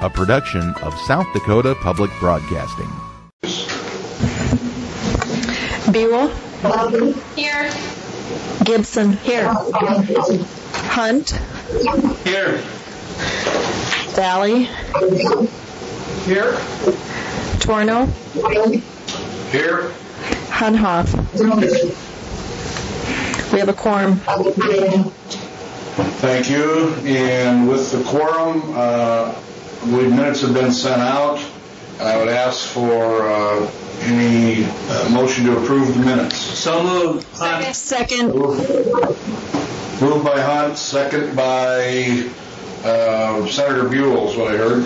a production of South Dakota Public Broadcasting. Buell. Here. Gibson. Here. Hunt. Here. Valley. Here. Torno. Here. Hunhoff. We have a quorum. Thank you. And with the quorum, the minutes have been sent out. And I would ask for any motion to approve the minutes. So moved. Second. Moved by Hunt, second by Senator Buell is what I heard.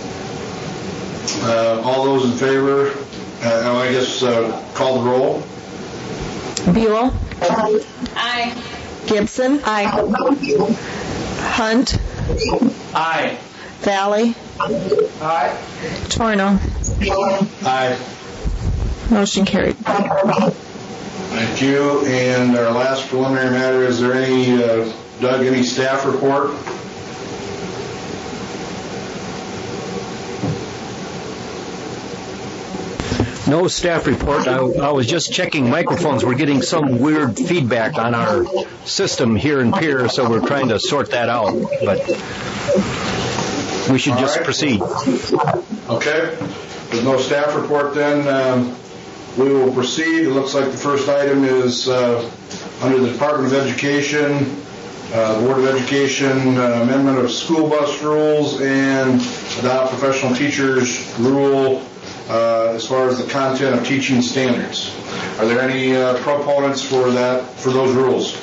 All those in favor, I guess call the roll. Buell. Aye. Gibson. Aye. Hunt. Aye. Valley. Aye. Torno. Aye. Motion carried. Thank you. And our last preliminary matter, is there any, Doug, any staff report? No staff report. I was just checking microphones. We're getting some weird feedback on our system here in Pierre, so we're trying to sort that out. But we should just proceed. Okay. There's no staff report then. We will proceed. It looks like the first item is under the Department of Education, the Board of Education amendment of school bus rules and adopt professional teachers rule as far as the content of teaching standards. Are there any proponents for those rules?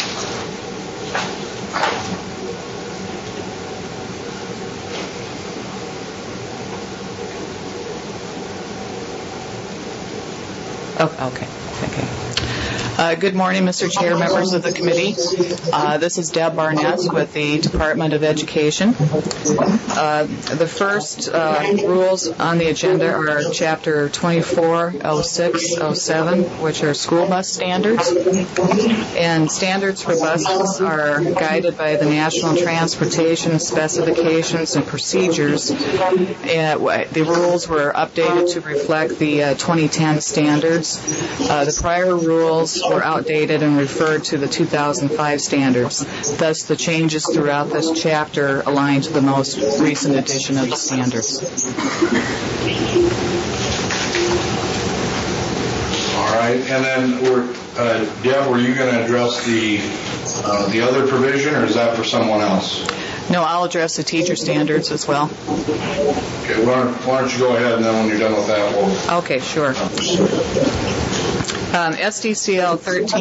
Okay. Good morning, Mr. Chair, members of the committee. This is Deb Barnett with the Department of Education. The first rules on the agenda are Chapter 24, 06, 07, which are school bus standards. And standards for buses are guided by the National Transportation Specifications and Procedures. The rules were updated to reflect the 2010 standards. The prior rules were outdated and referred to the 2005 standards. Thus, the changes throughout this chapter align to the most recent edition of the standards. All right, and then Deb, were you going to address the other provision, or is that for someone else? No, I'll address the teacher standards as well. Okay, why don't you go ahead, and then when you're done with that, we'll... Okay, sure. SDCL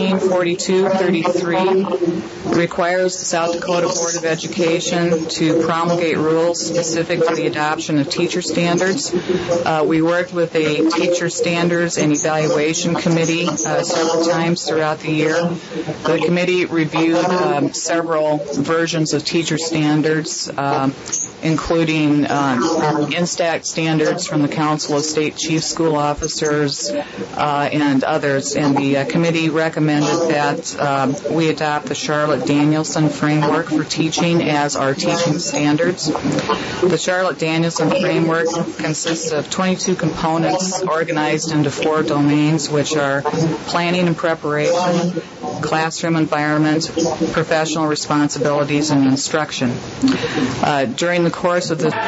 134233 requires the South Dakota Board of Education to promulgate rules specific to the adoption of teacher standards. We worked with a teacher standards and evaluation committee several times throughout the year. The committee reviewed several versions of teacher standards, including INSTAC standards from the Council of State Chief School Officers and others. And the committee recommended that we adopt the Charlotte Danielson framework for teaching as our teaching standards. The Charlotte Danielson framework consists of 22 components organized into 4 domains, which are planning and preparation, classroom environment, professional responsibilities, and instruction. During the course of the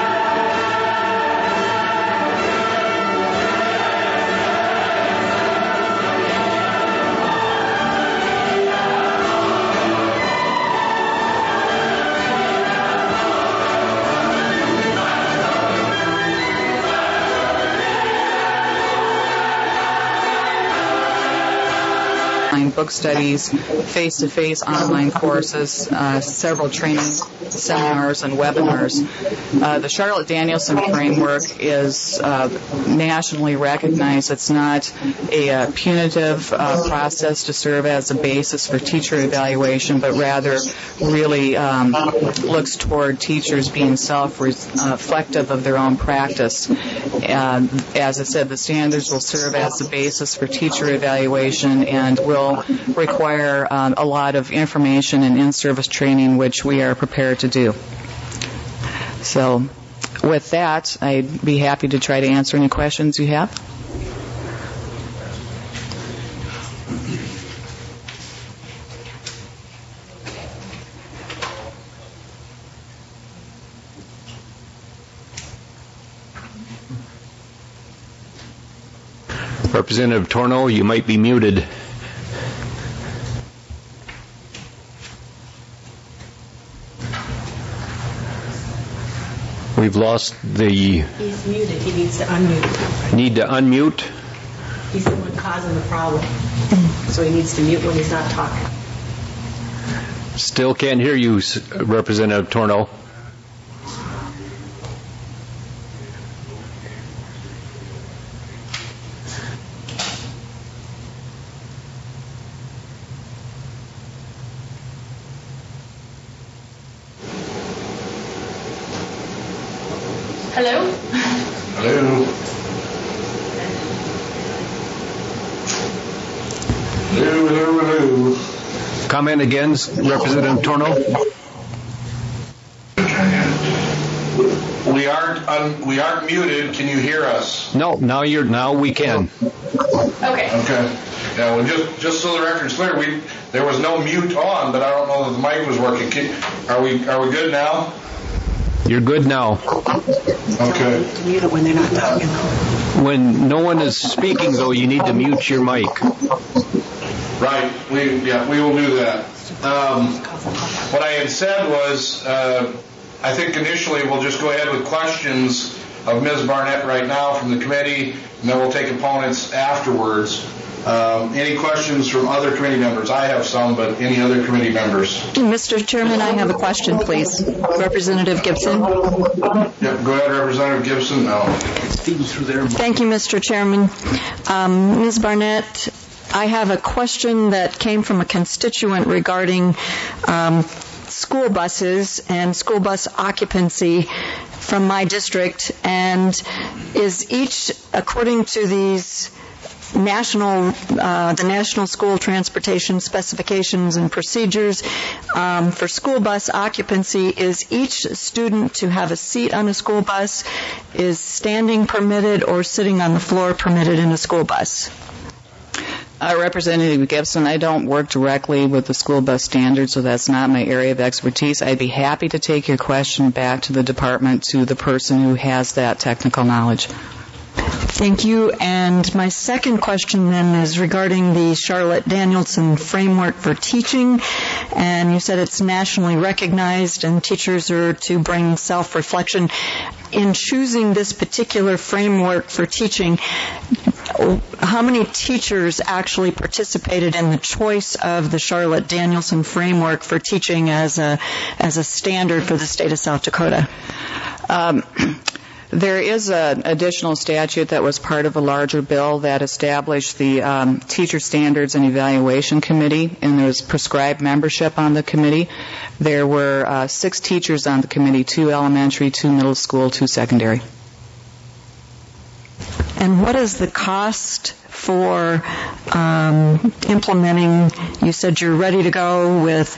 book studies, face-to-face online courses, several training seminars and webinars. The Charlotte Danielson framework is nationally recognized. It's not a punitive process to serve as a basis for teacher evaluation, but rather really looks toward teachers being self-reflective of their own practice. As I said, the standards will serve as the basis for teacher evaluation and will require a lot of information and in-service training, which we are prepared to do. So With that, I'd be happy to try to answer any questions you have. Representative Torno, you might be muted. We've lost the... He's muted. He needs to unmute. Need to unmute? He's the one causing the problem. So he needs to mute when he's not talking. Still can't hear you, Representative Torno. Hello? Hello? Hello? Comment again, Representative Torno? We aren't muted. Can you hear us? No, now we can. Okay. Okay. Yeah, well, just so the record's clear, there was no mute on, but I don't know that the mic was working. Are we good now? You're good now. Okay. To mute it when they're not talking. When no one is speaking, though, you need to mute your mic. Right. We will do that. What I had said was, I think initially we'll just go ahead with questions of Ms. Barnett right now from the committee, and then we'll take opponents afterwards. Any questions from other committee members? I have some, but any other committee members? Mr. Chairman, I have a question, please. Representative Gibson. Yep, go ahead, Representative Gibson. No. Thank you, Mr. Chairman. Ms. Barnett, I have a question that came from a constituent regarding school buses and school bus occupancy from my district, and is each, according to these the National School Transportation Specifications and Procedures for school bus occupancy, is each student to have a seat on a school bus? Is standing permitted or sitting on the floor permitted in a school bus? Representative Gibson, I don't work directly with the school bus standards, so that's not my area of expertise. I'd be happy to take your question back to the department, to the person who has that technical knowledge. Thank you. And my second question then is regarding the Charlotte Danielson Framework for Teaching. And you said it's nationally recognized and teachers are to bring self-reflection. In choosing this particular framework for teaching, how many teachers actually participated in the choice of the Charlotte Danielson Framework for Teaching as a standard for the state of South Dakota? There is an additional statute that was part of a larger bill that established the Teacher Standards and Evaluation Committee, and there was prescribed membership on the committee. There were 6 teachers on the committee, 2 elementary, 2 middle school, 2 secondary. And what is the cost for implementing? You said you're ready to go with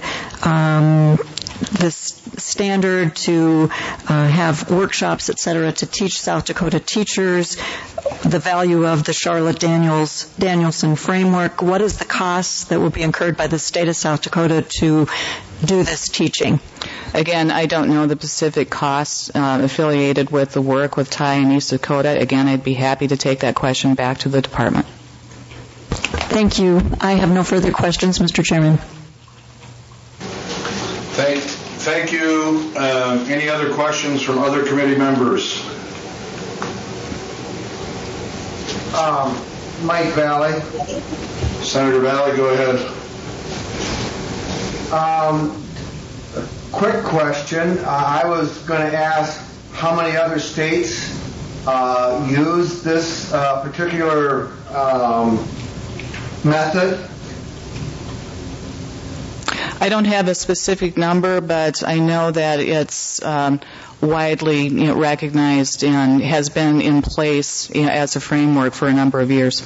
this standard to have workshops, et cetera, to teach South Dakota teachers the value of the Charlotte Danielson Framework. What is the cost that will be incurred by the state of South Dakota to do this teaching? Again, I don't know the specific costs affiliated with the work with TIE in East Dakota. Again, I'd be happy to take that question back to the department. Thank you. I have no further questions, Mr. Chairman. Thank you. Any other questions from other committee members? Mike Valley. Senator Valley, go ahead. Quick question. I was going to ask how many other states use this particular method? I don't have a specific number, but I know that it's widely recognized and has been in place as a framework for a number of years.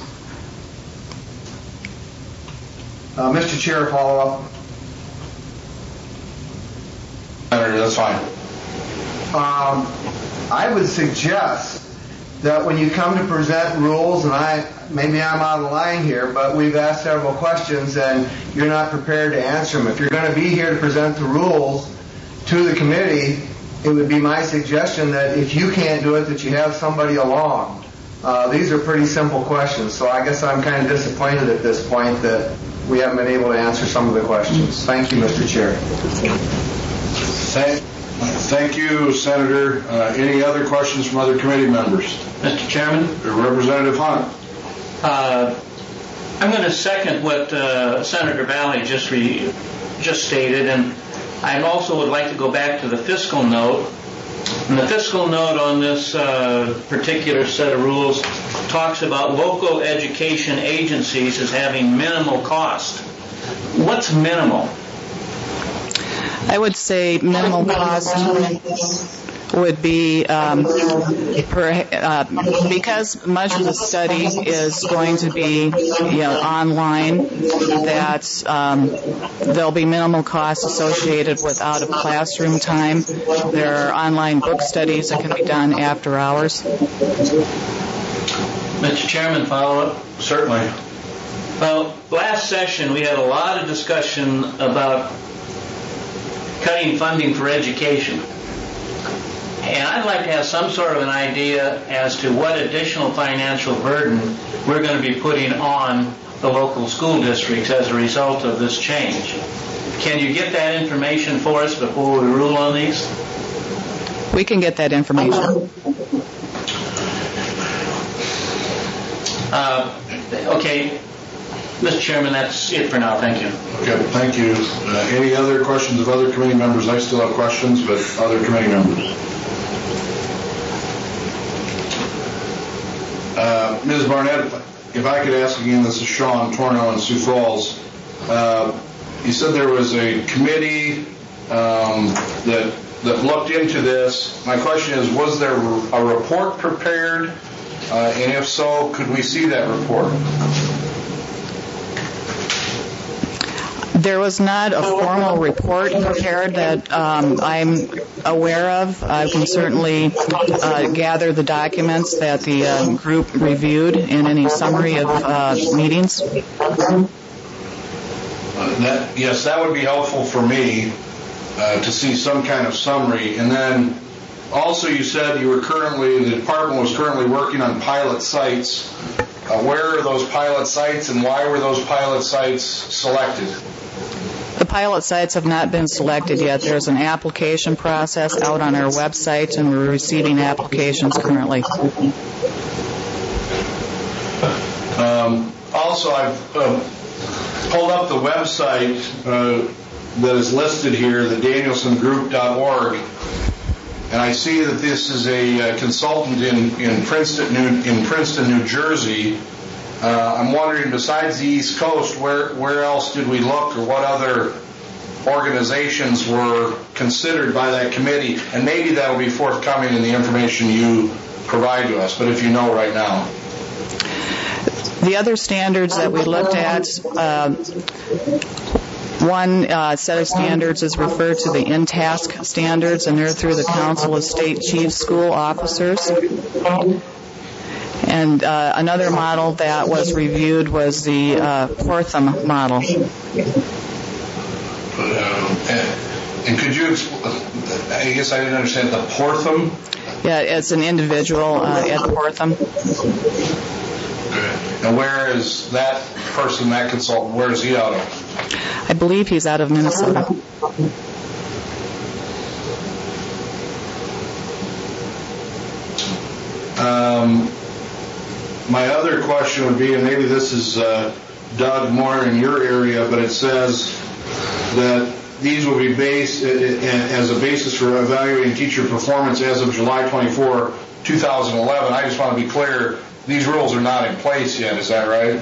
Mr. Chair, follow up. Senator, that's fine. I would suggest that when you come to present rules, and maybe I'm out of line here, but we've asked several questions and you're not prepared to answer them. If you're going to be here to present the rules to the committee, it would be my suggestion that if you can't do it, that you have somebody along. These are pretty simple questions, so I guess I'm kind of disappointed at this point that we haven't been able to answer some of the questions. Thank you, Mr. Chair. Thank you, Senator. Any other questions from other committee members? Mr. Chairman? Representative Hunt. I'm going to second what Senator Valley just stated, and I also would like to go back to the fiscal note. And the fiscal note on this particular set of rules talks about local education agencies as having minimal cost. What's minimal? I would say minimal cost would be because much of the study is going to be online, that there'll be minimal costs associated with out of classroom time. There are online book studies that can be done after hours. Mr. Chairman, follow up? Certainly. Well, last session we had a lot of discussion about cutting funding for education. And I'd like to have some sort of an idea as to what additional financial burden we're going to be putting on the local school districts as a result of this change. Can you get that information for us before we rule on these? We can get that information. Okay. Mr. Chairman, that's it for now. Thank you. Okay, thank you. Any other questions of other committee members? I still have questions, but other committee members. Ms. Barnett, if I could ask again, this is Sean Torno in Sioux Falls. You said there was a committee that looked into this. My question is, was there a report prepared? And if so, could we see that report? There was not a formal report prepared that I'm aware of. I can certainly gather the documents that the group reviewed in any summary of meetings. Yes, that would be helpful for me to see some kind of summary. And then also you said the department was currently working on pilot sites. Where are those pilot sites and why were those pilot sites selected? The pilot sites have not been selected yet. There's an application process out on our website, and we're receiving applications currently. Also, I've pulled up the website that is listed here, the danielsongroup.org, and I see that this is a consultant in Princeton, New Jersey. I'm wondering, besides the East Coast, where else did we look, or what other organizations were considered by that committee? And maybe that will be forthcoming in the information you provide to us, but if you know right now. The other standards that we looked at, one set of standards is referred to the INTASC standards, and they're through the Council of State Chief School Officers. And another model that was reviewed was the Portham model. And could you explain, I guess I didn't understand, the Portham? Yeah, it's an individual, Ed Portham. And where is that person, that consultant, where is he out of? I believe he's out of Minnesota. My other question would be, and maybe this is Doug more in your area, but it says that these will be based as a basis for evaluating teacher performance as of July 24, 2011. I just want to be clear, these rules are not in place yet, is that right?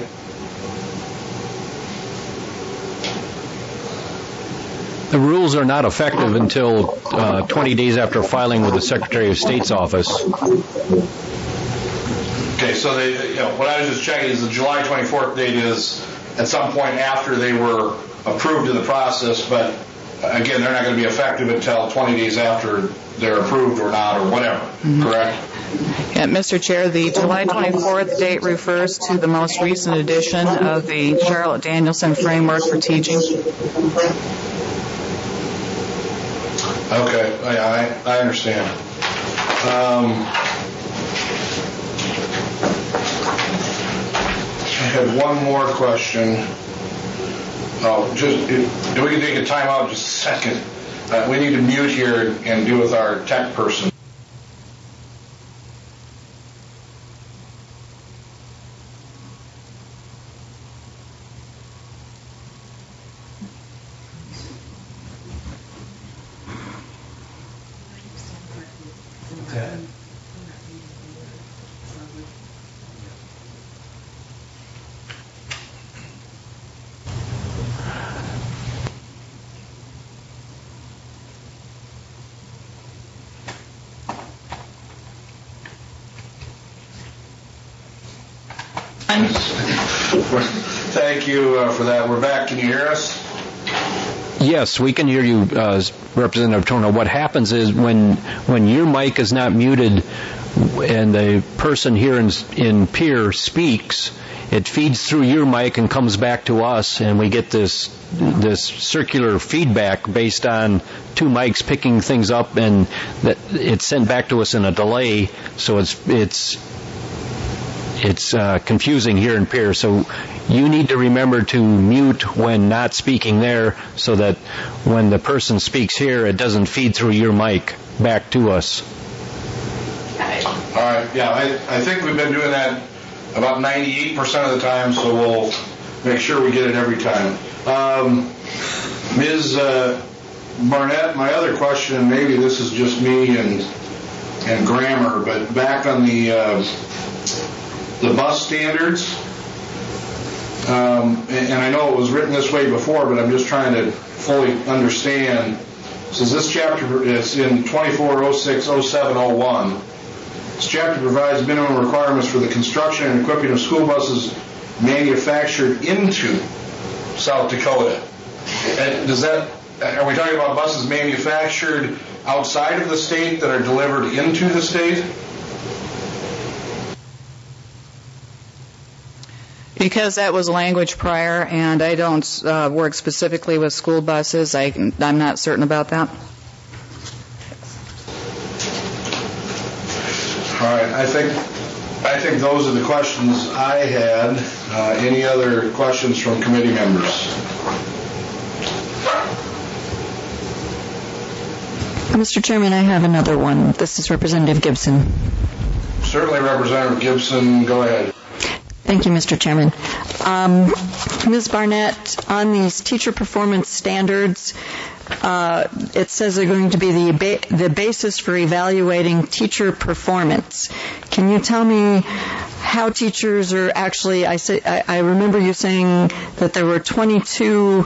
The rules are not effective until 20 days after filing with the Secretary of State's office. Okay, so what I was just checking is the July 24th date is at some point after they were approved in the process, but again, they're not going to be effective until 20 days after they're approved or not, or whatever, correct? Yeah, Mr. Chair, the July 24th date refers to the most recent edition of the Charlotte Danielson Framework for Teaching. Okay, I understand. I had one more question. If we can take a time out just a second. We need to mute here and deal with our tech person. Okay. Thank you for that. We're back. Can you hear us? Yes, we can hear you, Representative Torno. What happens is when your mic is not muted and the person here in Pierre speaks, it feeds through your mic and comes back to us, and we get this circular feedback based on two mics picking things up, and that it's sent back to us in a delay. So it's confusing here in Pierre. So you need to remember to mute when not speaking there, so that when the person speaks here, it doesn't feed through your mic back to us. All right. Yeah, I think we've been doing that about 98% of the time, so we'll make sure we get it every time. Ms. Barnett, my other question, maybe this is just me and grammar, but back on the bus standards, and I know it was written this way before, but I'm just trying to fully understand. Says this chapter is in 24060701. This chapter provides minimum requirements for the construction and equipping of school buses manufactured into South Dakota. And are we talking about buses manufactured outside of the state that are delivered into the state? Because that was language prior, and I don't work specifically with school buses, I'm not certain about that. All right, I think those are the questions I had. Any other questions from committee members? Mr. Chairman, I have another one. This is Representative Gibson. Certainly, Representative Gibson. Go ahead. Thank you, Mr. Chairman. Ms. Barnett, on these teacher performance standards, it says they're going to be the basis for evaluating teacher performance. Can you tell me how teachers are actually, I remember you saying that there were 22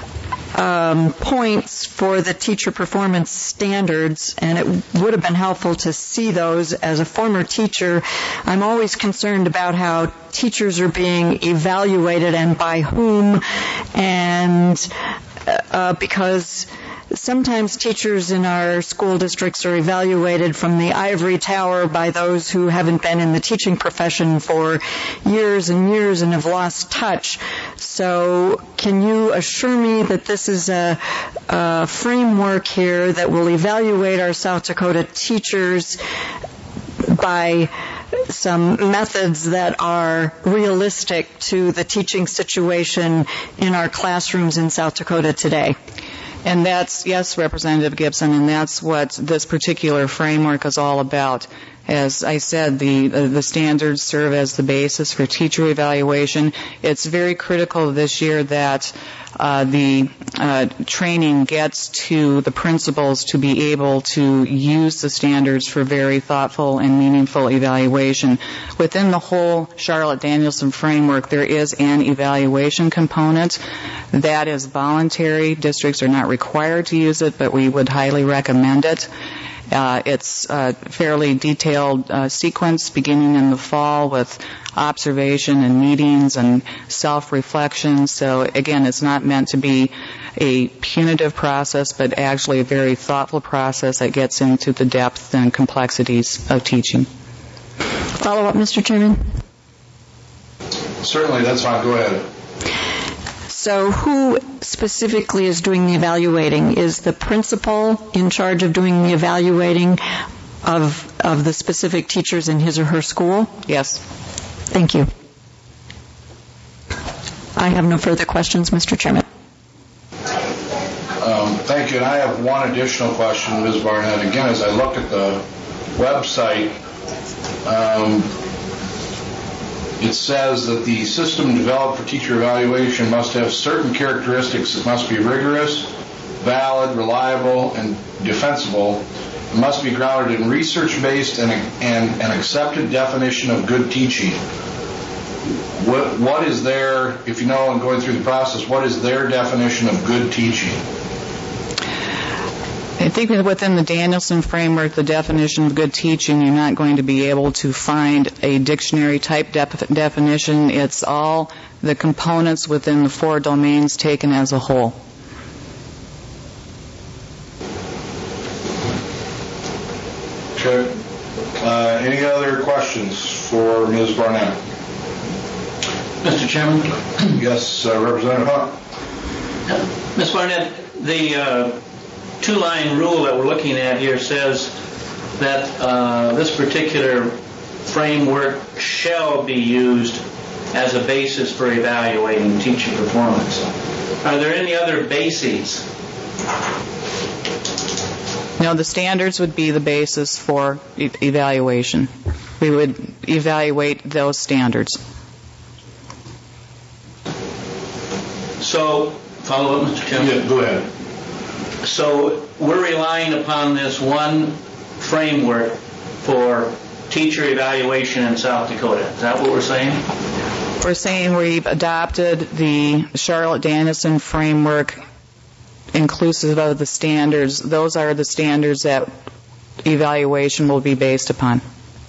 points for the teacher performance standards, and it would have been helpful to see those. As a former teacher, I'm always concerned about how teachers are being evaluated and by whom, and because sometimes teachers in our school districts are evaluated from the ivory tower by those who haven't been in the teaching profession for years and years and have lost touch. So can you assure me that this is a framework here that will evaluate our South Dakota teachers by some methods that are realistic to the teaching situation in our classrooms in South Dakota today? And that's, yes, Representative Gibson, and that's what this particular framework is all about. As I said, the standards serve as the basis for teacher evaluation. It's very critical this year that the training gets to the principals to be able to use the standards for very thoughtful and meaningful evaluation. Within the whole Charlotte Danielson framework, there is an evaluation component that is voluntary. Districts are not required to use it, but we would highly recommend it. It's a fairly detailed sequence beginning in the fall with observation and meetings and self-reflection. So again, it's not meant to be a punitive process, but actually a very thoughtful process that gets into the depth and complexities of teaching. Follow up, Mr. Chairman? Certainly, that's fine. Go ahead. So who specifically is doing the evaluating? Is the principal in charge of doing the evaluating of the specific teachers in his or her school? Yes. Thank you. I have no further questions, Mr. Chairman. Thank you. And I have one additional question, Ms. Barnett. Again, as I look at the website, it says that the system developed for teacher evaluation must have certain characteristics. It must be rigorous, valid, reliable, and defensible. It must be grounded in research-based and an accepted definition of good teaching. What is their, if you know, and going through the process, what is their definition of good teaching? I think that within the Danielson framework, the definition of good teaching, you're not going to be able to find a dictionary-type definition. It's all the components within the 4 domains taken as a whole. Okay. Any other questions for Ms. Barnett? Mr. Chairman? Yes, Representative Hunt. Ms. Barnett, the 2-line rule that we're looking at here says that this particular framework shall be used as a basis for evaluating teacher performance. Are there any other bases? No, the standards would be the basis for evaluation. We would evaluate those standards. So, follow up, Mr. Chairman? Yeah, go ahead. So we're relying upon this one framework for teacher evaluation in South Dakota. Is that what we're saying? We're saying we've adopted the Charlotte Danielson framework inclusive of the standards. Those are the standards that evaluation will be based upon.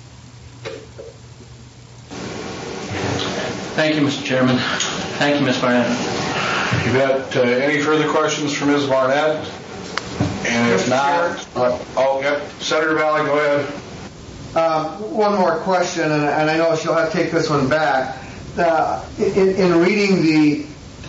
Thank you, Mr. Chairman. Thank you, Ms. Barnett. You got any further questions for Ms. Barnett? And if not, Senator Valley, go ahead. One more question, and I know she'll have to take this one back. In reading the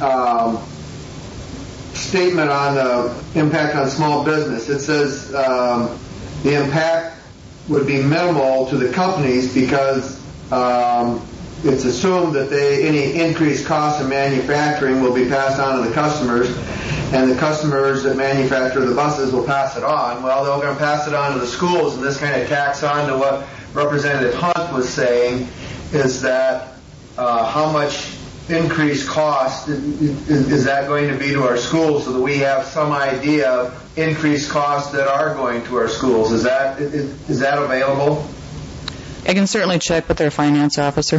statement on the impact on small business, it says the impact would be minimal to the companies because it's assumed that any increased cost of manufacturing will be passed on to the customers, and the customers that manufacture the buses will pass it on. Well, they're going to pass it on to the schools, and this kind of tacks on to what Representative Hunt was saying, is that how much increased cost is that going to be to our schools, so that we have some idea of increased costs that are going to our schools. Is that available? I can certainly check with their finance officer.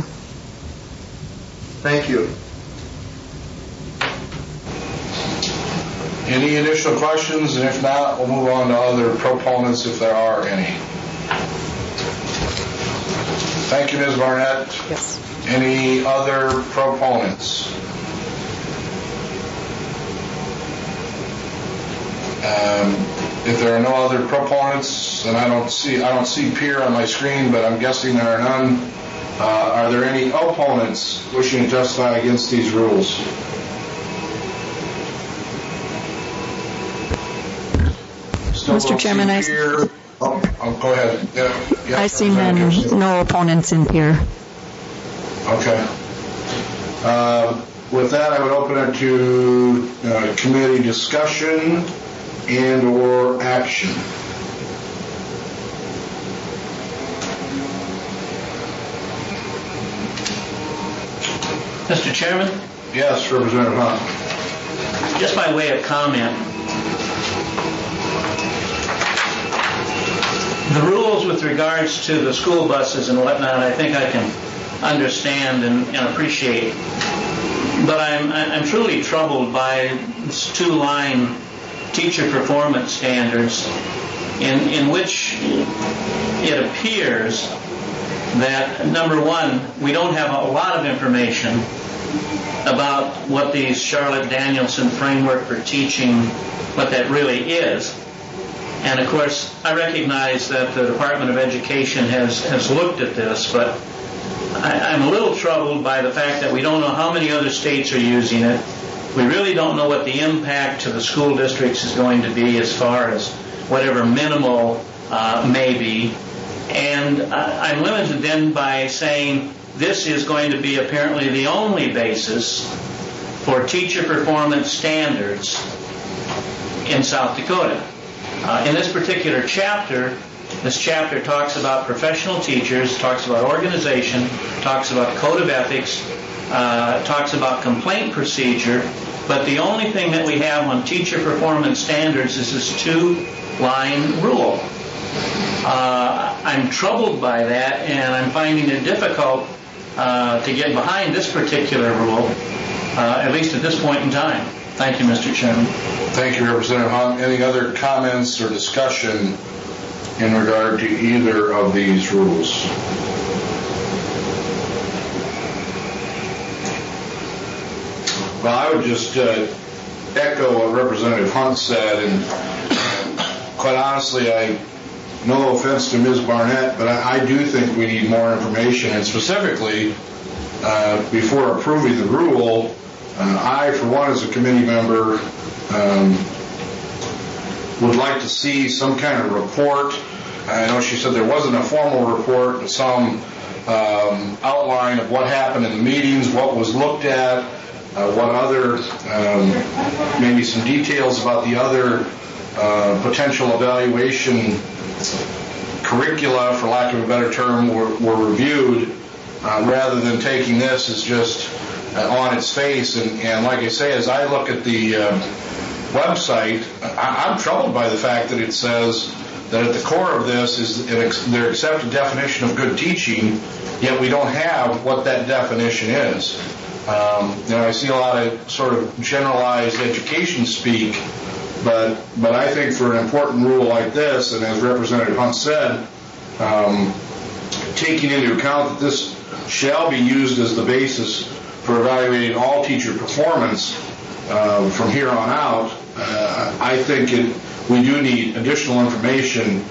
Thank you. Any additional questions? And if not, we'll move on to other proponents if there are any. Thank you, Ms. Barnett. Yes. Any other proponents? If there are no other proponents, and I don't see peer on my screen, but I'm guessing there are none. Are there any opponents wishing to testify against these rules? Still Mr. Chairman, go ahead. Yeah, I see no opponents in peer. Okay. With that, I would open it to committee discussion and or action. Mr. Chairman? Yes, Representative Hunt. Just by way of comment, the rules with regards to the school buses and whatnot, I think I can understand and appreciate. But I'm truly troubled by this 2-line teacher performance standards in which it appears that, number one, we don't have a lot of information about what the Charlotte Danielson framework for teaching, what that really is. And of course, I recognize that the Department of Education has looked at this, but I'm a little troubled by the fact that we don't know how many other states are using it. We really don't know what the impact to the school districts is going to be as far as whatever minimal may be. And I'm limited then by saying this is going to be apparently the only basis for teacher performance standards in South Dakota. In this particular chapter, this chapter talks about professional teachers, talks about organization, talks about code of ethics, talks about complaint procedure, but the only thing that we have on teacher performance standards is this 2-line rule. I'm troubled by that, and I'm finding it difficult to get behind this particular rule, at least at this point in time. Thank you, Mr. Chairman. Thank you, Representative Hunt. Any other comments or discussion in regard to either of these rules? Well, I would just echo what Representative Hunt said, and quite honestly, no offense to Ms. Barnett, but I do think we need more information, and specifically, before approving the rule, I, for one, as a committee member, would like to see some kind of report. I know she said there wasn't a formal report, but some outline of what happened in the meetings, what was looked at, what other, maybe some details about the other potential evaluation curricula, for lack of a better term, were reviewed, rather than taking this as just on its face. And like I say, as I look at the website, I'm troubled by the fact that it says that at the core of this is their accepted definition of good teaching, yet we don't have what that definition is. I see a lot of sort of generalized education speak, but I think for an important rule like this, and as Representative Hunt said, taking into account that this shall be used as the basis for evaluating all teacher performance from here on out, I think we do need additional information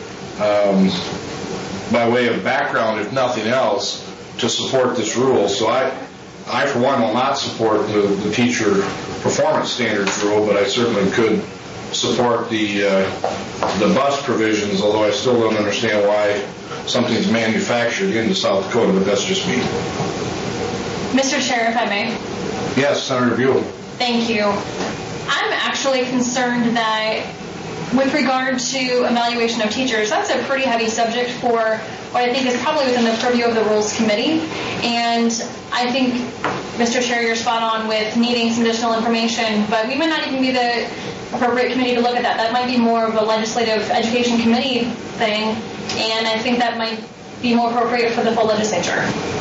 by way of background, if nothing else, to support this rule. So I for one, will not support the teacher performance standards rule, but I certainly could support the bus provisions, although I still don't understand why something's manufactured into South Dakota, but that's just me. Mr. Chair, if I may. Yes, Senator Buell. Thank you. I'm actually concerned that with regard to evaluation of teachers, that's a pretty heavy subject for what I think is probably within the purview of the Rules Committee. And I think, Mr. Chair, you're spot on with needing some additional information, but we might not even be the appropriate committee to look at that. That might be more of a legislative education committee thing, and I think that might be more appropriate for the full legislature.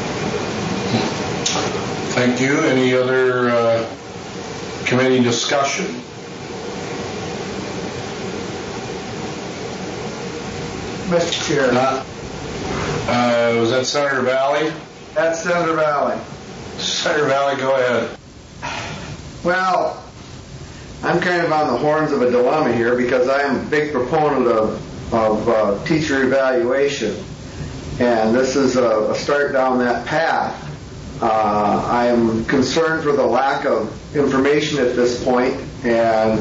Thank you. Any other committee discussion? Mr. Chair. Was that Senator Valley? That's Senator Valley. Senator Valley, go ahead. Well, I'm kind of on the horns of a dilemma here because I am a big proponent of teacher evaluation, and this is a start down that path. I am concerned for the lack of information at this point, and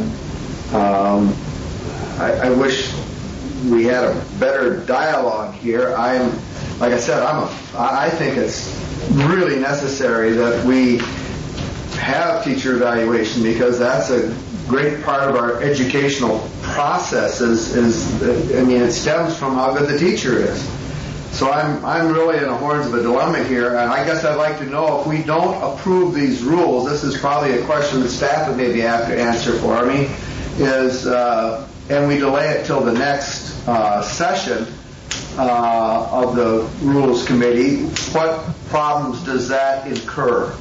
I wish we had a better dialogue here. Like I said, I think it's really necessary that we have teacher evaluation because that's a great part of our educational process. It stems from how good the teacher is. So I'm really in the horns of a dilemma here, and I guess I'd like to know if we don't approve these rules. This is probably a question that staff would maybe have to answer for me. And we delay it till the next session of the Rules Committee. What problems does that incur?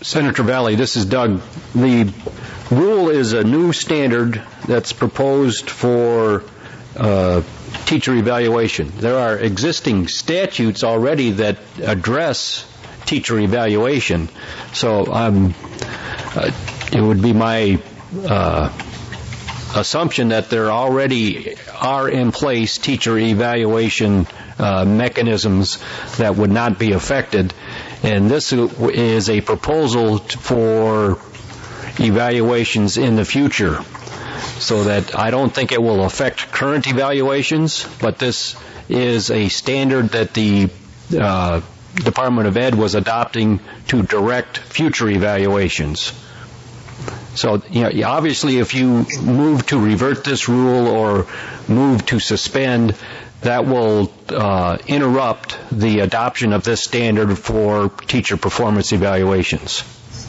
Senator Valley, this is Doug. The rule is a new standard that's proposed for teacher evaluation. There are existing statutes already that address teacher evaluation, so it would be my assumption that there already are in place teacher evaluation mechanisms that would not be affected, and this is a proposal for evaluations in the future, so that I don't think it will affect current evaluations, but this is a standard that the Department of Ed was adopting to direct future evaluations. So, obviously, if you move to revert this rule or move to suspend, that will interrupt the adoption of this standard for teacher performance evaluations.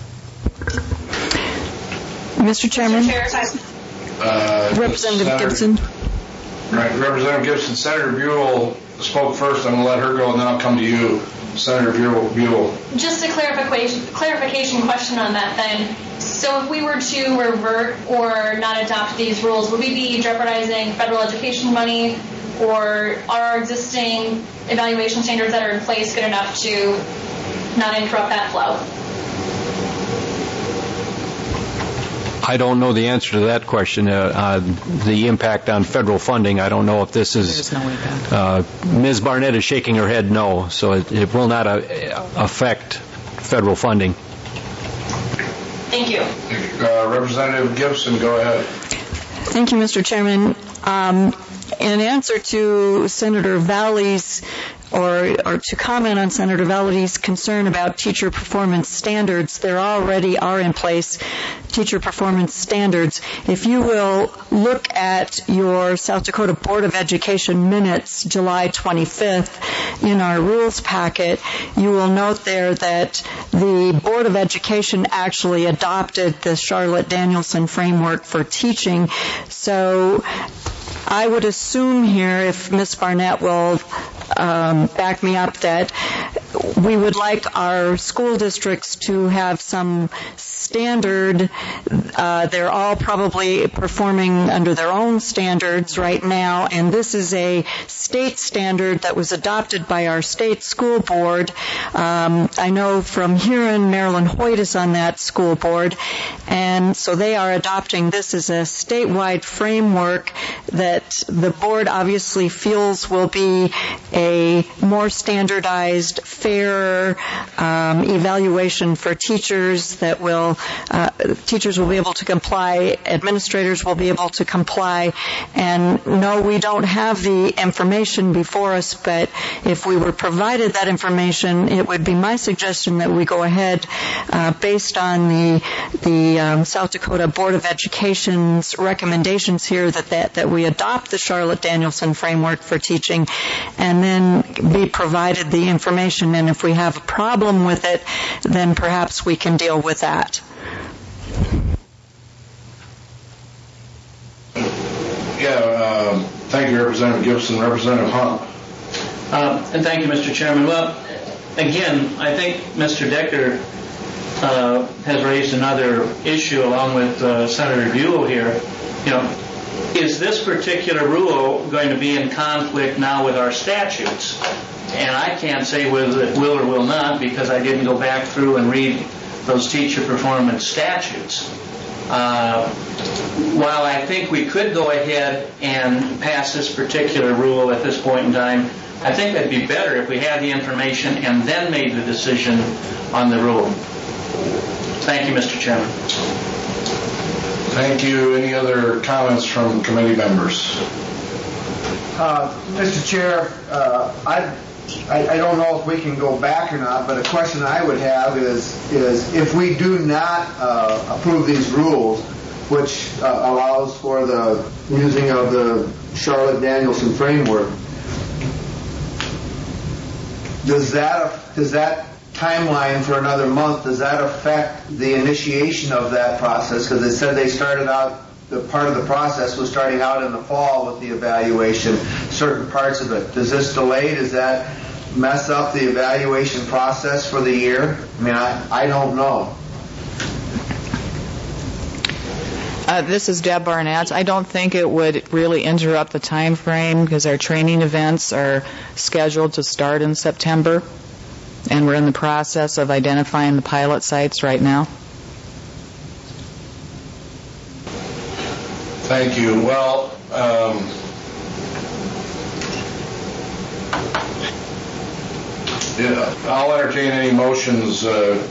Mr. Chairman? Representative Gibson. Right, Representative Gibson. Senator Buell spoke first. I'm going to let her go, and then I'll come to you. Senator Buell. Just a clarification question on that then. So if we were to revert or not adopt these rules, would we be jeopardizing federal education money, or are our existing evaluation standards that are in place good enough to not interrupt that flow? I don't know the answer to that question. The impact on federal funding, I don't know if this is... There's no impact. Ms. Barnett is shaking her head no, so it will not affect federal funding. Thank you. Representative Gibson, go ahead. Thank you, Mr. Chairman. In answer to Senator Valley's or to comment on Senator Valley's concern about teacher performance standards, there already are in place teacher performance standards. If you will look at your South Dakota Board of Education minutes, July 25th, in our rules packet, you will note there that the Board of Education actually adopted the Charlotte Danielson framework for teaching. So I would assume here, if Ms. Barnett will back me up, that we would like our school districts to have some standard. They're all probably performing under their own standards right now, and this is a state standard that was adopted by our state school board. I know from Huron, Marilyn Hoyt is on that school board, and so they are adopting this as a statewide framework that the board obviously feels will be a more standardized, fair evaluation for teachers that will teachers will be able to comply, administrators will be able to comply. And no, we don't have the information before us, but if we were provided that information, it would be my suggestion that we go ahead based on the South Dakota Board of Education's recommendations here that we adopt the Charlotte Danielson framework for teaching and then be provided the information. And if we have a problem with it, then perhaps we can deal with that. Thank you, Representative Gibson. Representative Hunt. And thank you, Mr. Chairman. Well, again, I think Mr. Decker has raised another issue along with Senator Buell here. Is this particular rule going to be in conflict now with our statutes? And I can't say whether it will or will not because I didn't go back through and read those teacher performance statutes. While I think we could go ahead and pass this particular rule at this point in time, I think it'd be better if we had the information and then made the decision on the rule. Thank you, Mr. Chairman. Thank you. Any other comments from committee members? Mr. Chair, I don't know if we can go back or not, but a question I would have is if we do not approve these rules, which allows for the using of the Charlotte Danielson framework, does that timeline for another month, does that affect the initiation of that process? Because it said they started out, the part of the process was starting out in the fall with the evaluation, certain parts of it. Does this delay, does that mess up the evaluation process for the year? I mean, I don't know. This is Deb Barnett. I don't think it would really interrupt the time frame because our training events are scheduled to start in September, and we're in the process of identifying the pilot sites right now. Thank you. Well, I'll entertain any motions,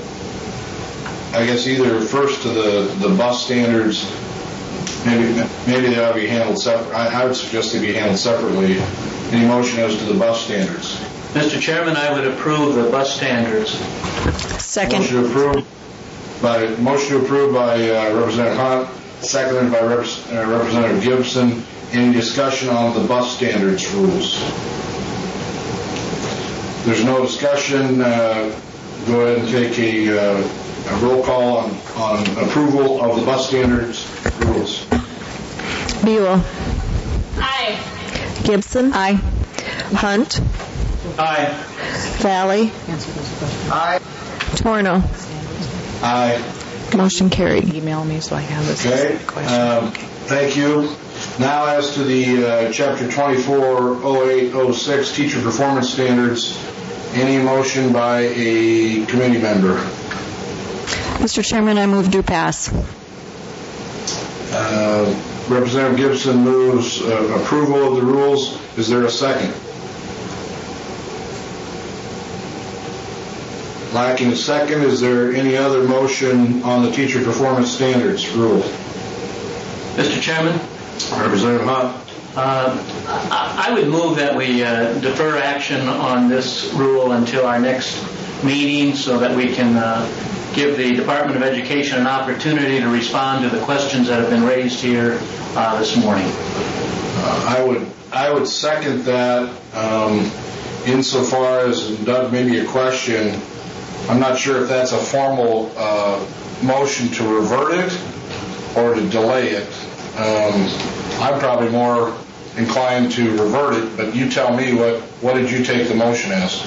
I guess either first to the bus standards, maybe they ought to be handled separately. I would suggest they be handled separately. Any motion as to the bus standards? Mr. Chairman, I would approve the bus standards. Second. Motion to approve by Representative Hunt, seconded by Representative Gibson. Any discussion on the bus standards rules? There's no discussion. Go ahead and take a roll call on approval of the bus standards rules. Buell. Aye. Gibson. Aye. Hunt. Aye. Valley. Aye. Torno. Aye. Motion carried. Email me so I have this Okay. question. Thank you. Now as to the Chapter 240806 Teacher Performance Standards, any motion by a committee member? Mr. Chairman, I move to pass. Representative Gibson moves approval of the rules. Is there a second? Lacking a second, is there any other motion on the Teacher Performance Standards rule? Mr. Chairman? Representative Hunt. I would move that we defer action on this rule until our next meeting so that we can give the Department of Education an opportunity to respond to the questions that have been raised here this morning. I would second that insofar as, Doug, maybe a question. I'm not sure if that's a formal motion to revert it or to delay it. I'm probably more inclined to revert it, but you tell me what did you take the motion as?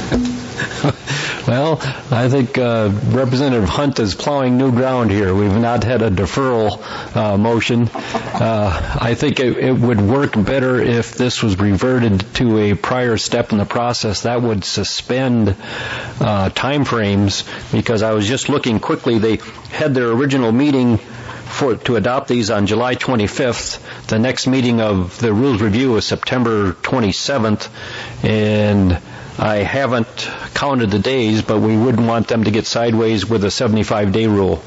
Well, I think Representative Hunt is plowing new ground here. We've not had a deferral motion. I think it would work better if this was reverted to a prior step in the process. That would suspend time frames, because I was just looking quickly. They had their original meeting to adopt these on July 25th. The next meeting of the rules review is September 27th, and I haven't counted the days, but we wouldn't want them to get sideways with a 75-day rule.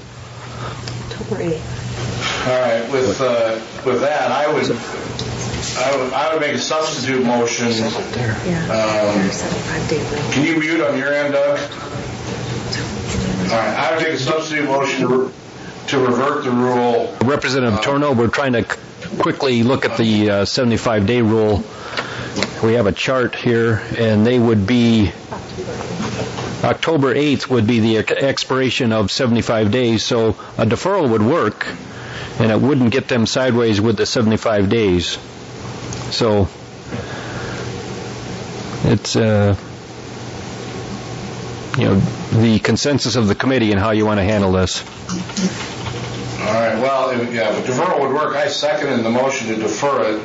All right. With that, I would make a substitute motion. Can you mute on your end, Doug? All right. I would make a substitute motion to revert the rule. Representative Torno, we're trying to quickly look at the 75-day rule. We have a chart here, and they would be October 8th would be the expiration of 75 days, so a deferral would work, and it wouldn't get them sideways with the 75 days. So it's the consensus of the committee and how you want to handle this. All right. Well, if deferral would work, I seconded the motion to defer it.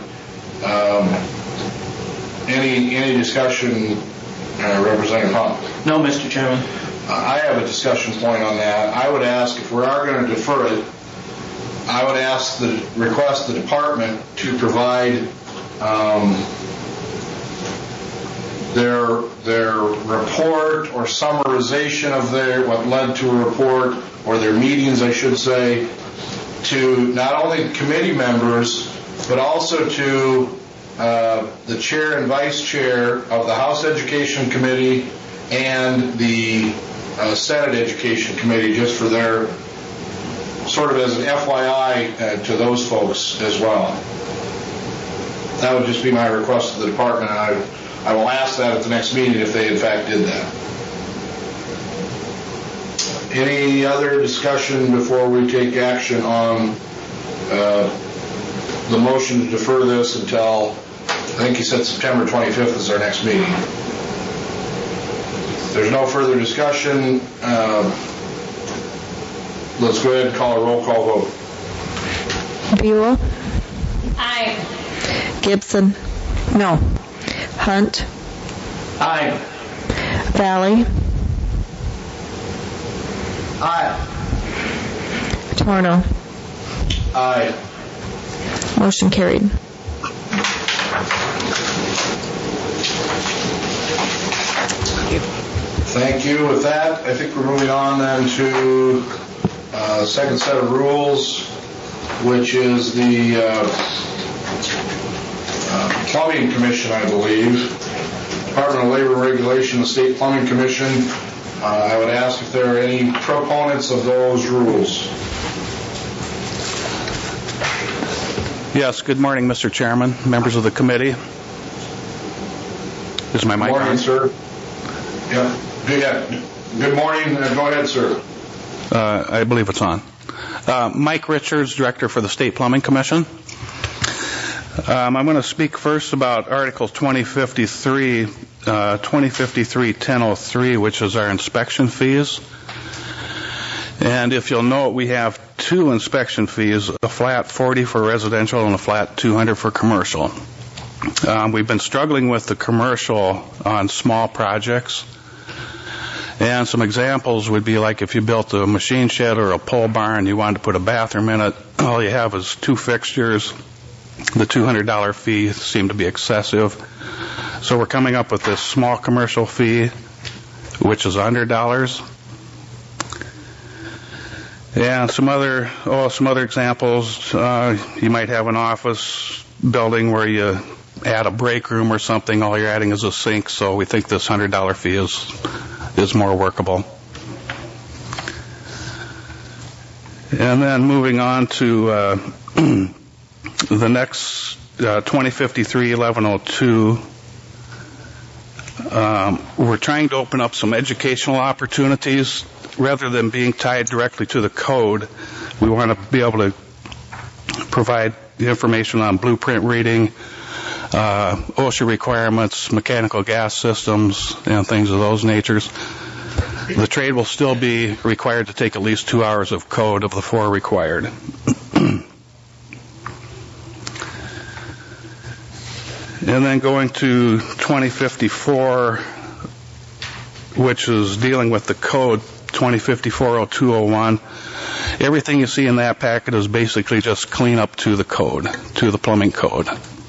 Any discussion, Representative Hunt? No, Mr. Chairman. I have a discussion point on that. I would ask, if we are going to defer it, I would request the department to provide their report or summarization of what led to a report, or their meetings, I should say, to not only committee members, but also to the chair and vice chair of the House Education Committee and the Senate Education Committee, just for their sort of as an FYI to those folks as well. That would just be my request to the department, and I will ask that at the next meeting if they in fact did that. Any other discussion before we take action on the motion to defer this until, I think you said September 25th is our next meeting. If there's no further discussion, let's go ahead and call a roll call vote. Buell? Aye. Gibson? No. Hunt? Aye. Valley? Aye. Torno? Aye. Motion carried. Thank you. With that, I think we're moving on then to the second set of rules, which is the Plumbing Commission, I believe. Department of Labor Regulation, the State Plumbing Commission. I would ask if there are any proponents of those rules. Yes, good morning, Mr. Chairman, members of the committee. Is my mic on? Good morning, sir. Yeah. Good morning. Go ahead, sir. I believe it's on. Mike Richards, Director for the State Plumbing Commission. I'm going to speak first about Article 2053-1003, which is our inspection fees. And if you'll note, we have two inspection fees, a flat 40 for residential and a flat 200 for commercial. We've been struggling with the commercial on small projects. And some examples would be like if you built a machine shed or a pole barn, you wanted to put a bathroom in it, all you have is two fixtures. The $200 fee seemed to be excessive. So we're coming up with this small commercial fee, which is $100. And some other examples, you might have an office building where you add a break room or something, all you're adding is a sink, so we think this $100 fee is more workable. And then moving on to the next 2053-1102, we're trying to open up some educational opportunities. Rather than being tied directly to the code, we want to be able to provide information on blueprint reading, OSHA requirements, mechanical gas systems, and things of those natures. The trade will still be required to take at least 2 hours of code of the 4 required. And then going to 2054, which is dealing with the code 2054-0201. Everything you see in that packet is basically just clean up to the code, to the plumbing code.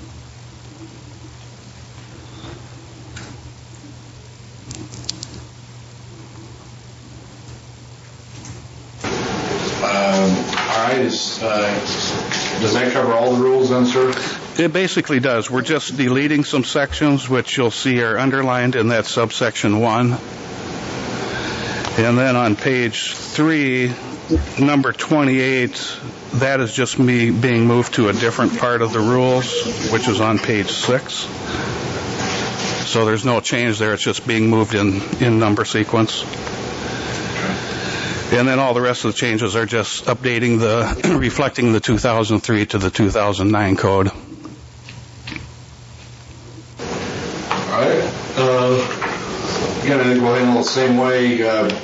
All right. Does that cover all the rules then, sir? It basically does. We're just deleting some sections, which you'll see are underlined in that subsection 1. And then on page 3, number 28, that is just me being moved to a different part of the rules, which is on page 6. So there's no change there. It's just being moved in number sequence. And then all the rest of the changes are just updating reflecting the 2003 to the 2009 code. All right. Again, I think we'll handle it the same way.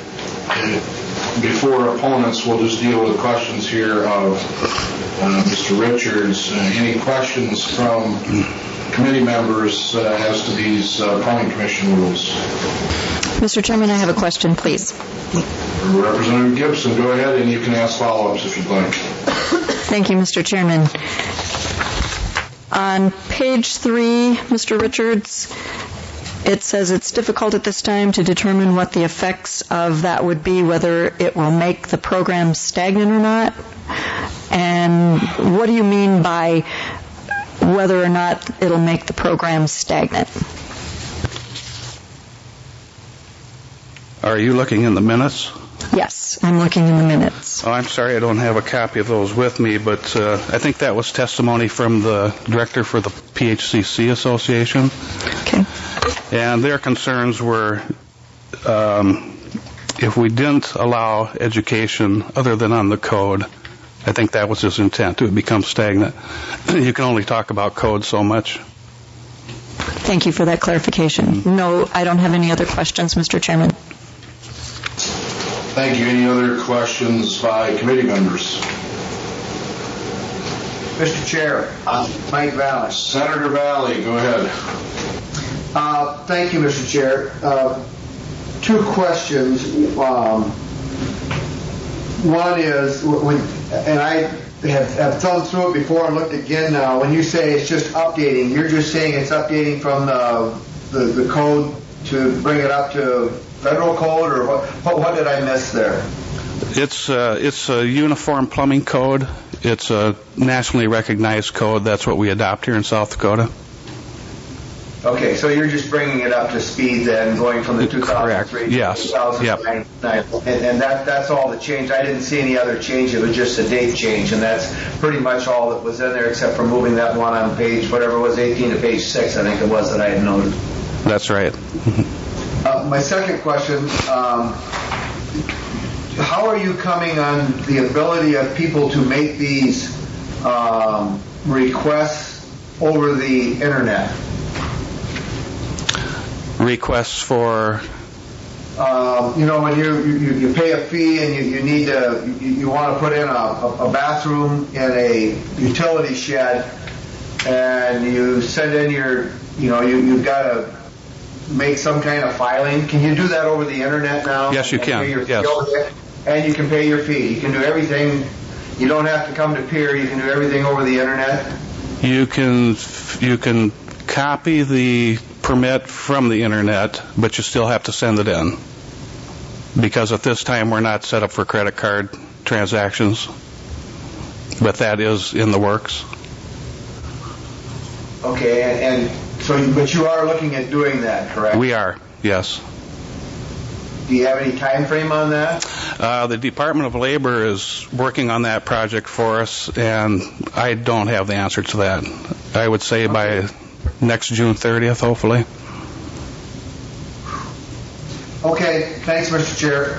Before opponents, we'll just deal with questions here of Mr. Richards. Any questions from committee members as to these Plumbing Commission rules? Mr. Chairman, I have a question, please. Representative Gibson, go ahead, and you can ask follow-ups if you'd like. Thank you, Mr. Chairman. On page 3, Mr. Richards, it says it's difficult at this time to determine what the effects of that would be, whether it will make the program stagnant or not. And what do you mean by whether or not it'll make the program stagnant? Are you looking in the minutes? Yes, I'm looking in the minutes. Oh, I'm sorry, I don't have a copy of those with me, but I think that was testimony from the director for the PHCC Association. Okay. And their concerns were if we didn't allow education other than on the code, I think that was his intent, it would become stagnant. You can only talk about code so much. Thank you for that clarification. No, I don't have any other questions, Mr. Chairman. Thank you. Any other questions by committee members? Mr. Chair, Mike Valley. Senator Valley, go ahead. Thank you, Mr. Chair. Two questions. One is, and I have thumbed through it before and looked again now. When you say it's just updating, you're just saying it's updating from the code to bring it up to federal code, or what did I miss there? It's a uniform plumbing code. It's a nationally recognized code. That's what we adopt here in South Dakota. Okay, so you're just bringing it up to speed then, going from the 2003 to yes. 2009. Yep. And that's all the change. I didn't see any other change. It was just a date change, and that's pretty much all that was in there, except for moving that one on page, whatever it was, 18 to page 6, I think it was, that I had noted. That's right. My second question, how are you coming on the ability of people to make these requests over the internet? Requests for? When you pay a fee and you want to put in a bathroom in a utility shed, and you send in you've got to make some kind of filing. Can you do that over the internet now? Yes, you can. Yes. And you can pay your fee. You can do everything. You don't have to come to Pier. You can do everything over the internet. You can copy the permit from the internet, but you still have to send it in, because at this time we're not set up for credit card transactions, but that is in the works. Okay, but you are looking at doing that, correct? We are, yes. Do you have any time frame on that? The Department of Labor is working on that project for us, and I don't have the answer to that. I would say by next June 30th, hopefully. Okay, thanks, Mr. Chair.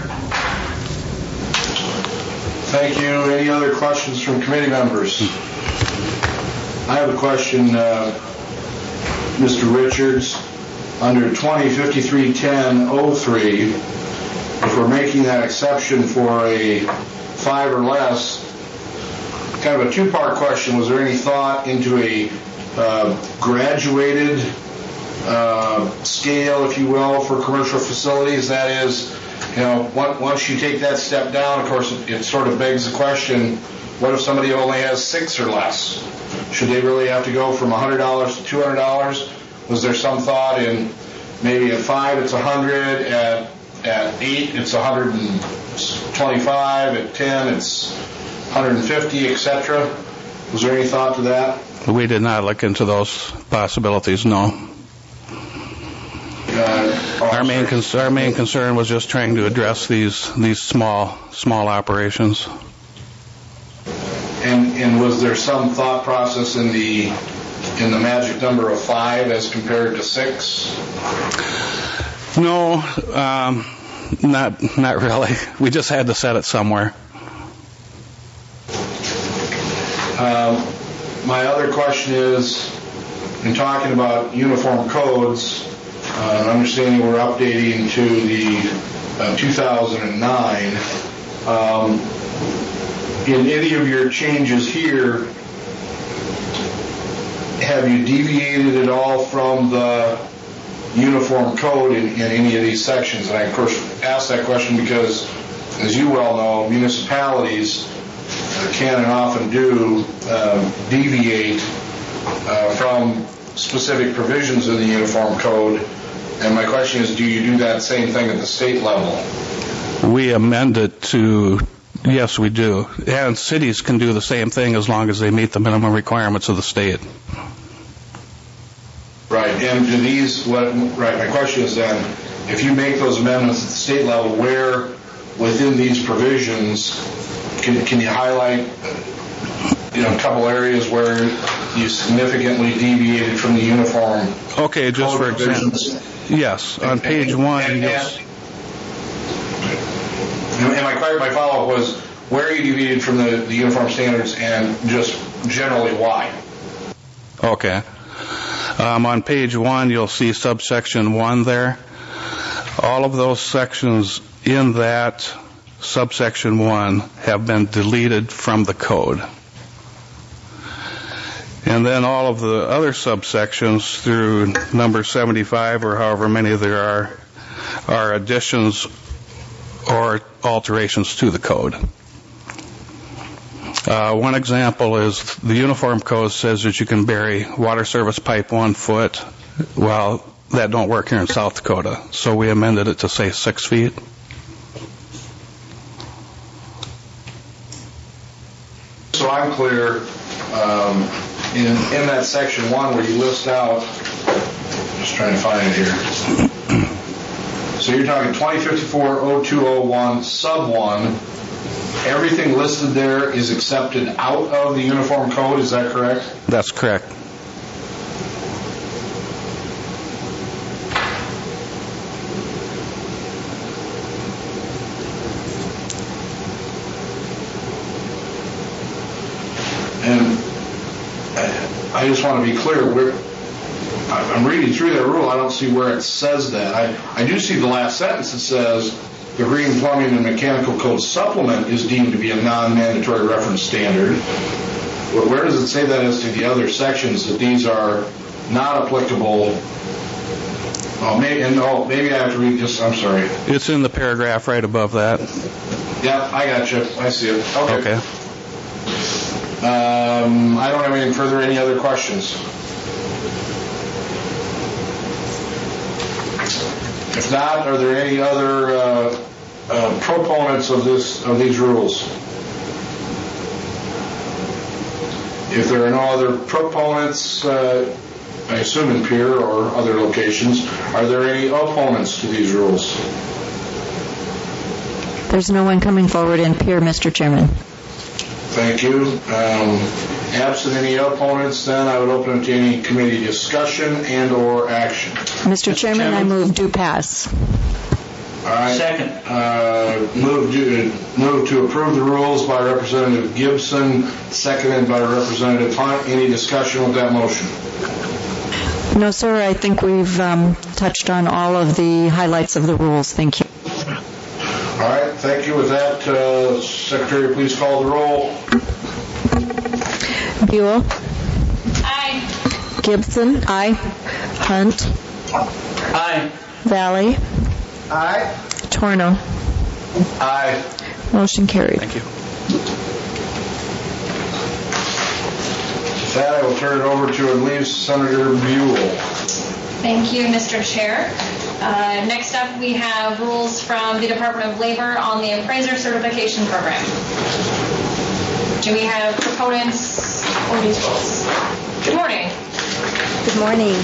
Thank you. Any other questions from committee members? I have a question, Mr. Richards. Under 20531003, if we're making that exception for a 5 or less, kind of a two-part question. Was there any thought into a graduated scale, if you will, for commercial facilities? That is, once you take that step down, of course, it sort of begs the question, what if somebody only has 6 or less? Should they really have to go from $100 to $200? Was there some thought in maybe at 5 it's 100, at 8 it's 125, at 10 it's 150, etc.? Was there any thought to that? We did not look into those possibilities, no. Our main concern was just trying to address these small operations. And was there some thought process in the magic number of 5 as compared to 6? No, not really. We just had to set it somewhere. My other question is, in talking about uniform codes, understanding we're updating to the 2009, in any of your changes here, have you deviated at all from the uniform code in any of these sections? And I, of course, ask that question because, as you well know, municipalities can and often do deviate from specific provisions in the uniform code. And my question is, do you do that same thing at the state level? We amend it to, yes, we do. And cities can do the same thing as long as they meet the minimum requirements of the state. Right, and do these, my question is then, if you make those amendments at the state level, where within these provisions, can you highlight, a couple areas where you significantly deviated from the uniform? Okay, just for example, yes, on page 1, yes. And my follow-up was, where you deviated from the uniform standards and just generally why? Okay. On page 1, you'll see subsection 1 there. All of those sections in that subsection 1 have been deleted from the code. And then all of the other subsections through number 75 or however many there are additions or alterations to the code. One example is the Uniform Code says that you can bury water service pipe 1 foot. Well, that don't work here in South Dakota, so we amended it to say 6 feet. So I'm clear, in that section 1 where you list out, just trying to find it here. So you're talking 2054-0201 sub 1. Everything listed there is accepted out of the Uniform Code, is that correct? That's correct. And I just want to be clear, I'm reading through that rule, I don't see where it says that. I do see the last sentence that says, the Green Plumbing and Mechanical Code Supplement is deemed to be a non-mandatory reference standard. But where does it say that as to the other sections, that these are not applicable? Maybe I have to read this, I'm sorry. It's in the paragraph right above that. Yeah, I got you. I see it. Okay. I don't have anything further. Any other questions? If not, are there any other proponents of these rules? If there are no other proponents, I assume in Pierre or other locations, are there any opponents to these rules? There's no one coming forward in Pierre, Mr. Chairman. Thank you. Absent any opponents, then I would open it to any committee discussion and or action. Mr. Chairman, I move do pass. All right. Second. Move to approve the rules by Representative Gibson, seconded by Representative Hunt. Any discussion with that motion? No, sir. I think we've touched on all of the highlights of the rules. Thank you. All right. Thank you. With that, Secretary, please call the roll. Buell. Aye. Gibson. Aye. Hunt. Aye. Valley. Aye. Torno. Aye. Motion carried. Thank you. With that, I will turn it over to, I believe, Senator Buell. Thank you, Mr. Chair. Next up, we have rules from the Department of Labor on the appraiser certification program. Do we have proponents for these rules? Good morning. Good morning.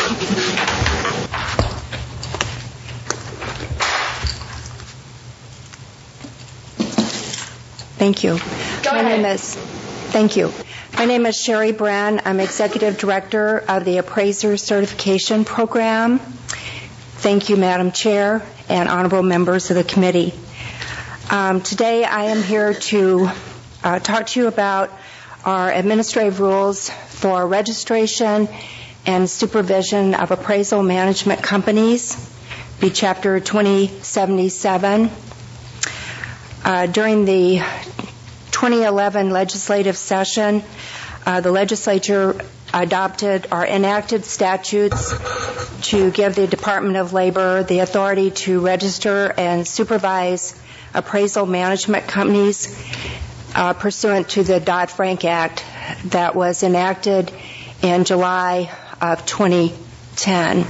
Thank you. Go ahead. Thank you. My name is Sherry Brann. I'm Executive Director of the Appraiser Certification Program. Thank you, Madam Chair and honorable members of the committee. Today I am here to talk to you about our administrative rules for registration and supervision of appraisal management companies, be Chapter 2077. During the 2011 legislative session, the legislature adopted or enacted statutes to give the Department of Labor the authority to register and supervise appraisal management companies pursuant to the Dodd-Frank Act that was enacted in July of 2010.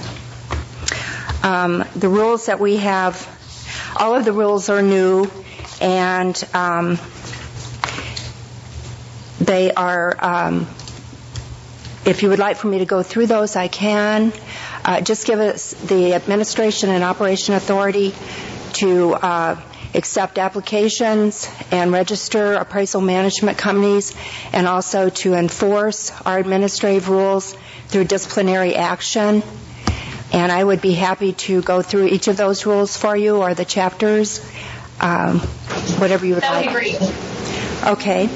The rules that we have, all of the rules are new, and they are, if you would like for me to go through those, I can. Just give us the administration and operation authority to accept applications and register appraisal management companies, and also to enforce our administrative rules through disciplinary action. And I would be happy to go through each of those rules for you, or the chapters, whatever you would like. That would be great. Okay.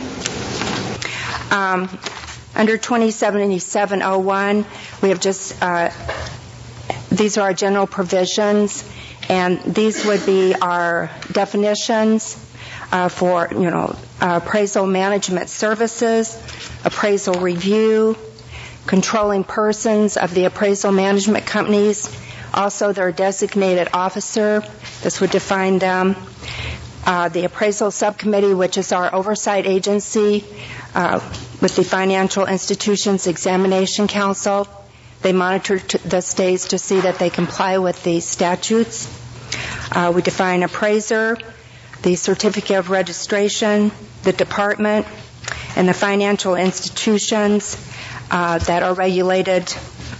Under 2077-01, we have just, these are our general provisions, and these would be our definitions for, appraisal management services, appraisal review, controlling persons of the appraisal management companies, also their designated officer. This would define them. The appraisal subcommittee, which is our oversight agency with the Financial Institutions Examination Council. They monitor the states to see that they comply with the statutes. We define appraiser, the certificate of registration, the department, and the financial institutions that are regulated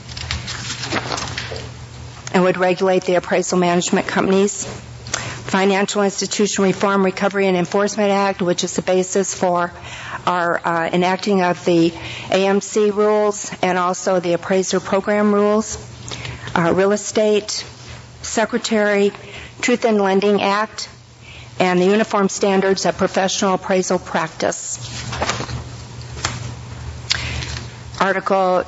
and would regulate the appraisal management companies. Financial Institution Reform, Recovery, and Enforcement Act, which is the basis for our enacting of the AMC rules and also the appraiser program rules. Real Estate Secretary, Truth in Lending Act, and the Uniform Standards of Professional Appraisal Practice. Article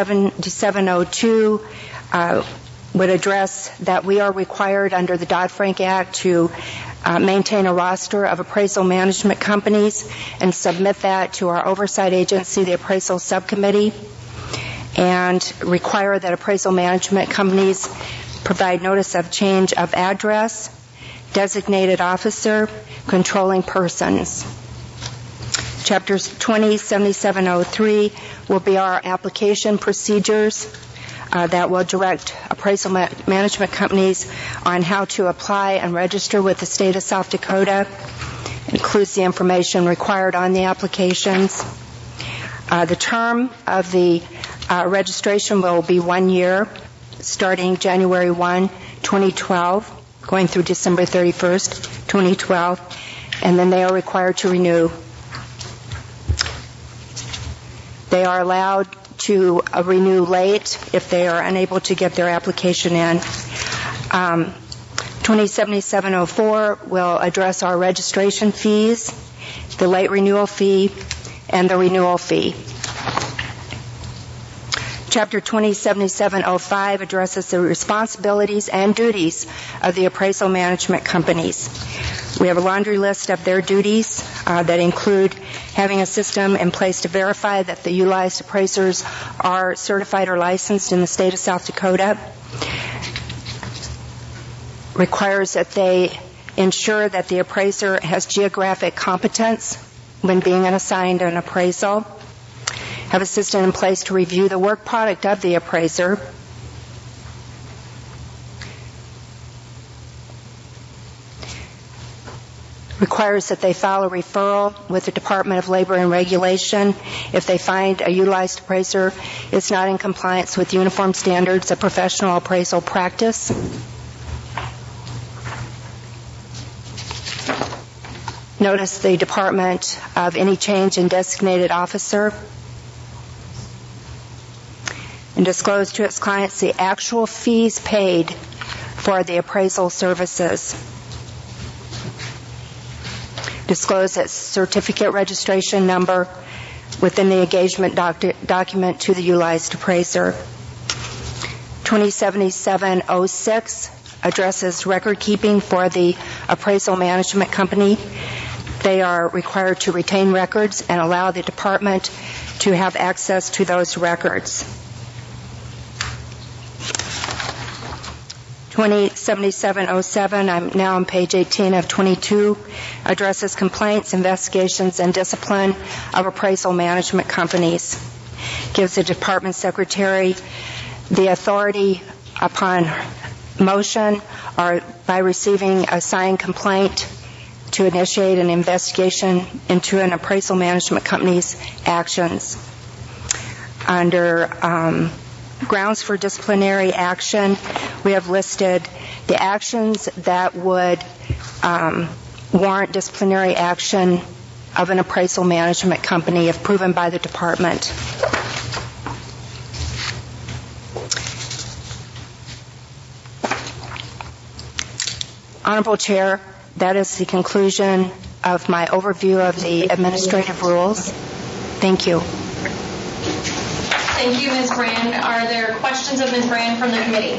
2702 would address that we are required under the Dodd-Frank Act to maintain a roster of appraisal management companies and submit that to our oversight agency, the appraisal subcommittee, and require that appraisal management companies provide notice of change of address, designated officer, controlling persons. Chapters 207703 will be our application procedures that will direct appraisal management companies on how to apply and register with the state of South Dakota. It includes the information required on the applications. The term of the registration will be 1 year, starting January 1, 2012, going through December 31st, 2012, and then they are required to renew. They are allowed to renew late if they are unable to get their application in. 207704 will address our registration fees, the late renewal fee, and the renewal fee. Chapter 207705 addresses the responsibilities and duties of the appraisal management companies. We have a laundry list of their duties that include having a system in place to verify that the utilized appraisers are certified or licensed in the state of South Dakota. Requires that they ensure that the appraiser has geographic competence when being assigned an appraisal. Have a system in place to review the work product of the appraiser. Requires that they file a referral with the Department of Labor and Regulation if they find a utilized appraiser is not in compliance with uniform standards of professional appraisal practice. Notice the Department of any change in designated officer. And disclose to its clients the actual fees paid for the appraisal services. Disclose its certificate registration number within the engagement document to the utilized appraiser. 207706 addresses record keeping for the appraisal management company. They are required to retain records and allow the department to have access to those records. 207707, I'm now on page 18 of 22, addresses complaints, investigations, and discipline of appraisal management companies. Gives the department secretary the authority upon motion or by receiving a signed complaint to initiate an investigation into an appraisal management company's actions. Under grounds for disciplinary action, we have listed the actions that would warrant disciplinary action of an appraisal management company if proven by the department. Honorable Chair, that is the conclusion of my overview of the administrative rules. Thank you. Thank you, Ms. Brand. Are there questions of Ms. Brand from the committee?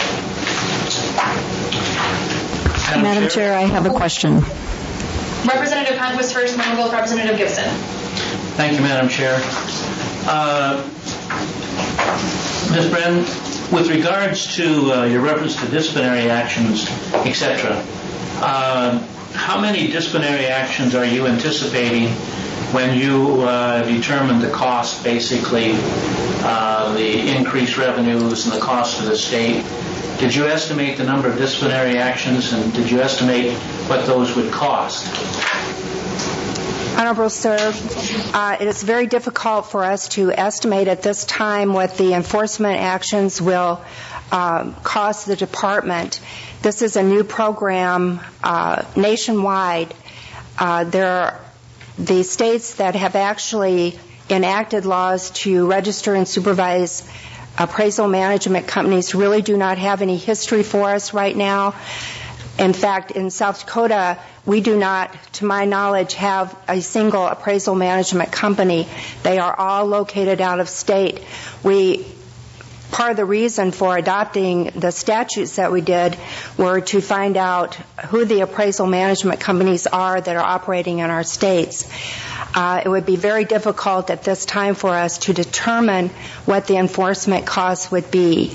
Madam Chair, I have a question. Representative Hunt was first, and then we'll go with Representative Gibson. Thank you, Madam Chair. Ms. Bren, with regards to your reference to disciplinary actions, etc., how many disciplinary actions are you anticipating when you determine the cost, basically, the increased revenues and the cost to the state? Did you estimate the number of disciplinary actions, and did you estimate what those would cost? Honorable Sir, it is very difficult for us to estimate at this time what the enforcement actions will cost the department. This is a new program nationwide. There are the states that have actually enacted laws to register and supervise appraisal management companies really do not have any history for us right now. In fact, in South Dakota, we do not, to my knowledge, have a single appraisal management company. They are all located out of state. Part of the reason for adopting the statutes that we did were to find out who the appraisal management companies are that are operating in our states. It would be very difficult at this time for us to determine what the enforcement costs would be.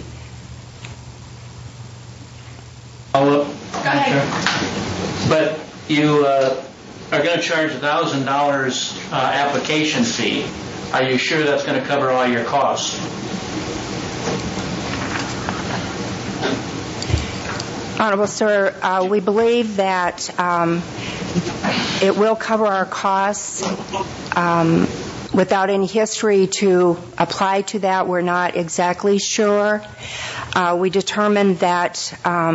Go ahead. But you are going to charge $1,000 application fee. Are you sure that's going to cover all your costs? Honorable Sir, we believe that it will cover our costs. Without any history to apply to that, we're not exactly sure. We determined that,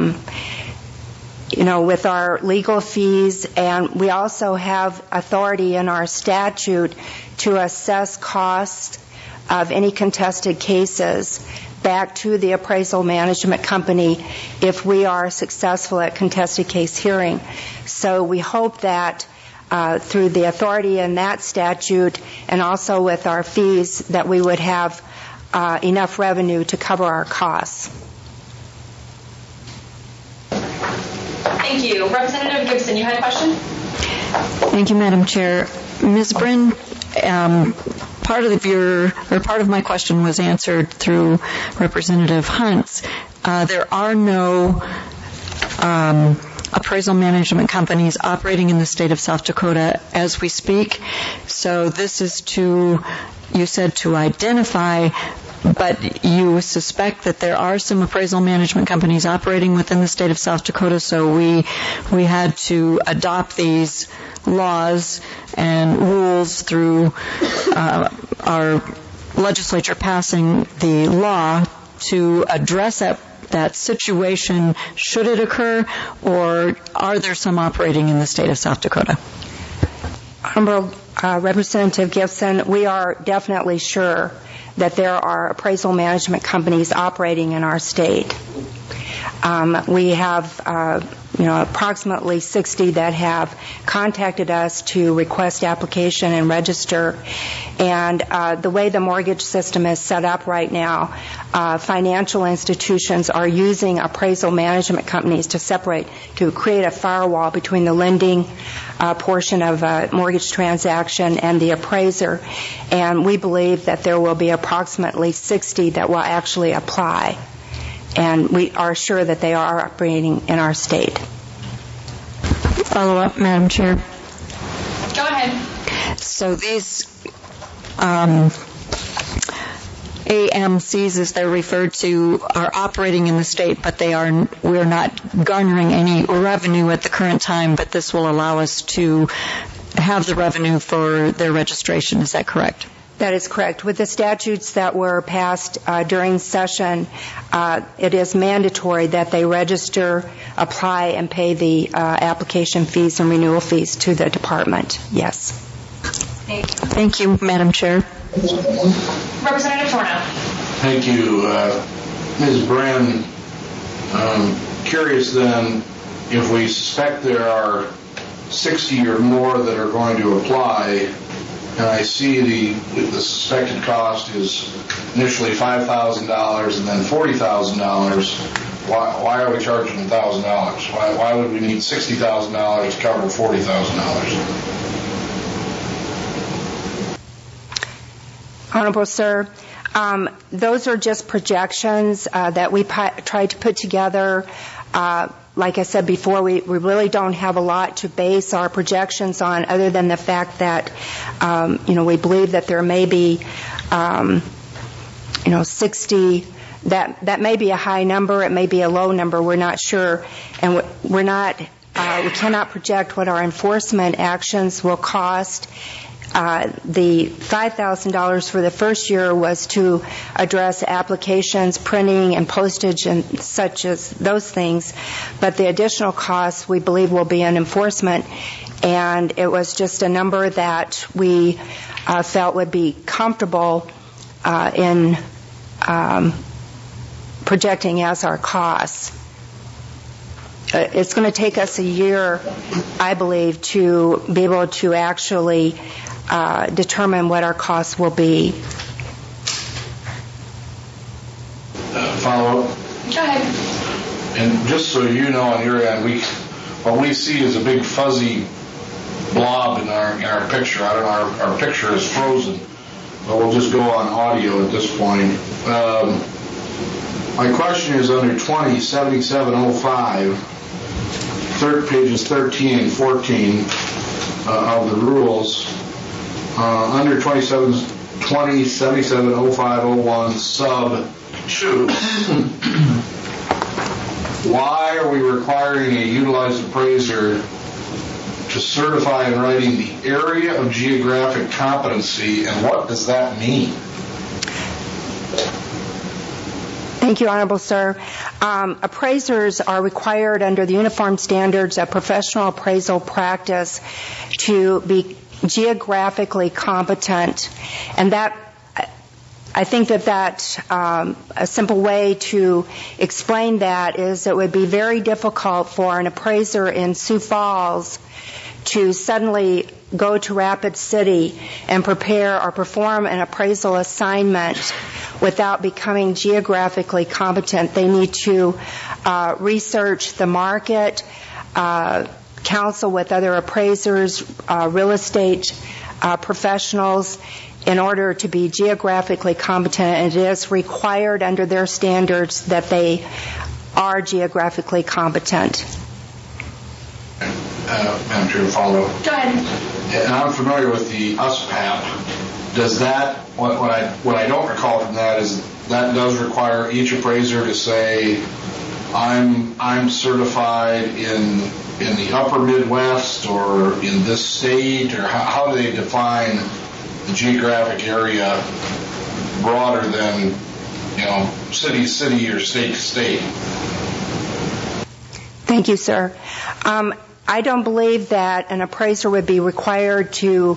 with our legal fees, and we also have authority in our statute to assess costs of any contested cases back to the appraisal management company if we are successful at contested case hearing. So we hope that through the authority in that statute and also with our fees that we would have enough revenue to cover our costs. Thank you. Representative Gibson, you had a question? Thank you, Madam Chair. Ms. Brin, part of my question was answered through Representative Hunt's. There are no appraisal management companies operating in the state of South Dakota as we speak. So this is you said to identify, but you suspect that there are some appraisal management companies operating within the state of South Dakota, so we had to adopt these laws and rules through our legislature passing the law to address that situation should it occur, or are there some operating in the state of South Dakota? Honorable Representative Gibson, we are definitely sure that there are appraisal management companies operating in our state. We have approximately 60 that have contacted us to request application and register. And the way the mortgage system is set up right now, financial institutions are using appraisal management companies to create a firewall between the lending portion of a mortgage transaction and the appraiser. And we believe that there will be approximately 60 that will actually apply. And we are sure that they are operating in our state. Follow up, Madam Chair. Go ahead. So these AMCs, as they're referred to, are operating in the state, but we're not garnering any revenue at the current time, but this will allow us to have the revenue for their registration. Is that correct? That is correct. With the statutes that were passed during session, it is mandatory that they register, apply, and pay the application fees and renewal fees to the department. Yes. Thank you, Madam Chair. Representative Torno. Thank you. Ms. Brin, curious then, if we suspect there are 60 or more that are going to apply, and I see the suspected cost is initially $5,000 and then $40,000. Why are we charging $1,000? Why would we need $60,000 to cover $40,000? Honorable Sir, Those are just projections that we tried to put together. Like I said before, we really don't have a lot to base our projections on other than the fact that, we believe that there may be, 60, that may be a high number, it may be a low number, we're not sure. And we cannot project what our enforcement actions will cost. The $5,000 for the first year was to address applications, printing, and postage and such as those things. But the additional costs we believe will be in enforcement. And it was just a number that we felt would be comfortable in projecting as our costs. It's going to take us a year, I believe, to be able to actually determine what our costs will be. Follow up? Go ahead. And just so you know, on your end, what we see is a big fuzzy blob in our picture. I don't know, our picture is frozen, but we'll just go on audio at this point. My question is under 207705, pages 13 and 14 of the rules. Under 20770501 sub 2, why are we requiring a utilized appraiser to certify in writing the area of geographic competency, and what does that mean? Thank you, Honorable Sir. Appraisers are required under the Uniform Standards of Professional Appraisal Practice to be geographically competent, and that I think that a simple way to explain that is it would be very difficult for an appraiser in Sioux Falls to suddenly go to Rapid City and prepare or perform an appraisal assignment without becoming geographically competent. They need to research the market, counsel with other appraisers, real estate professionals in order to be geographically competent. And it is required under their standards that they are geographically competent. Madam Chair, follow up. Go ahead. And I'm familiar with the USPAP. Does that, what I don't recall from that is that does require each appraiser to say, I'm certified in the upper Midwest or in this state, or how do they define the geographic area broader than, city to city or state to state? Thank you, sir. I don't believe that an appraiser would be required to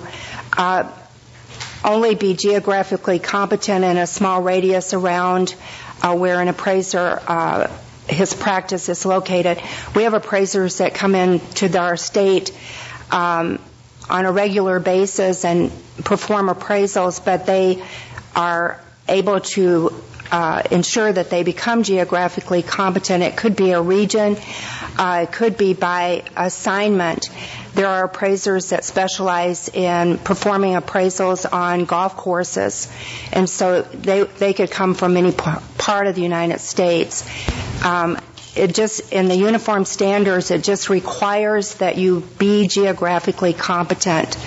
only be geographically competent in a small radius around where an appraiser, his practice is located. We have appraisers that come into our state on a regular basis and perform appraisals, but they are able to ensure that they become geographically competent. It could be a region. It could be by assignment. There are appraisers that specialize in performing appraisals on golf courses, and so they could come from any part of the United States. It just, in the uniform standards, it just requires that you be geographically competent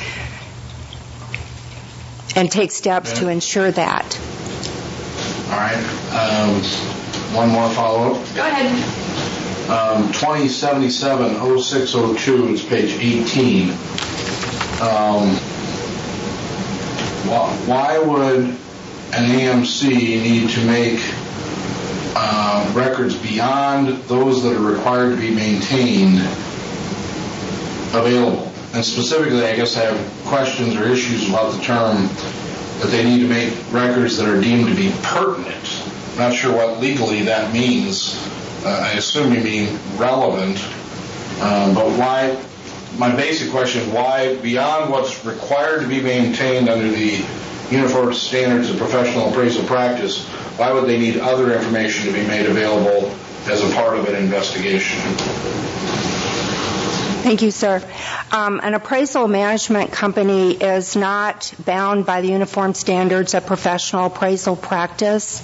and take steps to ensure that. All right. One more follow-up. Go ahead. 2077-0602 is page 18. Why would an AMC need to make records beyond those that are required to be maintained available? And specifically, I guess I have questions or issues about the term that they need to make records that are deemed to be pertinent. I'm not sure what legally that means. I assume you mean relevant. But why? My basic question is why, beyond what's required to be maintained under the Uniform Standards of Professional Appraisal Practice, why would they need other information to be made available as a part of an investigation? Thank you, sir. An appraisal management company is not bound by the uniform standards of professional appraisal practice.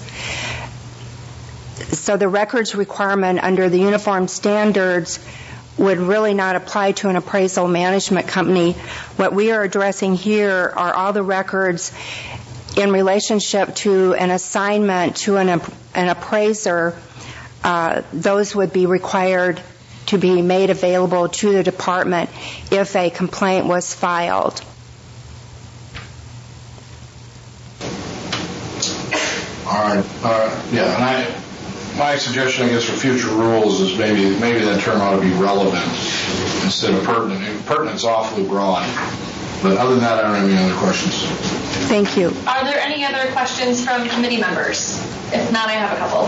So the records requirement under the uniform standards would really not apply to an appraisal management company. What we are addressing here are all the records in relationship to an assignment to an appraiser. Those would be required to be made available to the department if a complaint was filed. All right. Yeah, and my suggestion, I guess, for future rules is maybe that term ought to be relevant instead of pertinent. Pertinent's awfully broad. But other than that, I don't have any other questions. Thank you. Are there any other questions from committee members? If not, I have a couple.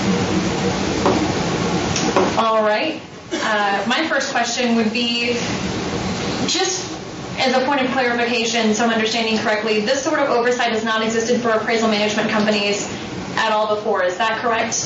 All right. My first question would be, just as a point of clarification, so I'm understanding correctly, this sort of oversight has not existed for appraisal management companies at all before. Is that correct?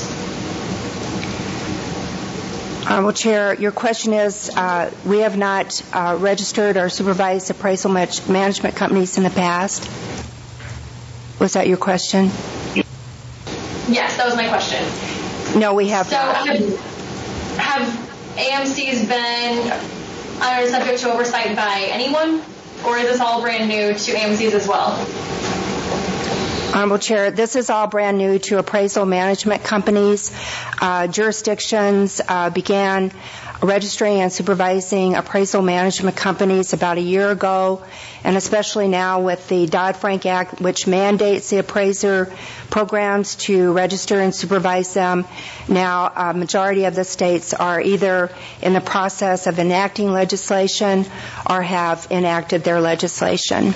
Well, Chair, your question is, we have not registered or supervised appraisal management companies in the past. Was that your question? Yes, that was my question. No, we have not. Have AMCs been subject to oversight by anyone, or is this all brand new to AMCs as well? Honorable Chair, this is all brand new to appraisal management companies. Jurisdictions began registering and supervising appraisal management companies about a year ago, and especially now with the Dodd-Frank Act, which mandates the appraiser programs to register and supervise them. Now, a majority of the states are either in the process of enacting legislation or have enacted their legislation.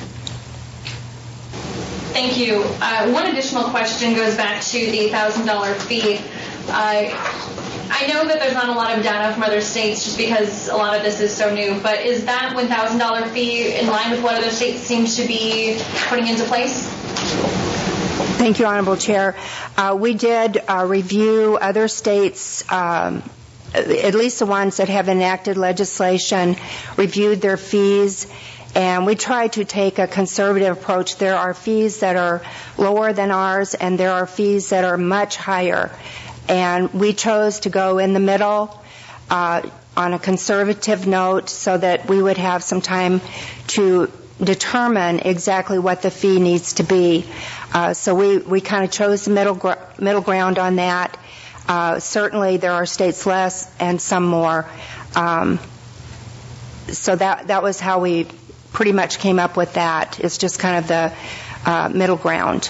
Thank you. One additional question goes back to the $1,000 fee. I know that there's not a lot of data from other states just because a lot of this is so new, but is that $1,000 fee in line with what other states seem to be putting into place? Thank you, Honorable Chair. We did review other states, at least the ones that have enacted legislation, reviewed their fees, and we try to take a conservative approach. There are fees that are lower than ours, and there are fees that are much higher. And we chose to go in the middle on a conservative note so that we would have some time to determine exactly what the fee needs to be. So we kind of chose the middle ground on that. Certainly there are states less and some more. So that was how we pretty much came up with that. It's just kind of the middle ground.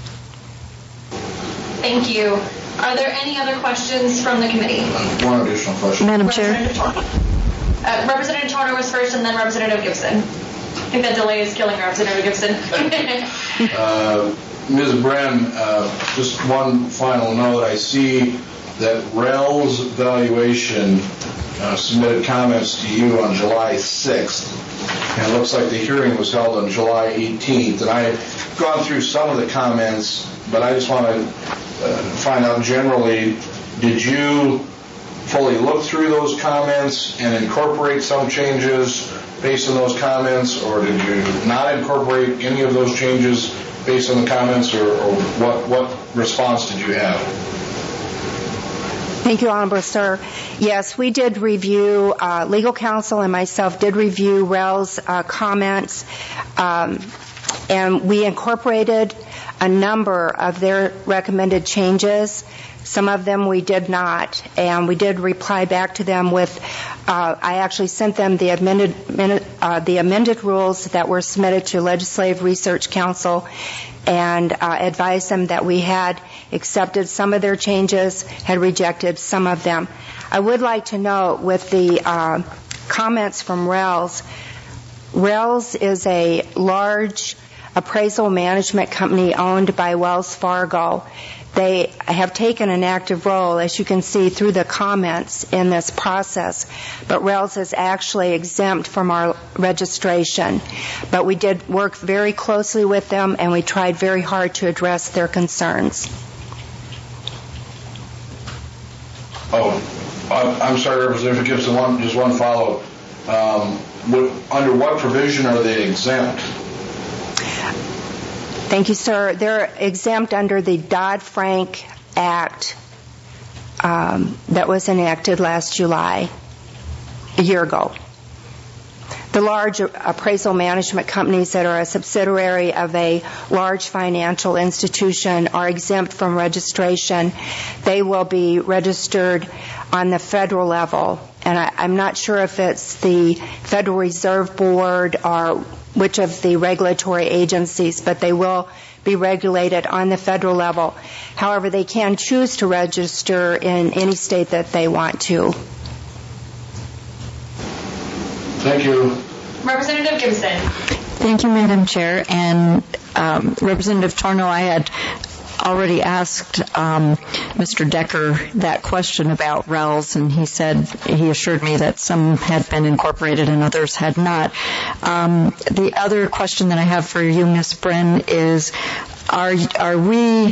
Thank you. Are there any other questions from the committee? One additional question. Madam Chair. Representative Turner was first, and then Representative Gibson. I think that delay is killing Representative Gibson. Ms. Bren, just one final note. I see that REL's valuation submitted comments to you on July 6th, and it looks like the hearing was held on July 18th. And I've gone through some of the comments, but I just want to find out generally, did you fully look through those comments and incorporate some changes based on those comments, or did you not incorporate any of those changes based on the comments, or what response did you have? Thank you, Honorable Sir. Yes, we did review, legal counsel and myself did review REL's comments, and we incorporated a number of their recommended changes. Some of them we did not, and we did reply back to them with, I actually sent them the amended rules that were submitted to Legislative Research Council, and advised them that we had accepted some of their changes, had rejected some of them. I would like to note with the comments from REL's is a large appraisal management company owned by Wells Fargo. They have taken an active role, as you can see through the comments in this process, but REL's is actually exempt from our registration. But we did work very closely with them, and we tried very hard to address their concerns. Oh, I'm sorry, Representative Gibson, just one follow-up. Under what provision are they exempt? Thank you, sir. They're exempt under the Dodd-Frank Act that was enacted last July, a year ago. The large appraisal management companies that are a subsidiary of a large financial institution are exempt from registration. They will be registered on the federal level. And I'm not sure if it's the Federal Reserve Board or which of the regulatory agencies, but they will be regulated on the federal level. However, they can choose to register in any state that they want to. Thank you. Representative Gibson. Thank you, Madam Chair. And Representative Torno, I had already asked Mr. Decker that question about RELs, and he assured me that some had been incorporated and others had not. The other question that I have for you, Ms. Bren, is are we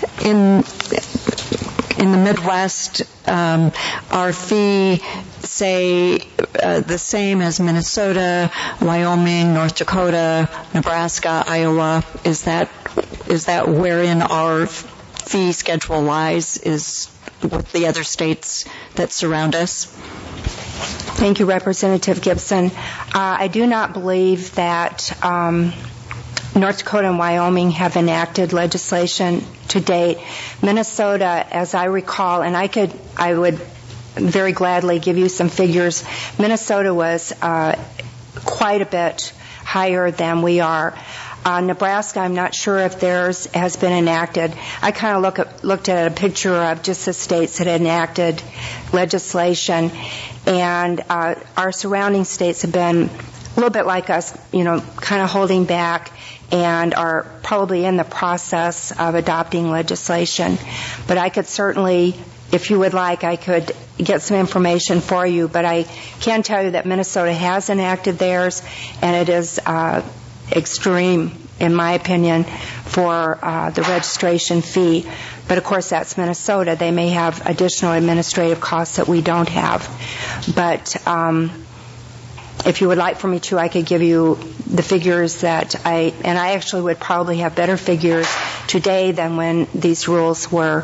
in the Midwest, our fee, say, the same as Minnesota, Wyoming, North Dakota, Nebraska, Iowa? Is that wherein our fee schedule lies, is with the other states that surround us? Thank you, Representative Gibson. I do not believe that North Dakota and Wyoming have enacted legislation to date. Minnesota, as I recall, and I would very gladly give you some figures, Minnesota was quite a bit higher than we are. Nebraska, I'm not sure if theirs has been enacted. I kind of looked at a picture of just the states that had enacted legislation, and our surrounding states have been a little bit like us, kind of holding back and are probably in the process of adopting legislation. But I could certainly, if you would like, I could get some information for you. But I can tell you that Minnesota has enacted theirs, and it is extreme, in my opinion, for the registration fee. But, of course, that's Minnesota. They may have additional administrative costs that we don't have. But if you would like for me to, I could give you the figures and I actually would probably have better figures today than when these rules were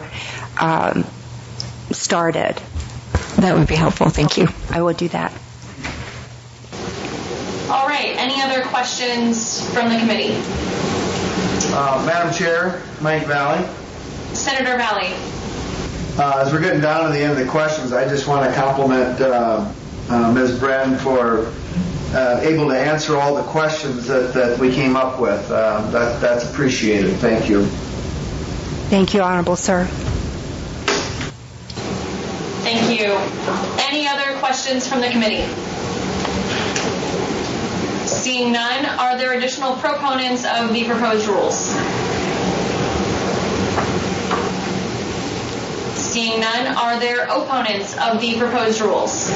started. That would be helpful. Thank you. I will do that. All right. Any other questions from the committee? Madam Chair, Mike Valley. Senator Valley. As we're getting down to the end of the questions, I just want to compliment Ms. Bren for able to answer all the questions that we came up with. That's appreciated. Thank you. Thank you, Honorable Sir. Thank you. Any other questions from the committee? Seeing none, are there additional proponents of the proposed rules? Seeing none, are there opponents of the proposed rules?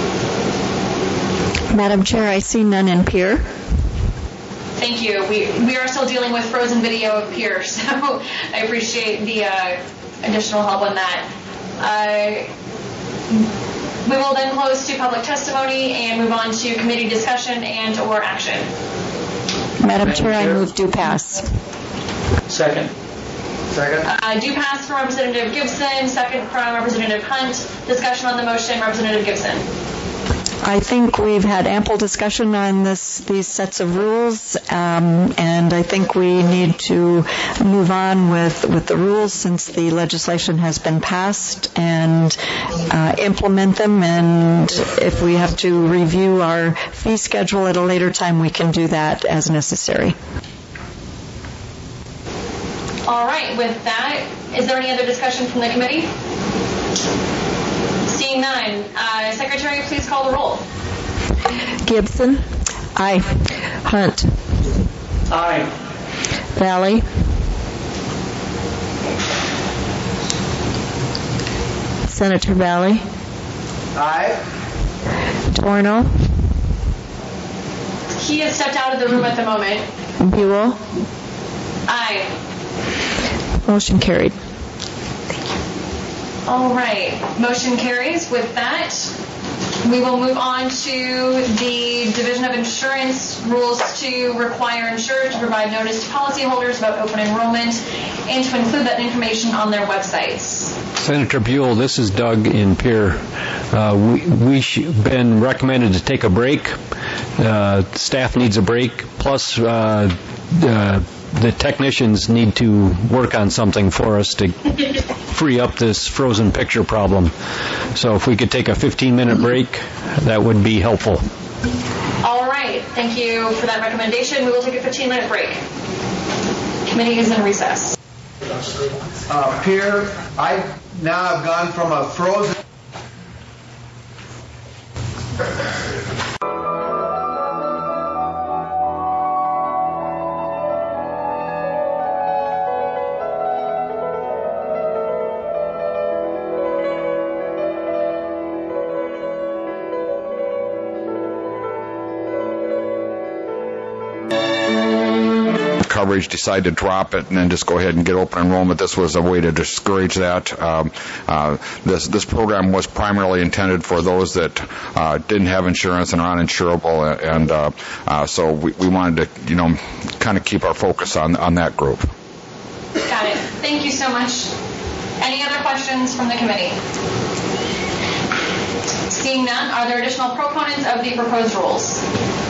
Madam Chair, I see none in Peer. Thank you. We are still dealing with frozen video of Peer, so I appreciate the additional help on that. We will then close to public testimony and move on to committee discussion and or action. Madam Chair, I move do pass. Second. Do pass from Representative Gibson, second from Representative Hunt. Discussion on the motion, Representative Gibson. I think we've had ample discussion on these sets of rules, and I think we need to move on with the rules since the legislation has been passed and implement them. And if we have to review our fee schedule at a later time, we can do that as necessary. All right. With that, is there any other discussion from the committee? Seeing none, Secretary, please call the roll. Gibson? Aye. Hunt? Aye. Valley? Senator Valley? Aye. Torno? He has stepped out of the room at the moment. Buell? Aye. Motion carried. All right. Motion carries. With that, We will move on to the Division of Insurance rules to require insurers to provide notice to policyholders about open enrollment and to include that information on their websites. Senator Buell, this is Doug in Pierre. We've been recommended to take a break. Staff needs a break. Plus, the technicians need to work on something for us to free up this frozen picture problem. So if we could take a 15-minute break, that would be helpful. All right. Thank you for that recommendation. We will take a 15-minute break. Committee is in recess. Pierre, I now have gone from a frozen... coverage, decide to drop it and then just go ahead and get open enrollment. This was a way to discourage that. This program was primarily intended for those that didn't have insurance and are uninsurable, and so we wanted to, kind of keep our focus on that group. Got it. Thank you so much. Any other questions from the committee? Seeing none, are there additional proponents of the proposed rules?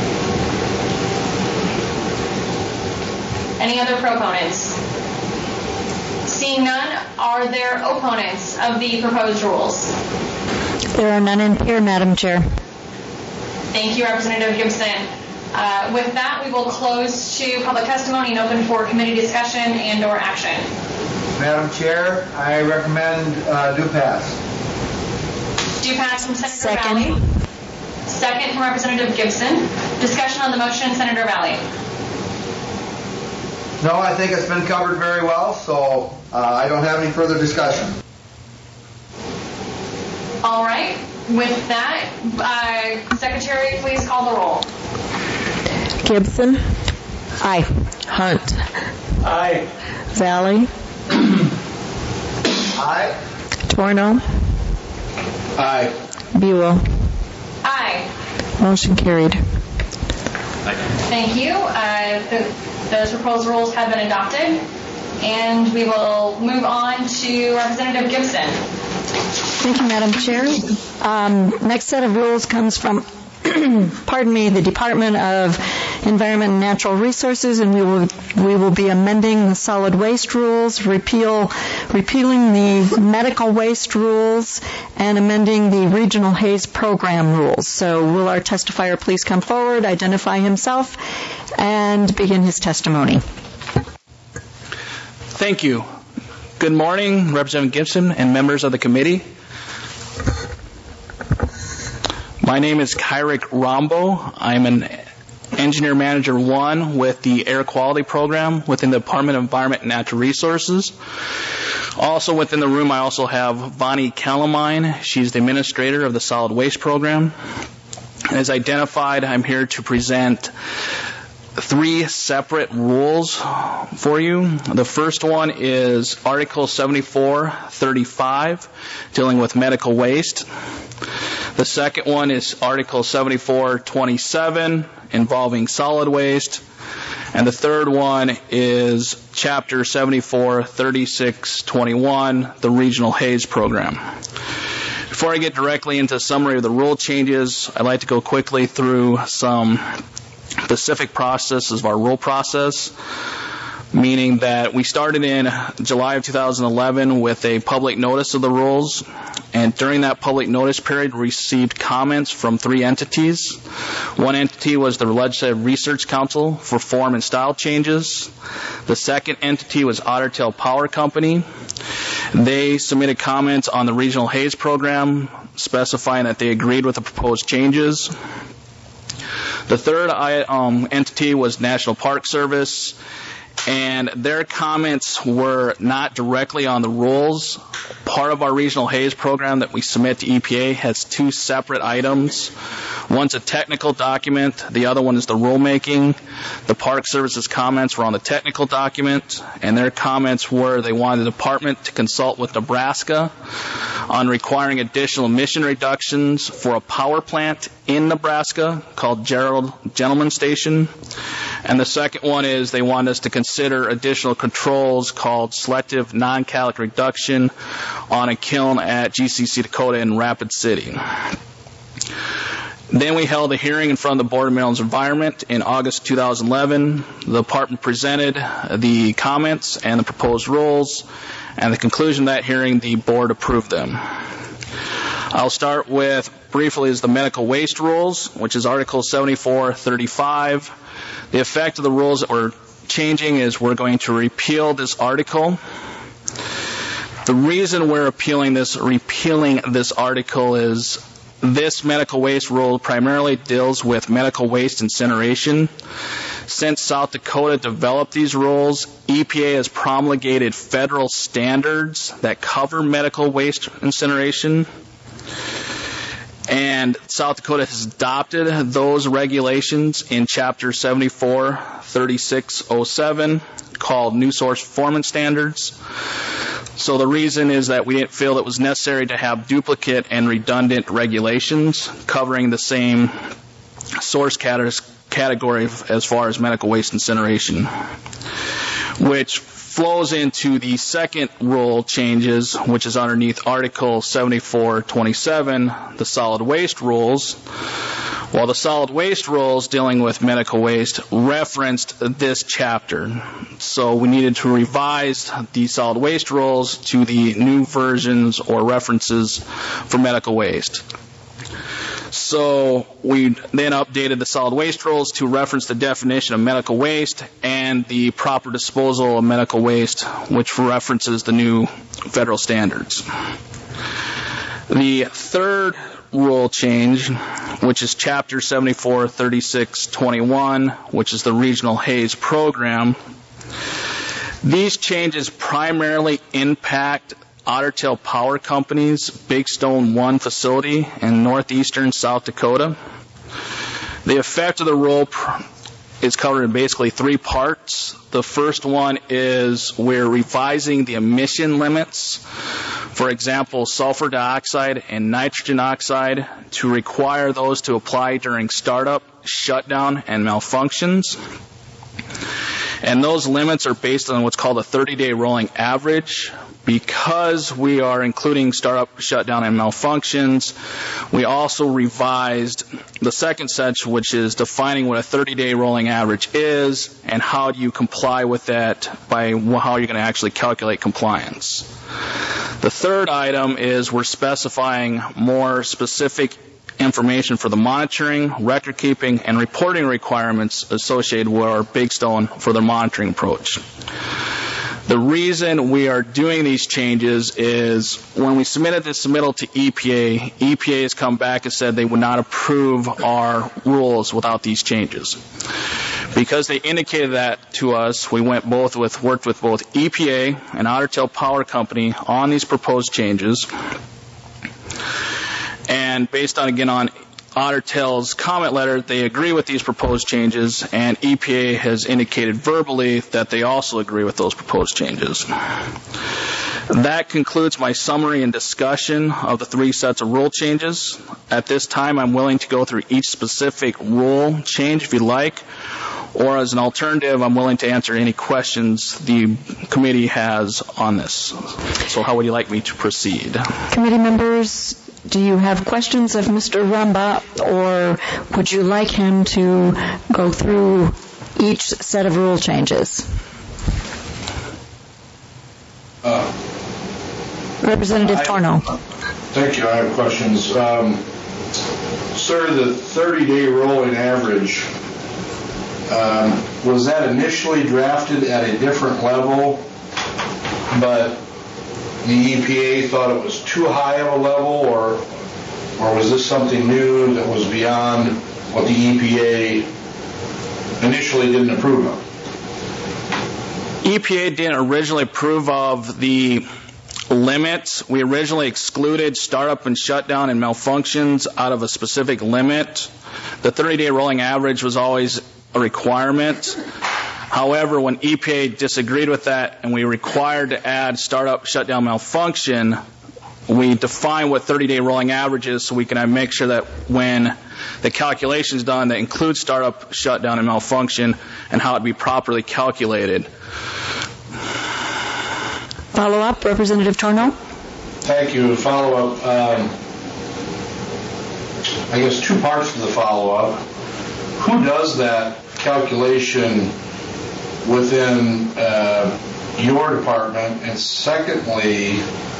Any other proponents? Seeing none, are there opponents of the proposed rules? There are none in Pierre, Madam Chair. Thank you, Representative Gibson. With that, we will close to public testimony and open for committee discussion and or action. Madam Chair, I recommend do pass. Do pass from Senator Valley. Second from Representative Gibson. Discussion on the motion, Senator Valley. No, I think it's been covered very well, so I don't have any further discussion. All right. With that, Secretary, please call the roll. Gibson? Aye. Hunt? Aye. Valley? Aye. Torno? Aye. Buell? Aye. Motion carried. Thank you. Those proposed rules have been adopted, and we will move on to Representative Gibson. Thank you, Madam Chair. Next set of rules comes from, the Department of Environment and Natural Resources, and we will be amending the solid waste rules, repealing the medical waste rules, and amending the regional haze program rules. So will our testifier please come forward, identify himself, and begin his testimony. Thank you. Good morning, Representative Gibson and members of the committee. My name is Kyrick Rombo. I'm an Engineer Manager 1 with the Air Quality Program within the Department of Environment and Natural Resources. Also within the room, I also have Vonnie Calamine. She's the Administrator of the Solid Waste Program. As identified, I'm here to present 3 separate rules for you. The first one is Article 7435, dealing with medical waste. The second one is Article 7427, involving solid waste. And the third one is Chapter 743621, the Regional Haze Program. Before I get directly into a summary of the rule changes, I'd like to go quickly through some specific processes of our rule process, meaning that we started in July of 2011 with a public notice of the rules, and during that public notice period, we received comments from 3 entities. One entity was the Legislative Research Council for form and style changes. The second entity was Otter Tail Power Company. They submitted comments on the Regional Haze Program, specifying that they agreed with the proposed changes. The third entity was National Park Service, and their comments were not directly on the rules. Part of our Regional Haze Program that we submit to EPA has 2 separate items. One's a technical document. The other one is the rulemaking. The Park Service's comments were on the technical document, and their comments were they wanted the department to consult with Nebraska on requiring additional emission reductions for a power plant in Nebraska called Gerald Gentleman Station. And the second one is they want us to consider additional controls called selective non-catalytic reduction on a kiln at GCC Dakota in Rapid City. Then we held a hearing in front of the Board of Maryland's Environment in August 2011. The department presented the comments and the proposed rules, and the conclusion of that hearing, the board approved them. I'll start with briefly is the medical waste rules, which is Article 7435. The effect of the rules that we're changing is we're going to repeal this article. The reason we're repealing this article is this medical waste rule primarily deals with medical waste incineration. Since South Dakota developed these rules, EPA has promulgated federal standards that cover medical waste incineration. And South Dakota has adopted those regulations in Chapter 743607 called New Source Performance Standards. So the reason is that we didn't feel it was necessary to have duplicate and redundant regulations covering the same source category as far as medical waste incineration, which flows into the second rule changes, which is underneath Article 7427, the solid waste rules. While the solid waste rules dealing with medical waste referenced this chapter. So we needed to revise the solid waste rules to the new versions or references for medical waste. So we then updated the solid waste rules to reference the definition of medical waste and the proper disposal of medical waste, which references the new federal standards. The third rule change, which is Chapter 743621, which is the Regional Haze Program. These changes primarily impact Otter Tail Power Company's Big Stone 1 facility in northeastern South Dakota. The effect of the rule is covered in basically three parts. The first one is we're revising the emission limits, for example, sulfur dioxide and nitrogen oxide, to require those to apply during startup, shutdown, and malfunctions. And those limits are based on what's called a 30-day rolling average. Because we are including startup, shutdown, and malfunctions, we also revised the second section, which is defining what a 30-day rolling average is and how do you comply with that by how you're going to actually calculate compliance. The third item is we're specifying more specific information for the monitoring, record keeping, and reporting requirements associated with our Big Stone for their monitoring approach. The reason we are doing these changes is when we submitted this submittal to EPA, EPA has come back and said they would not approve our rules without these changes. Because they indicated that to us, we worked with both EPA and Otter Tail Power Company on these proposed changes. And based on, again, on Otter Tail's comment letter, they agree with these proposed changes, and EPA has indicated verbally that they also agree with those proposed changes. That concludes my summary and discussion of the three sets of rule changes. At this time, I'm willing to go through each specific rule change if you'd like, or as an alternative, I'm willing to answer any questions the committee has on this. So how would you like me to proceed? Committee members, do you have questions of Mr. Ramba, or would you like him to go through each set of rule changes? Representative Torno. Thank you. I have questions. Sir, the 30-day rolling average, was that initially drafted at a different level, but the EPA thought it was too high of a level, or was this something new that was beyond what the EPA initially didn't approve of? EPA didn't originally approve of the limit. We originally excluded startup and shutdown and malfunctions out of a specific limit. The 30-day rolling average was always a requirement. However, when EPA disagreed with that and we required to add startup, shutdown, malfunction, we define what 30-day rolling average is so we can make sure that when the calculation is done that includes startup, shutdown, and malfunction and how it be properly calculated. Follow-up, Representative Torno. Thank you. Follow-up. I guess two parts to the follow-up. Who does that calculation within your department? And secondly,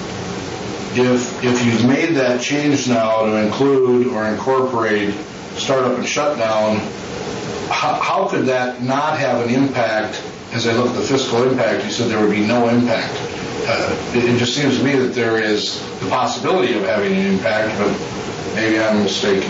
if you've made that change now to include or incorporate startup and shutdown, how could that not have an impact? As I look at the fiscal impact, you said there would be no impact. It just seems to me that there is the possibility of having an impact, but maybe I'm mistaken.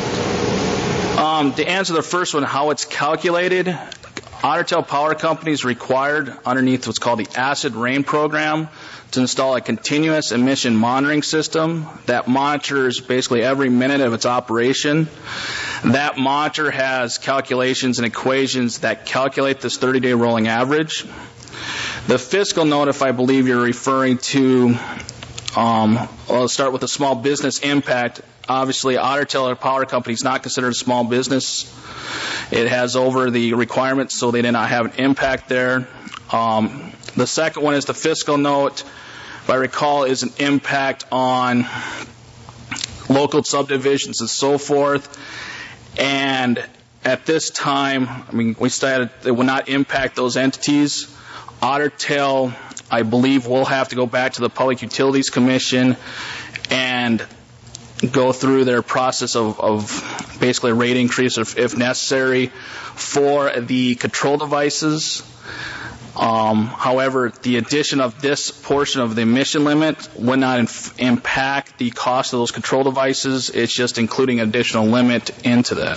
To answer the first one, how it's calculated, Otter Tail Power Company is required underneath what's called the Acid Rain Program to install a continuous emission monitoring system that monitors basically every minute of its operation. That monitor has calculations and equations that calculate this 30-day rolling average. The fiscal note, if I believe you're referring to, I'll start with the small business impact. Obviously, Otter Tail Power Company is not considered a small business. It has over the requirements, so they did not have an impact there. The second one is the fiscal note, if I recall, is an impact on local subdivisions and so forth. And at this time, we stated it will not impact those entities. Otter Tail, I believe, will have to go back to the Public Utilities Commission and go through their process of basically a rate increase if necessary for the control devices. However, the addition of this portion of the emission limit would not impact the cost of those control devices. It's just including an additional limit into that.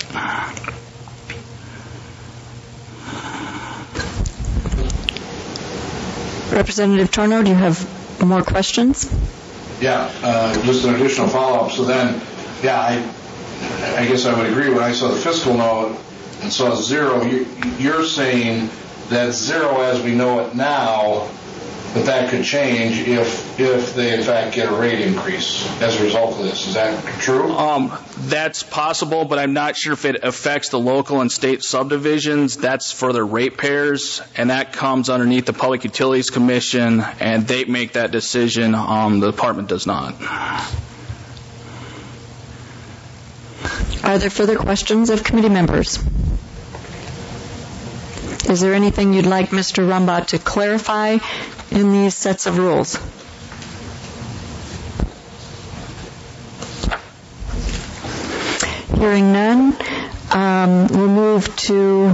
Representative Torno, do you have more questions? Yeah, just an additional follow-up. So then, yeah, I guess I would agree. When I saw the fiscal note and saw zero, you're saying that zero as we know it now, but that could change if they in fact get a rate increase as a result of this. Is that true? That's possible, but I'm not sure if it affects the local and state subdivisions. That's for the ratepayers, and that comes underneath the Public Utilities Commission, and they make that decision. The department does not. Are there further questions of committee members? Is there anything you'd like Mr. Rumbaugh to clarify in these sets of rules? Hearing none, we'll move to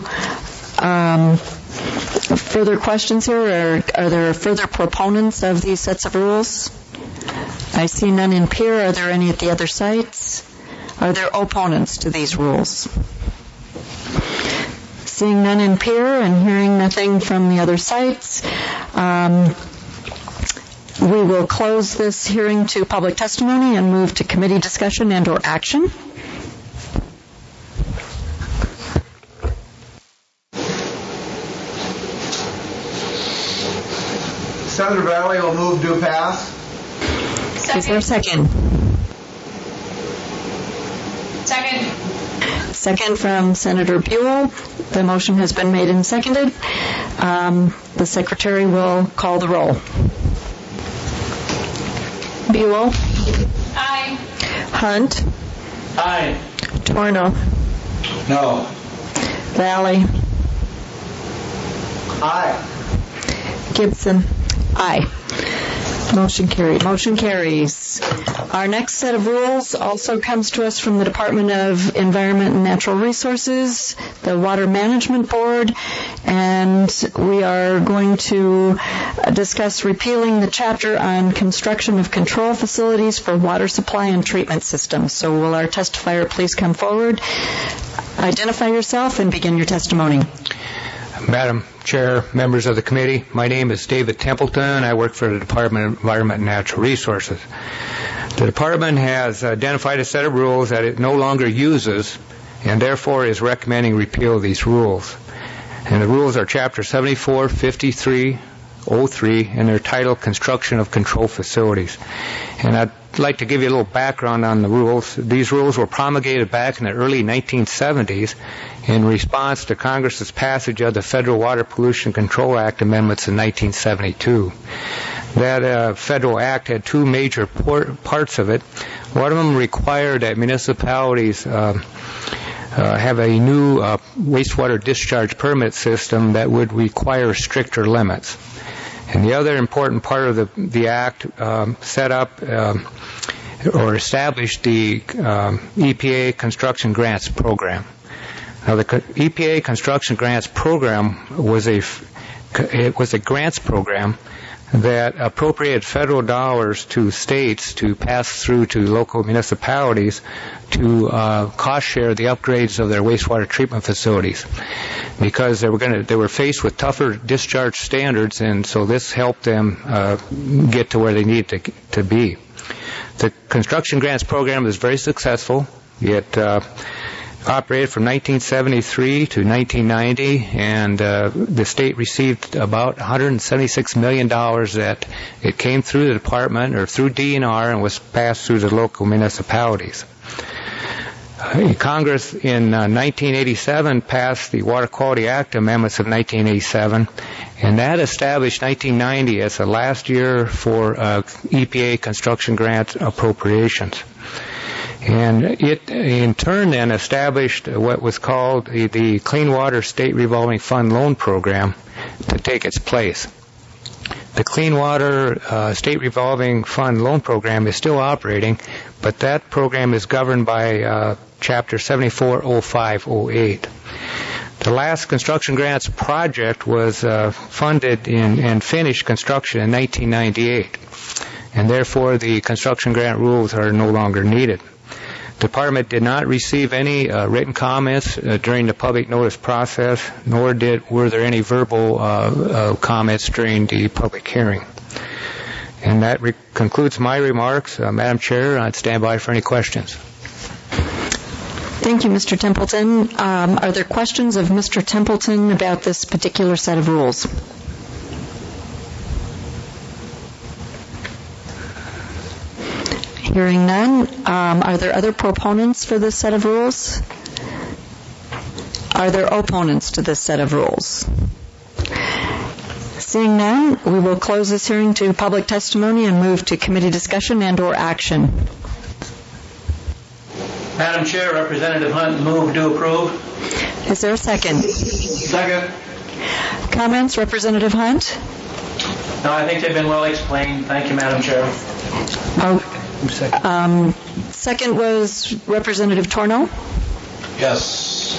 further questions here. Are there further proponents of these sets of rules? I see none in Pierre. Are there any at the other sites? Are there opponents to these rules? Seeing none in Pierre and hearing nothing from the other sites, we will close this hearing to public testimony and move to committee discussion and or action. Senator Valley will move to pass. Second. Is there a second? Second. Second from Senator Buell. The motion has been made and seconded. The secretary will call the roll. Buell. Aye. Hunt. Aye. Torno. No. Valley. Aye. Gibson. Aye. Motion carried. Motion carries. Our next set of rules also comes to us from the Department of Environment and Natural Resources, the Water Management Board, and we are going to discuss repealing the chapter on construction of control facilities for water supply and treatment systems. So will our testifier please come forward, identify yourself, and begin your testimony. Madam Chair, members of the committee, my name is David Templeton. I work for the Department of Environment and Natural Resources. The department has identified a set of rules that it no longer uses and therefore is recommending repeal of these rules. And the rules are Chapter 74, 53, 03, and they're titled Construction of Control Facilities. And I'd like to give you a little background on the rules. These rules were promulgated back in the early 1970s in response to Congress's passage of the Federal Water Pollution Control Act amendments in 1972. That federal act had two major parts of it. One of them required that municipalities have a new wastewater discharge permit system that would require stricter limits. And the other important part of the act set up or established the EPA Construction Grants Program. Now, the EPA Construction Grants Program was a grants program that appropriated federal dollars to states to pass through to local municipalities to cost share the upgrades of their wastewater treatment facilities, because they were faced with tougher discharge standards, and so this helped them get to where they needed to be. The construction grants program was very successful. It operated from 1973 to 1990, and the state received about $176 million that it came through the department or through DNR and was passed through the local municipalities. Congress in 1987 passed the Water Quality Act amendments of 1987, and that established 1990 as the last year for EPA construction grant appropriations. And it, in turn, then established what was called the Clean Water State Revolving Fund Loan Program to take its place. The Clean Water State Revolving Fund Loan Program is still operating, but that program is governed by Chapter 740508. The last construction grants project was funded and finished construction in 1998, and therefore the construction grant rules are no longer needed. The department did not receive any written comments during the public notice process, nor were there any verbal comments during the public hearing. And that concludes my remarks. Madam Chair, I'd stand by for any questions. Thank you, Mr. Templeton. Are there questions of Mr. Templeton about this particular set of rules? Hearing none, are there other proponents for this set of rules? Are there opponents to this set of rules? Seeing none, we will close this hearing to public testimony and move to committee discussion and/or action. Madam Chair, Representative Hunt, move to approve. Is there a second? Second. Comments, Representative Hunt? No, I think they've been well explained. Thank you, Madam Chair. Second was Representative Torno? Yes.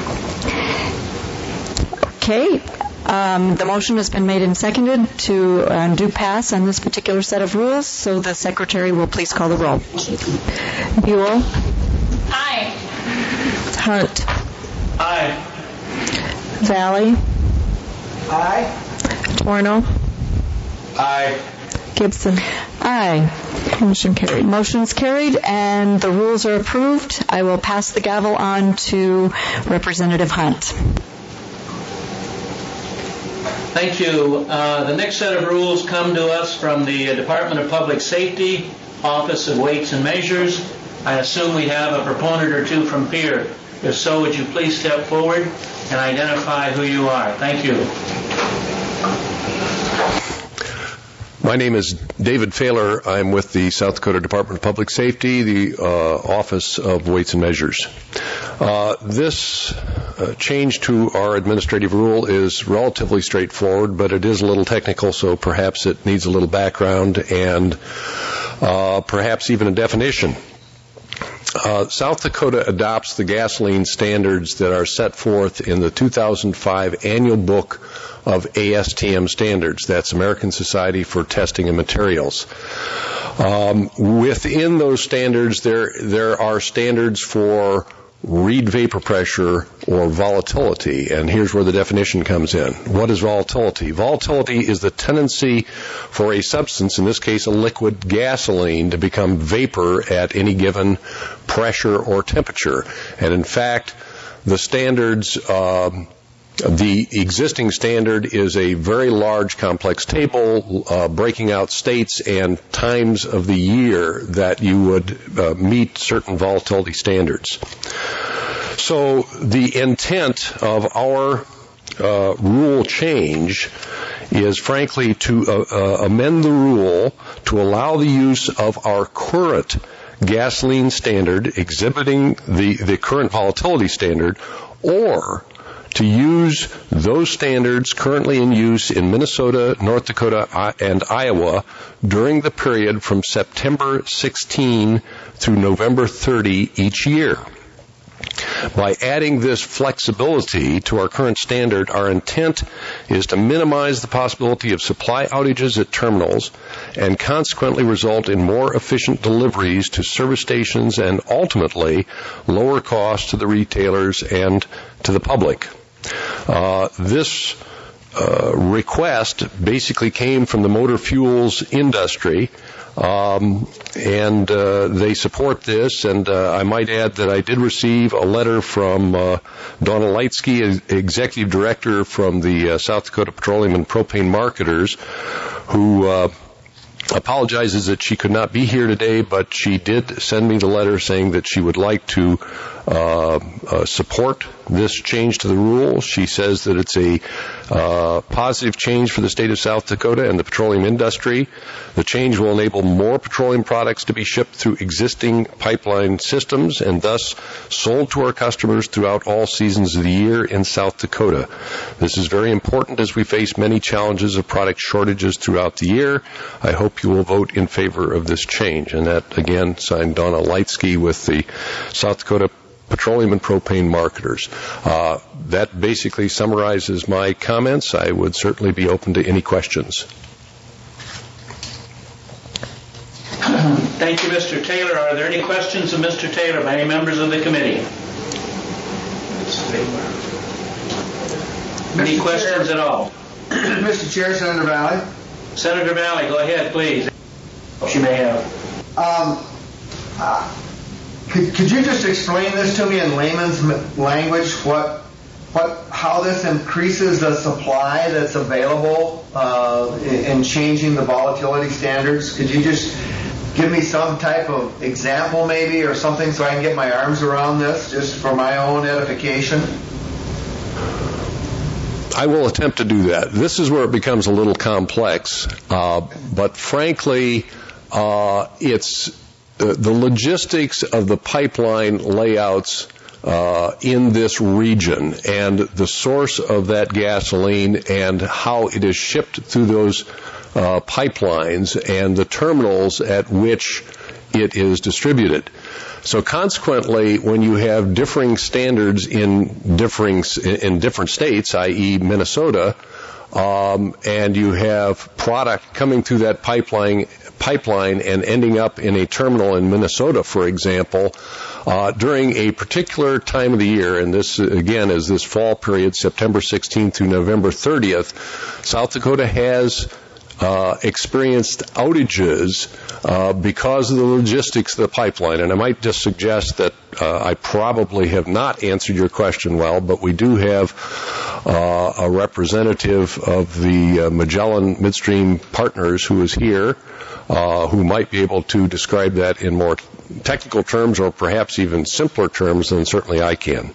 Okay. The motion has been made and seconded to do pass on this particular set of rules, so the Secretary will please call the roll. Buell? Aye. Hart? Aye. Valley? Aye. Torno? Aye. Gibson? Aye. Motion carried. Motion's carried, and the rules are approved. I will pass the gavel on to Representative Hunt. Thank you. The next set of rules come to us from the Department of Public Safety, Office of Weights and Measures. I assume we have a proponent or two from Pierre. If so, would you please step forward and identify who you are? Thank you. My name is David Failer. I'm with the South Dakota Department of Public Safety, the Office of Weights and Measures. This change to our administrative rule is relatively straightforward, but it is a little technical, so perhaps it needs a little background and perhaps even a definition. South Dakota adopts the gasoline standards that are set forth in the 2005 Annual Book of ASTM standards. That's American Society for Testing and Materials. Within those standards, there are standards for read vapor pressure or volatility, and here's where the definition comes in. What is volatility? Volatility is the tendency for a substance, in this case a liquid gasoline, to become vapor at any given pressure or temperature. And in fact, the standards, the existing standard is a very large, complex table breaking out states and times of the year that you would meet certain volatility standards. So the intent of our rule change is frankly to amend the rule to allow the use of our current gasoline standard exhibiting the current volatility standard, or to use those standards currently in use in Minnesota, North Dakota, and Iowa during the period from September 16 through November 30 each year. By adding this flexibility to our current standard, our intent is to minimize the possibility of supply outages at terminals and consequently result in more efficient deliveries to service stations and ultimately lower costs to the retailers and to the public. This request basically came from the motor fuels industry, and they support this. And I might add that I did receive a letter from Donna Leitsky, Executive Director from the South Dakota Petroleum and Propane Marketers, who apologizes that she could not be here today, but she did send me the letter saying that she would like to support this change to the rule. She says that it's a positive change for the state of South Dakota and the petroleum industry. The change will enable more petroleum products to be shipped through existing pipeline systems and thus sold to our customers throughout all seasons of the year in South Dakota. This is very important as we face many challenges of product shortages throughout the year. I hope you will vote in favor of this change. And that, again, signed Donna Leitsky with the South Dakota Petroleum and Propane Marketers. That basically summarizes my comments. I would certainly be open to any questions. Thank you, Mr. Taylor. Are there any questions of Mr. Taylor by any members of the committee? Any questions at all? Mr. Chair, Senator Valley. Senator Valley, go ahead, please. She may have. Could you just explain this to me in layman's language? How this increases the supply that's available in changing the volatility standards? Could you just give me some type of example, maybe, or something, so I can get my arms around this, just for my own edification? I will attempt to do that. This is where it becomes a little complex, but frankly, it's the logistics of the pipeline layouts in this region and the source of that gasoline and how it is shipped through those pipelines and the terminals at which it is distributed. So consequently, when you have differing standards in different states, i.e. Minnesota, and you have product coming through that pipeline and ending up in a terminal in Minnesota, for example, during a particular time of the year, and this, again, is this fall period, September 16th through November 30th, South Dakota has experienced outages because of the logistics of the pipeline. And I might just suggest that I probably have not answered your question well, but we do have a representative of the Magellan Midstream Partners who is here, who might be able to describe that in more technical terms or perhaps even simpler terms than certainly I can.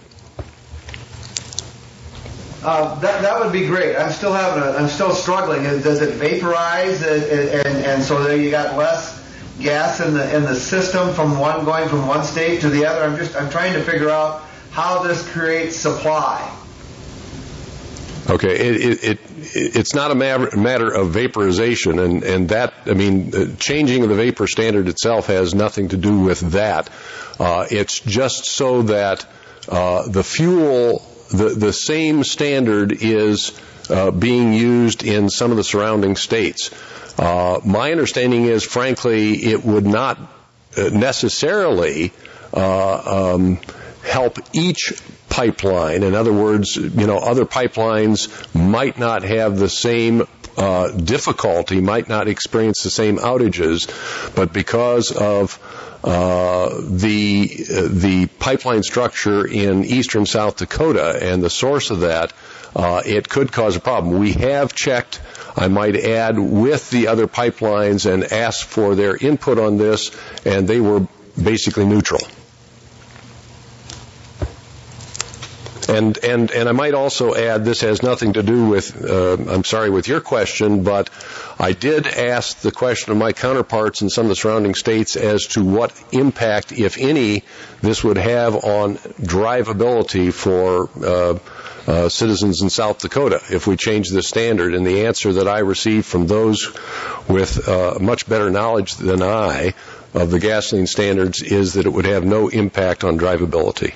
That would be great. I'm still struggling. Does it vaporize, and so there you got less gas in the system going from one state to the other? I'm trying to figure out how this creates supply. Okay, it's not a matter of vaporization, and that, I mean, changing of the vapor standard itself has nothing to do with that. It's just so that the fuel, the same standard is being used in some of the surrounding states. My understanding is, frankly, it would not necessarily help each pipeline. In other words, other pipelines might not have the same difficulty, might not experience the same outages, but because of the pipeline structure in eastern South Dakota and the source of that, it could cause a problem. We have checked, I might add, with the other pipelines and asked for their input on this, and they were basically neutral. And I might also add, this has nothing to do with, with your question, but I did ask the question of my counterparts in some of the surrounding states as to what impact, if any, this would have on drivability for citizens in South Dakota if we change the standard. And the answer that I received from those with much better knowledge than I of the gasoline standards is that it would have no impact on drivability.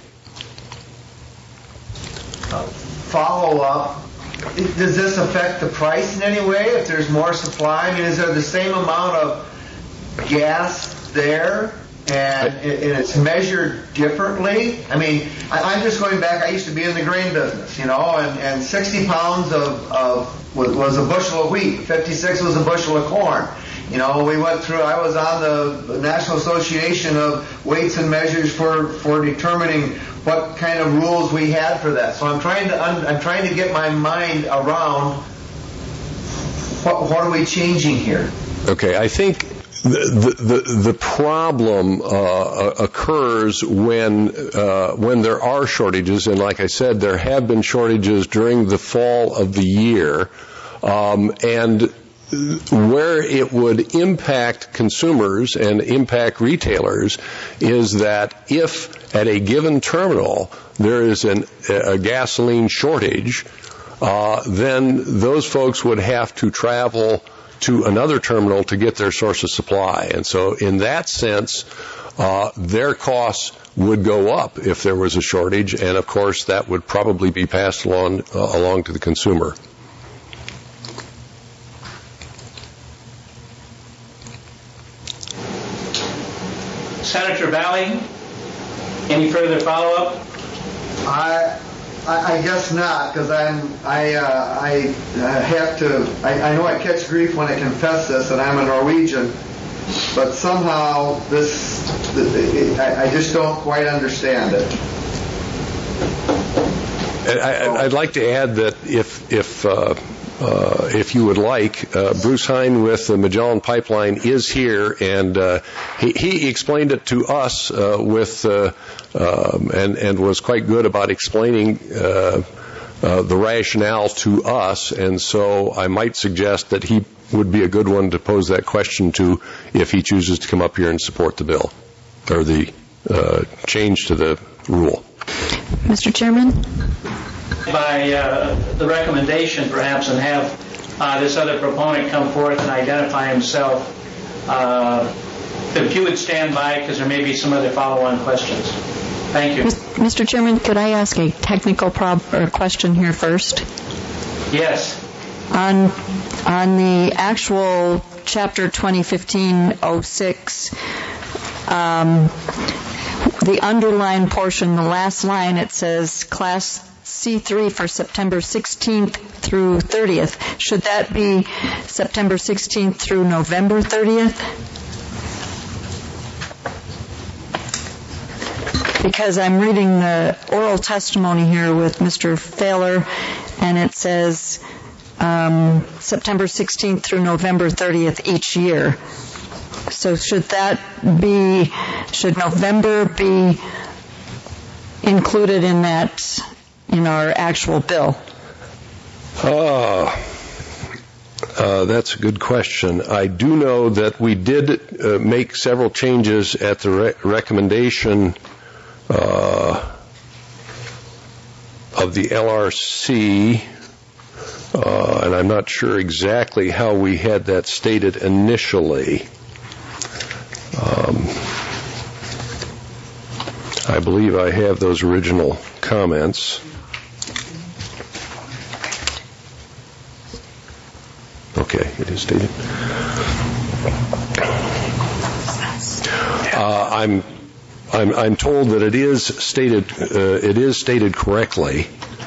Follow up, does this affect the price in any way if there's more supply? I mean, is there the same amount of gas there and it's measured differently? I mean, I'm just going back, I used to be in the grain business, and 60 pounds was a bushel of wheat, 56 was a bushel of corn. We went through, I was on the National Association of Weights and Measures for determining what kind of rules we had for that. So I'm trying to get my mind around what are we changing here? Okay, I think the problem occurs when there are shortages, and like I said, there have been shortages during the fall of the year, and where it would impact consumers and impact retailers is that if at a given terminal there is a gasoline shortage, then those folks would have to travel to another terminal to get their source of supply. And so in that sense, their costs would go up if there was a shortage, and of course that would probably be passed along to the consumer. Senator Valley, any further follow-up? I guess not, because I know I catch grief when I confess this, and I'm a Norwegian, but somehow I just don't quite understand it. I'd like to add that if you would like, Bruce Hine with the Magellan Pipeline is here, and he explained it to us and was quite good about explaining the rationale to us, and so I might suggest that he would be a good one to pose that question to if he chooses to come up here and support the bill or the change to the rule. Mr. Chairman? By the recommendation, perhaps, and have this other proponent come forth and identify himself. If you would stand by, because there may be some other follow-on questions. Thank you. Mr. Chairman, could I ask a technical question here first? Yes. On the actual Chapter 2015-06, the underlined portion, the last line, it says Class C3 for September 16th through 30th. Should that be September 16th through November 30th? Because I'm reading the oral testimony here with Mr. Thaler, and it says September 16th through November 30th each year. So should November be included in that, in our actual bill? That's a good question. I do know that we did make several changes at the recommendation of the LRC, and I'm not sure exactly how we had that stated initially. I believe I have those original comments. Okay, it is stated. I'm told that it is stated correctly.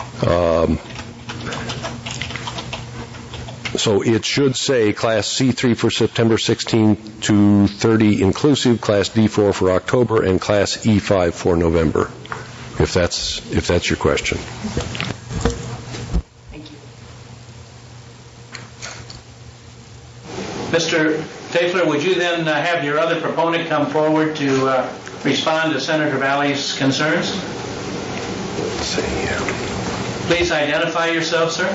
So it should say Class C3 for September 16 to 30 inclusive, Class D4 for October, and Class E5 for November, if that's your question. Thank you. Mr. Taefler, would you then have your other proponent come forward to respond to Senator Valley's concerns? Let's see here. Please identify yourself, sir.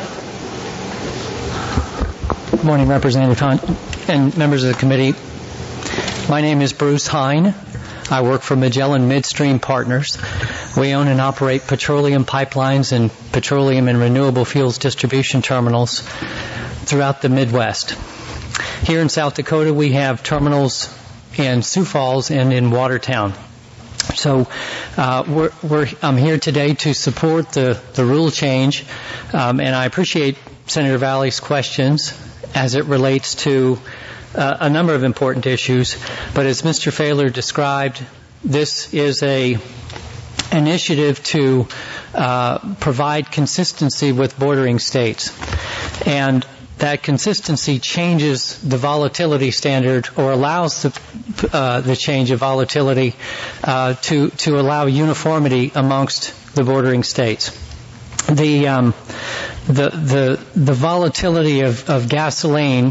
Good morning, Representative Hunt and members of the committee. My name is Bruce Hine. I work for Magellan Midstream Partners. We own and operate petroleum pipelines and petroleum and renewable fuels distribution terminals throughout the Midwest. Here in South Dakota, we have terminals in Sioux Falls and in Watertown. So I'm here today to support the rule change, and I appreciate Senator Valley's questions as it relates to a number of important issues. But as Mr. Fahler described, this is an initiative to provide consistency with bordering states. And that consistency changes the volatility standard, or allows the change of volatility to allow uniformity amongst the bordering states. The volatility of gasoline,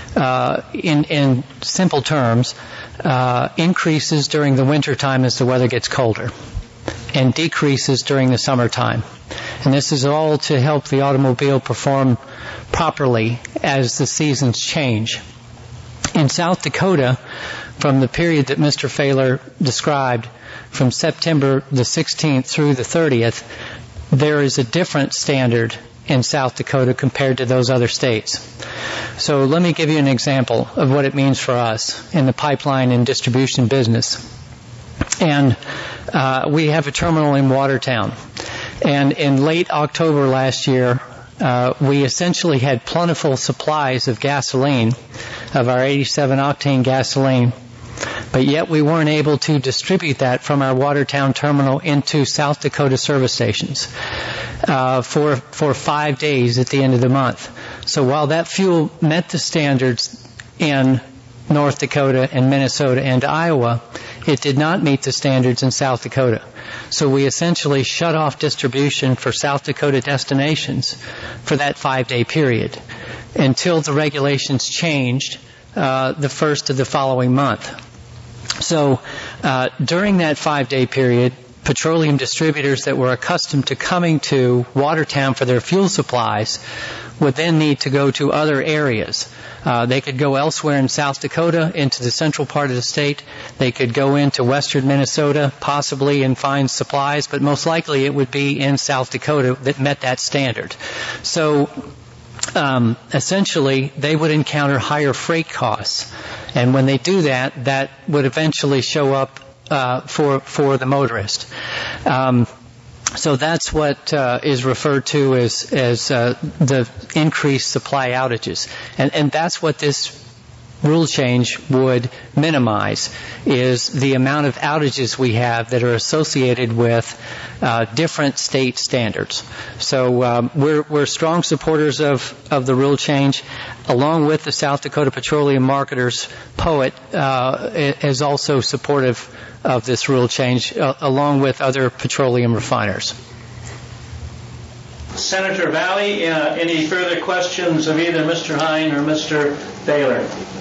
in simple terms, increases during the wintertime as the weather gets colder, and decreases during the summertime. And this is all to help the automobile perform properly as the seasons change. In South Dakota, from the period that Mr. Fahler described, from September the 16th through the 30th, there is a different standard in South Dakota compared to those other states. So let me give you an example of what it means for us in the pipeline and distribution business. And we have a terminal in Watertown. And in late October last year, we essentially had plentiful supplies of gasoline, of our 87-octane gasoline, but yet we weren't able to distribute that from our Watertown terminal into South Dakota service stations for 5 days at the end of the month. So while that fuel met the standards in North Dakota and Minnesota and Iowa, it did not meet the standards in South Dakota. So we essentially shut off distribution for South Dakota destinations for that 5-day period until the regulations changed the first of the following month. So during that 5-day period, petroleum distributors that were accustomed to coming to Watertown for their fuel supplies would then need to go to other areas. They could go elsewhere in South Dakota, into the central part of the state. They could go into western Minnesota, possibly, and find supplies, but most likely it would be in South Dakota that met that standard. So essentially, they would encounter higher freight costs. And when they do that, that would eventually show up for the motorist. So that's what is referred to as the increased supply outages. And that's what this rule change would minimize, is the amount of outages we have that are associated with different state standards. So we're strong supporters of the rule change, along with the South Dakota Petroleum Marketers. POET is also supportive of this rule change, along with other petroleum refiners. Senator Valley, any further questions of either Mr. Hine or Mr. Thaler?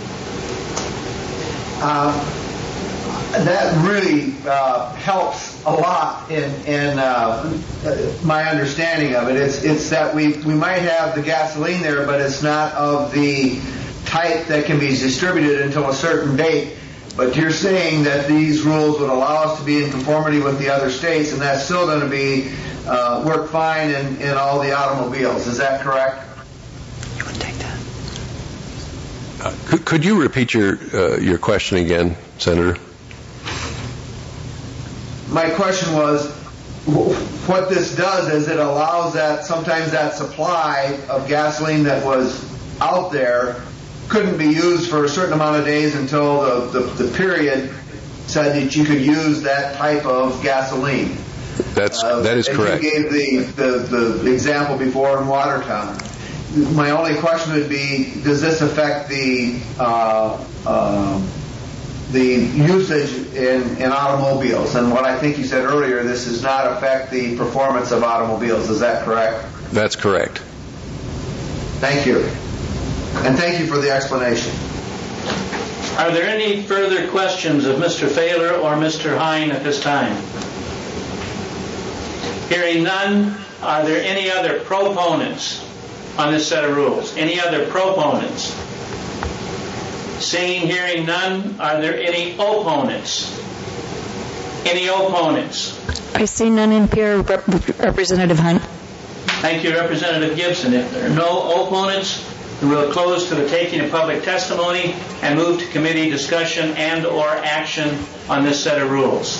That really helps a lot in my understanding of it. It's that we might have the gasoline there, but it's not of the type that can be distributed until a certain date. But you're saying that these rules would allow us to be in conformity with the other states, and that's still going to be work fine in all the automobiles. Is that correct? You would take that. Could you repeat your question again, Senator? My question was, what this does is it allows that sometimes that supply of gasoline that was out there couldn't be used for a certain amount of days until the period said that you could use that type of gasoline. That is correct. You gave the example before in Watertown. My only question would be, does this affect the usage in automobiles? And what I think you said earlier, this does not affect the performance of automobiles. Is that correct? That's correct. Thank you. And thank you for the explanation. Are there any further questions of Mr. Thaler or Mr. Hine at this time? Hearing none, are there any other proponents on this set of rules? Any other proponents? Seeing, hearing none, are there any opponents? Any opponents? I see none in Pierre. Representative Hunt. Thank you, Representative Gibson. If there are no opponents, we will close to the taking of public testimony and move to committee discussion and or action on this set of rules.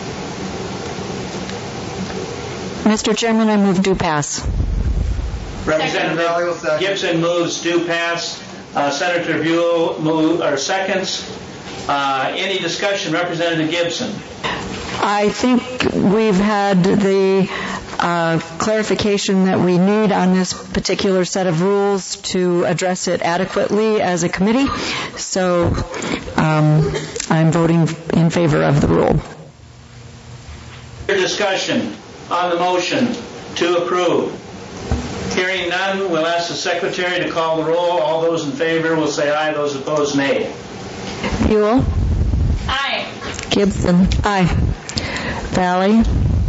Mr. Chairman, I move do pass. Representative Gibson moves do pass. Senator Buell seconds. Any discussion? Representative Gibson. I think we've had the clarification that we need on this particular set of rules to address it adequately as a committee. So I'm voting in favor of the rule. Discussion on the motion to approve. Hearing none, we'll ask the Secretary to call the roll. All those in favor will say aye. Those opposed, nay. Buell? Aye. Gibson? Aye. Valley?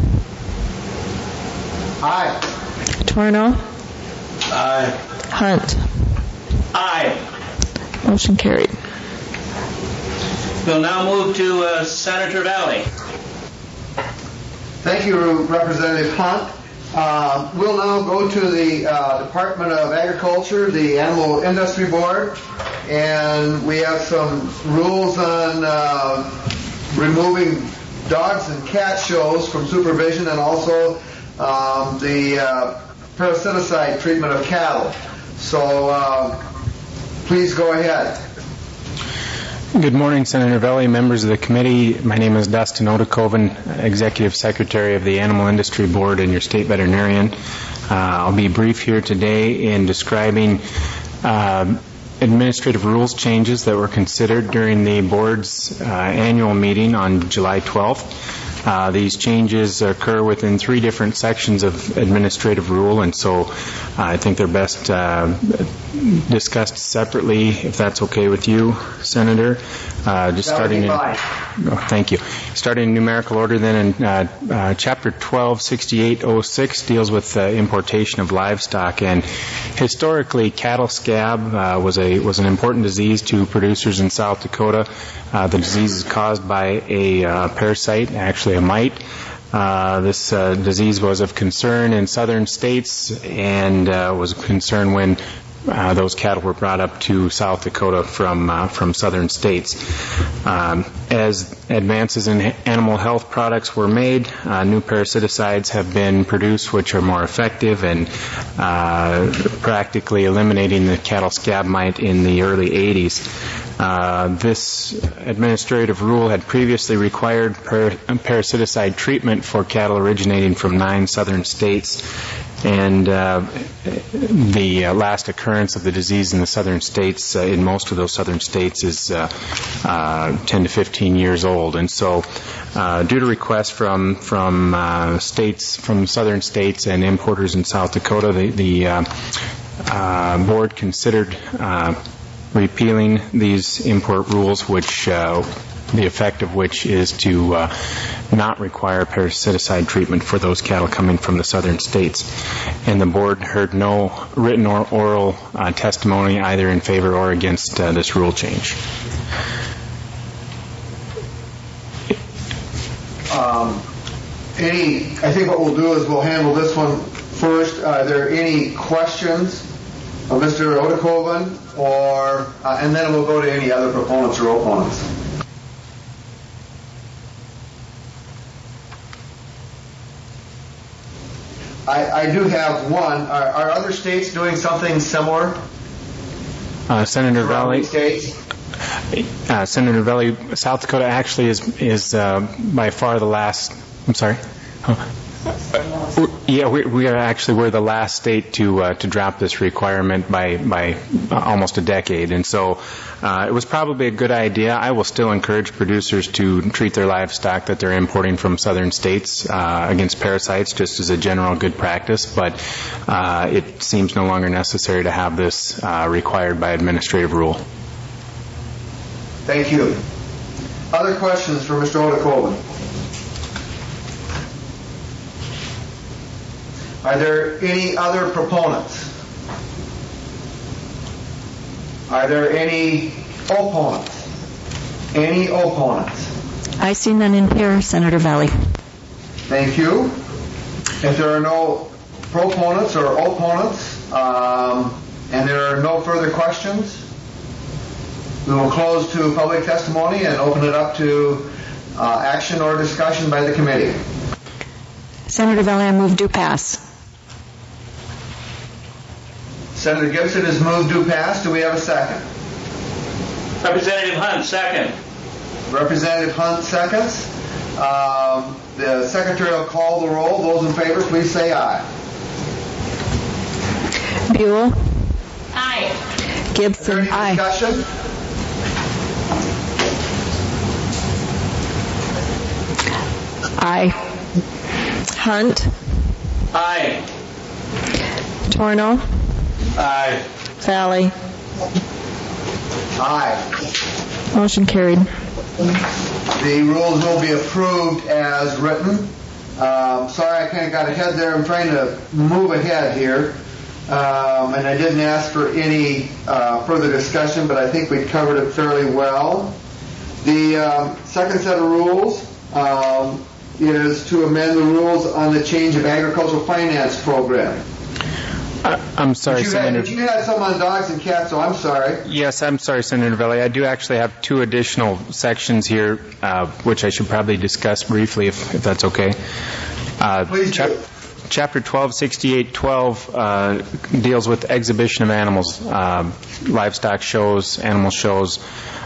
Aye. Torno? Aye. Hunt? Aye. Motion carried. We'll now move to Senator Valley. Thank you, Representative Hunt. We'll now go to the Department of Agriculture, the Animal Industry Board, and we have some rules on removing dogs and cat shows from supervision, and also the parasiticide treatment of cattle. So please go ahead. Good morning, Senator Valley, members of the committee. My name is Dustin Odekoven, Executive Secretary of the Animal Industry Board and your state veterinarian. I'll be brief here today in describing administrative rules changes that were considered during the board's annual meeting on July 12th. These changes occur within 3 different sections of administrative rule, and so I think they're best discussed separately, if that's okay with you, Senator. Just starting in, thank you. Starting in numerical order, then, in Chapter 126806 deals with importation of livestock, and historically, cattle scab was an important disease to producers in South Dakota. The disease is caused by a parasite, actually a mite. This disease was of concern in southern states and was of concern when those cattle were brought up to South Dakota from southern states. As advances in animal health products were made, new parasiticides have been produced which are more effective and practically eliminating the cattle scab mite in the early 80s. This administrative rule had previously required parasiticide treatment for cattle originating from 9 southern states, and the last occurrence of the disease in the southern states, in most of those southern states, is 10 to 15 years old. And so due to requests from states, from southern states and importers in South Dakota, the board considered repealing these import rules, which the effect of which is to not require parasiticide treatment for those cattle coming from the southern states. And the board heard no written or oral testimony either in favor or against this rule change. I think what we'll do is we'll handle this one first. Are there any questions of Mr. Odekoven, and then we'll go to any other proponents or opponents. I do have one. Are other states doing something similar? Senator Valley. States? Senator Valley, South Dakota actually is by far the last. I'm sorry. Yeah, we're the last state to drop this requirement by almost a decade, and so it was probably a good idea. I will still encourage producers to treat their livestock that they're importing from southern states against parasites, just as a general good practice. But it seems no longer necessary to have this required by administrative rule. Thank you. Other questions for Mr. Oda-Colvin? Are there any other proponents? Are there any opponents? Any opponents? I see none in here, Senator Valley. Thank you. If there are no proponents or opponents, and there are no further questions, we will close to public testimony and open it up to action or discussion by the committee. Senator Valley, I move to pass. Senator Gibson has moved to pass. Do we have a second? Representative Hunt, second. Representative Hunt seconds. The secretary will call the roll. Those in favor, please say aye. Buell. Aye. Gibson. Is there any discussion? Aye. Hunt. Aye. Torno. Aye. Valley. Aye. Motion carried. The rules will be approved as written. Sorry, I kind of got ahead there. I'm trying to move ahead here. And I didn't ask for any further discussion, but I think we covered it fairly well. The second set of rules is to amend the rules on the change of agricultural finance program. I'm sorry, Senator. You had some on dogs and cats, so I'm sorry. Yes, I'm sorry, Senator Valley. I do actually have two additional sections here, which I should probably discuss briefly, if that's okay. Please do. Chapter 126812 deals with exhibition of animals, livestock shows, animal shows,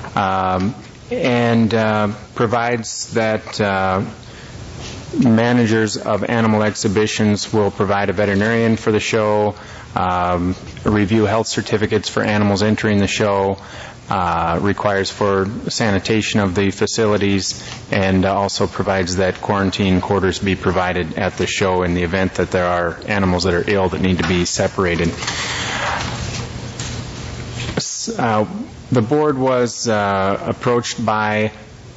and provides that managers of animal exhibitions will provide a veterinarian for the show, review health certificates for animals entering the show, requires for sanitation of the facilities, and also provides that quarantine quarters be provided at the show in the event that there are animals that are ill that need to be separated. The board was approached by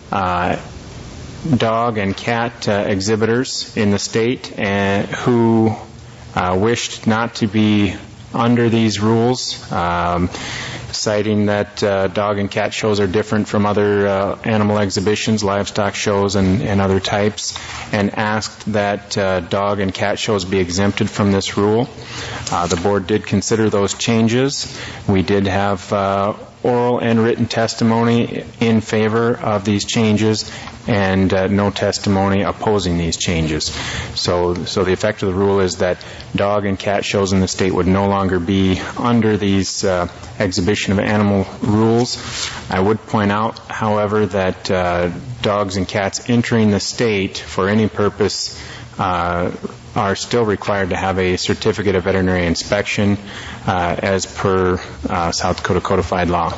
dog and cat exhibitors in the state who wished not to be under these rules, citing that dog and cat shows are different from other animal exhibitions, livestock shows, and other types, and asked that dog and cat shows be exempted from this rule. The board did consider those changes. We did have oral and written testimony in favor of these changes, and no testimony opposing these changes. So the effect of the rule is that dog and cat shows in the state would no longer be under these exhibition of animal rules. I would point out, however, that dogs and cats entering the state for any purpose are still required to have a certificate of veterinary inspection as per South Dakota codified law.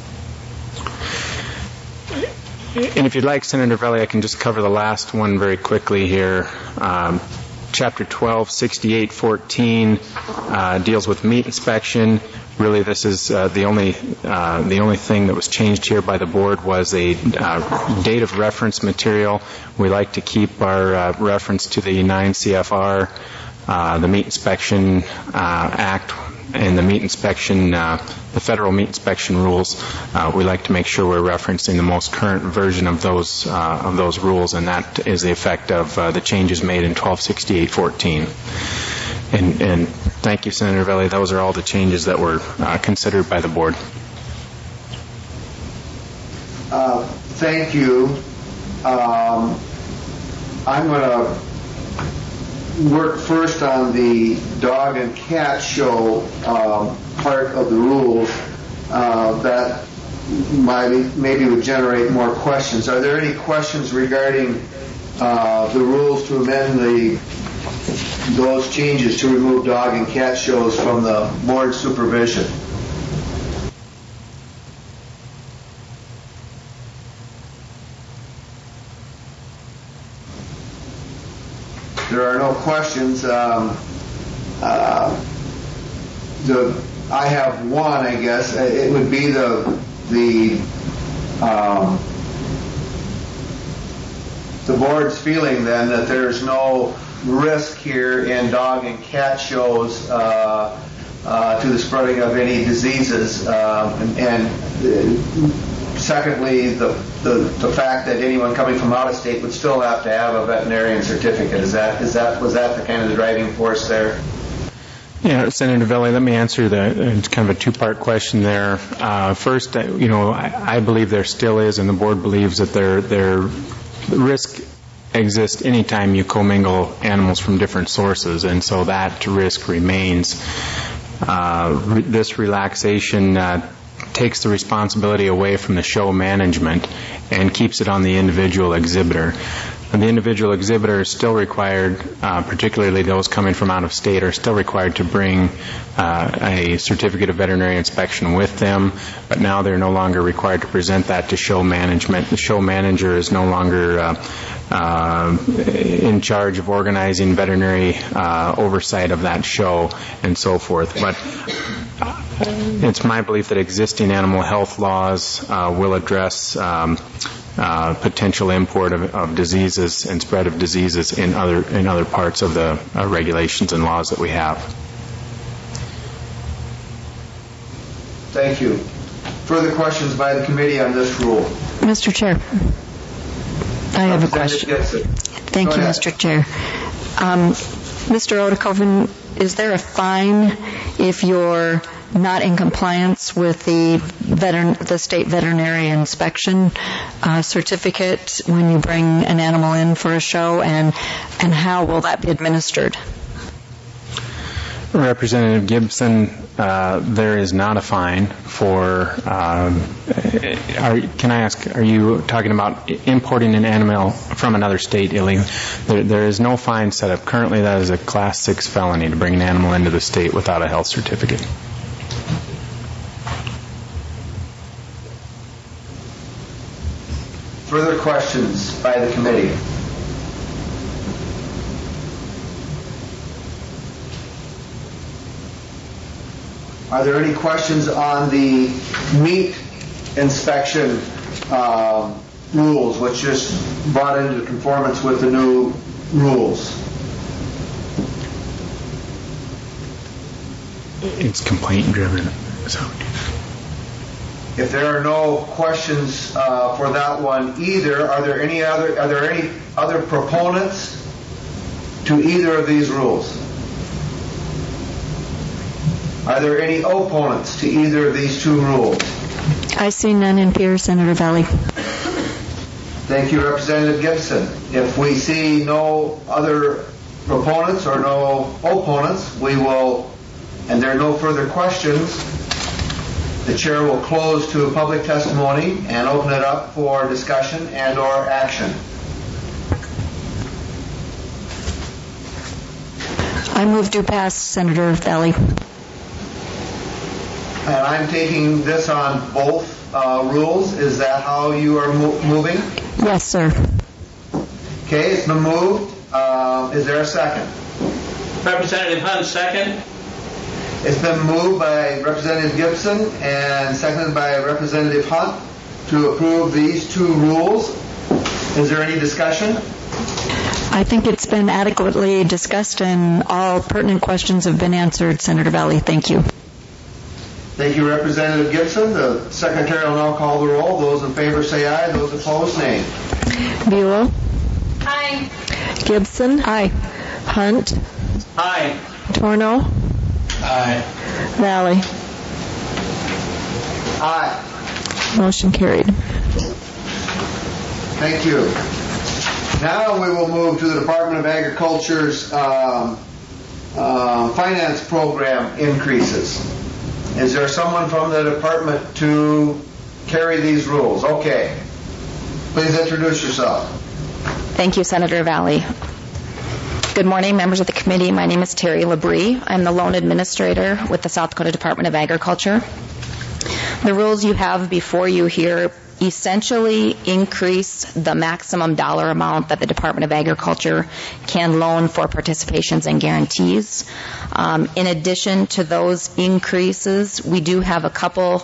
And if you'd like, Senator Valley, I can just cover the last one very quickly here. Chapter 126814 deals with meat inspection. Really, this is the only thing that was changed here by the board was a date of reference material. We like to keep our reference to the 9 CFR, the Meat Inspection Act, and the meat inspection, the federal meat inspection rules. We like to make sure we're referencing the most current version of those rules, and that is the effect of the changes made in 126814. And thank you, Senator Valley. Those are all the changes that were considered by the board. Thank you. I'm going to work first on the dog and cat show part of the rules. That maybe would generate more questions. Are there any questions regarding the rules to amend those changes to remove dog and cat shows from the board supervision? There are no questions. I have one, I guess. It would be the board's feeling then that there's no risk here in dog and cat shows to the spreading of any diseases, and secondly, the fact that anyone coming from out of state would still have to have a veterinarian certificate. Was that the kind of the driving force there? Yeah, Senator Velli, let me answer it's kind of a two-part question there. First, I believe there still is, and the board believes that there risk exists anytime you commingle animals from different sources, and so that risk remains. This relaxation takes the responsibility away from the show management and keeps it on the individual exhibitor. And the individual exhibitor is still required, particularly those coming from out of state, are still required to bring a certificate of veterinary inspection with them, but now they're no longer required to present that to show management. The show manager is no longer in charge of organizing veterinary oversight of that show and so forth. But it's my belief that existing animal health laws will address potential import of diseases and spread of diseases in other parts of the regulations and laws that we have. Thank you. Further questions by the committee on this rule? Mr. Chair, I have a question. Thank you, Mr. Chair. Mr. Oedekoven, is there a fine if you're not in compliance with the state veterinary inspection certificate when you bring an animal in for a show, and how will that be administered? Representative Gibson, there is not a fine for, can I ask, are you talking about importing an animal from another state illegally? There is no fine set up. Currently that is a Class 6 felony to bring an animal into the state without a health certificate. Further questions by the committee? Are there any questions on the meat inspection rules, which just brought into conformance with the new rules? It's complaint driven. So. If there are no questions for that one either, are there any other proponents to either of these rules? Are there any opponents to either of these two rules? I see none in Pierre, Senator Velli. Thank you, Representative Gibson. If we see no other proponents or no opponents, we will, and there are no further questions, the chair will close to public testimony and open it up for discussion and or action. I move to pass, Senator Velli. And I'm taking this on both rules. Is that how you are moving? Yes, sir. Okay, it's been moved. Is there a second? Representative Hunt, second. It's been moved by Representative Gibson and seconded by Representative Hunt to approve these two rules. Is there any discussion? I think it's been adequately discussed and all pertinent questions have been answered, Senator Velli. Thank you. Thank you, Representative Gibson. The Secretary will now call the roll. Those in favor say aye. Those opposed, nay. Buell. Aye. Gibson. Aye. Hunt. Aye. Torno. Aye. Valley. Aye. Motion carried. Thank you. Now we will move to the Department of Agriculture's finance program increases. Is there someone from the department to carry these rules. Okay. Please introduce yourself. Thank you, Senator Valley. Good morning, members of the committee. My name is Terry Labrie. I'm the loan administrator with the South Dakota Department of Agriculture. The rules you have before you here essentially increase the maximum dollar amount that the Department of Agriculture can loan for participations and guarantees. In addition to those increases, we do have a couple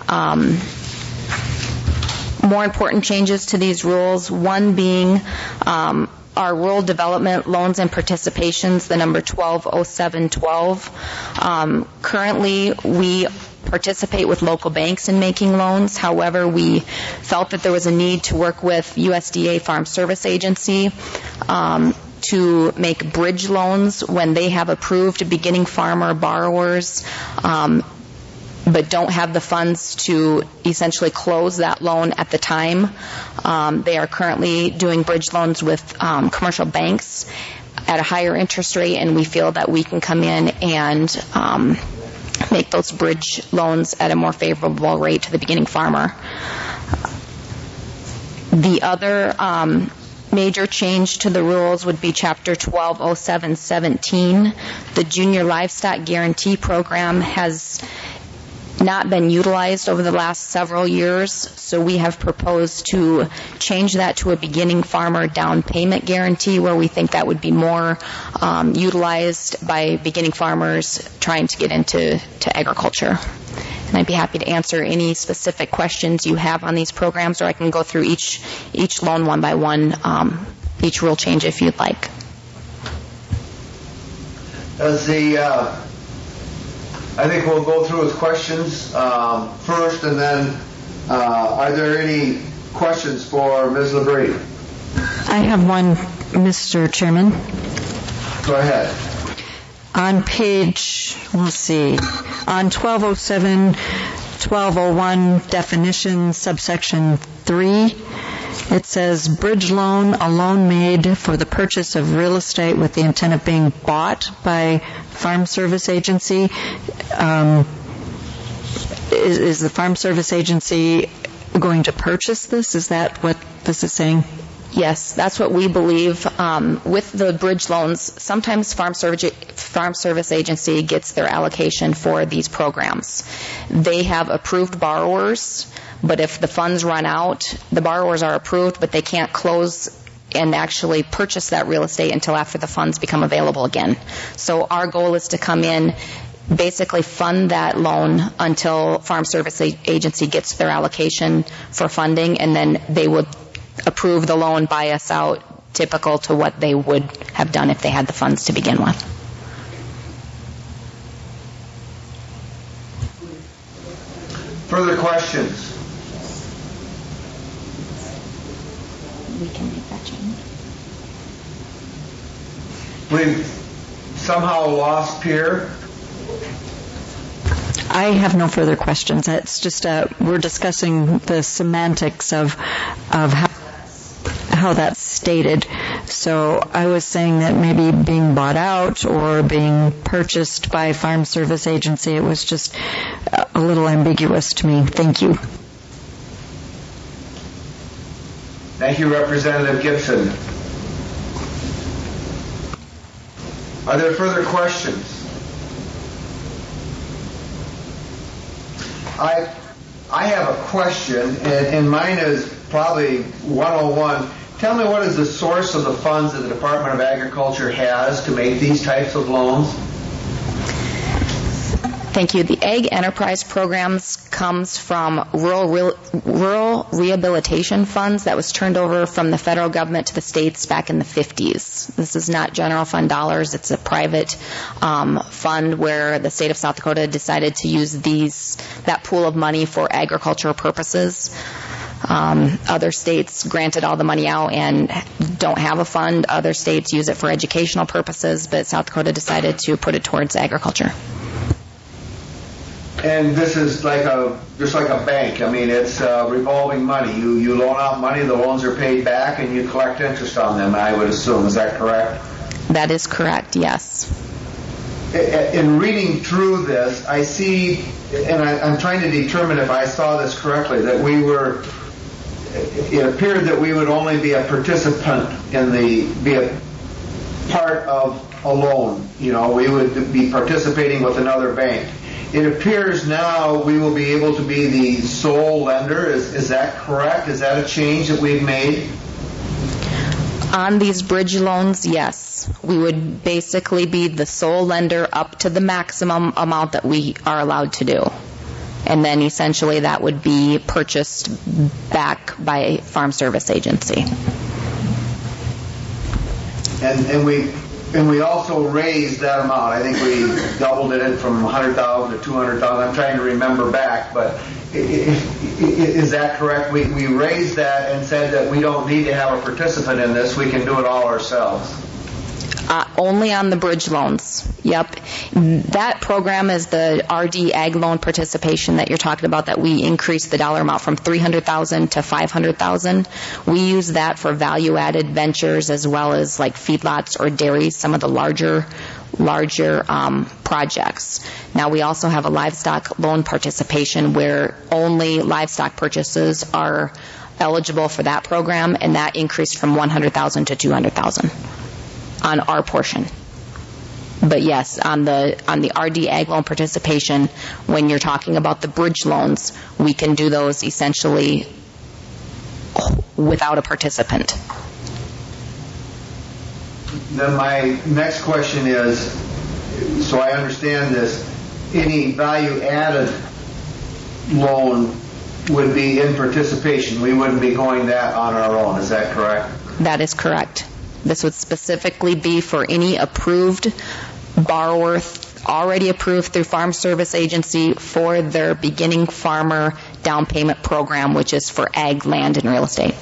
more important changes to these rules, one being our rural development loans and participations, the number 120712. Currently, we participate with local banks in making loans. However, we felt that there was a need to work with USDA Farm Service Agency to make bridge loans when they have approved beginning farmer borrowers but don't have the funds to essentially close that loan at the time. They are currently doing bridge loans with commercial banks at a higher interest rate, and we feel that we can come in and make those bridge loans at a more favorable rate to the beginning farmer. The other major change to the rules would be Chapter 120717. The Junior Livestock Guarantee Program has not been utilized over the last several years, so we have proposed to change that to a beginning farmer down payment guarantee, where we think that would be more utilized by beginning farmers trying to get into agriculture. And I'd be happy to answer any specific questions you have on these programs, or I can go through each loan one by one, each rule change if you'd like. I think we'll go through with questions first, and then are there any questions for Ms. Labrie? I have one, Mr. Chairman. Go ahead. On page, let's see, on 1207, 1201 definition, subsection 3, it says bridge loan, a loan made for the purchase of real estate with the intent of being bought by Farm Service Agency. Is the Farm Service Agency going to purchase this? Is that what this is saying? Yes, that's what we believe. With the bridge loans, sometimes Farm Service Agency gets their allocation for these programs. They have approved borrowers, but if the funds run out, the borrowers are approved, but they can't close and actually purchase that real estate until after the funds become available again. So our goal is to come in, basically fund that loan until Farm Service Agency gets their allocation for funding, and then they would approve the loan, buy us out, typical to what they would have done if they had the funds to begin with. Further questions? We can make that change. We've somehow lost Pierre. I have no further questions. It's just we're discussing the semantics of how that's stated. So I was saying that maybe being bought out or being purchased by Farm Service Agency, it was just a little ambiguous to me. Thank you. Thank you, Representative Gibson. Are there further questions? I have a question, and mine is probably 101. Tell me, what is the source of the funds that the Department of Agriculture has to make these types of loans? Thank you. The Ag Enterprise Programs comes from rural rehabilitation funds that was turned over from the federal government to the states back in the 50s. This is not general fund dollars. It's a private fund where the state of South Dakota decided to use that pool of money for agricultural purposes. Other states granted all the money out and don't have a fund. Other states use it for educational purposes, but South Dakota decided to put it towards agriculture. And this is just like a bank. I mean, it's revolving money. You loan out money, the loans are paid back, and you collect interest on them, I would assume. Is that correct? That is correct, yes. in reading through this, I see, and I'm trying to determine if I saw this correctly, that it appeared that we would only be a participant be a part of a loan. We would be participating with another bank. It appears now we will be able to be the sole lender. Is that correct? Is that a change that we've made? On these bridge loans, yes. We would basically be the sole lender up to the maximum amount that we are allowed to do. And then essentially that would be purchased back by Farm Service Agency. And we also raised that amount. I think we doubled it from $100,000 to $200,000. I'm trying to remember back, but is that correct? We raised that and said that we don't need to have a participant in this. We can do it all ourselves. Only on the bridge loans. Yep. That program is the RD Ag Loan Participation that you're talking about, that we increased the dollar amount from $300,000 to $500,000. We use that for value-added ventures as well as like feedlots or dairies, some of the larger projects. Now we also have a livestock loan participation where only livestock purchases are eligible for that program, and that increased from $100,000 to $200,000 on our portion. But yes, on the RD Ag Loan Participation, when you're talking about the bridge loans, we can do those essentially without a participant. Then my next question is, so I understand this, any value-added loan would be in participation. We wouldn't be going that on our own. Is that correct? That is correct. This would specifically be for any approved borrower, already approved through Farm Service Agency for their beginning farmer down payment program, which is for ag land and real estate.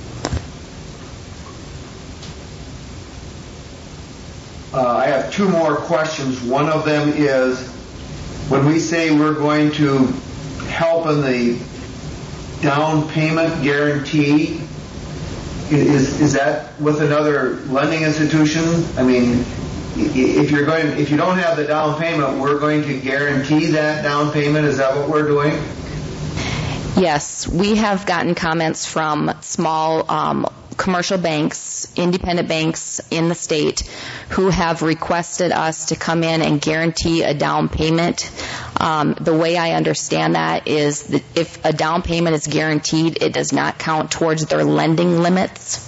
I have two more questions. One of them is, when we say we're going to help in the down payment guarantee, is that with another lending institution? I mean, if you don't have the down payment, we're going to guarantee that down payment. Is that what we're doing? Yes, we have gotten comments from small commercial banks, independent banks in the state who have requested us to come in and guarantee a down payment. The way I understand that is that if a down payment is guaranteed, it does not count towards their lending limits.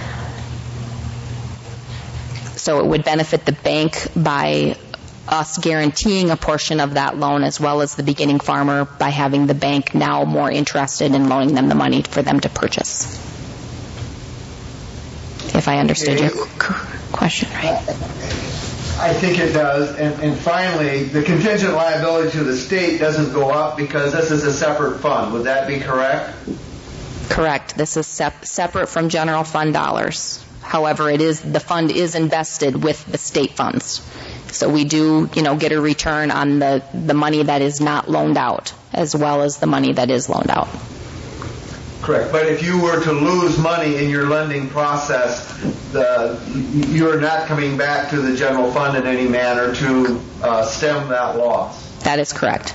So it would benefit the bank by us guaranteeing a portion of that loan, as well as the beginning farmer by having the bank now more interested in loaning them the money for them to purchase. If I understood your question right. I think it does. And finally, the contingent liability to the state doesn't go up because this is a separate fund. Would that be correct? Correct. This is separate from general fund dollars. However, the fund is invested with the state funds. So we do, get a return on the money that is not loaned out, as well as the money that is loaned out. Correct. But if you were to lose money in your lending process, you're not coming back to the general fund in any manner to stem that loss. That is correct.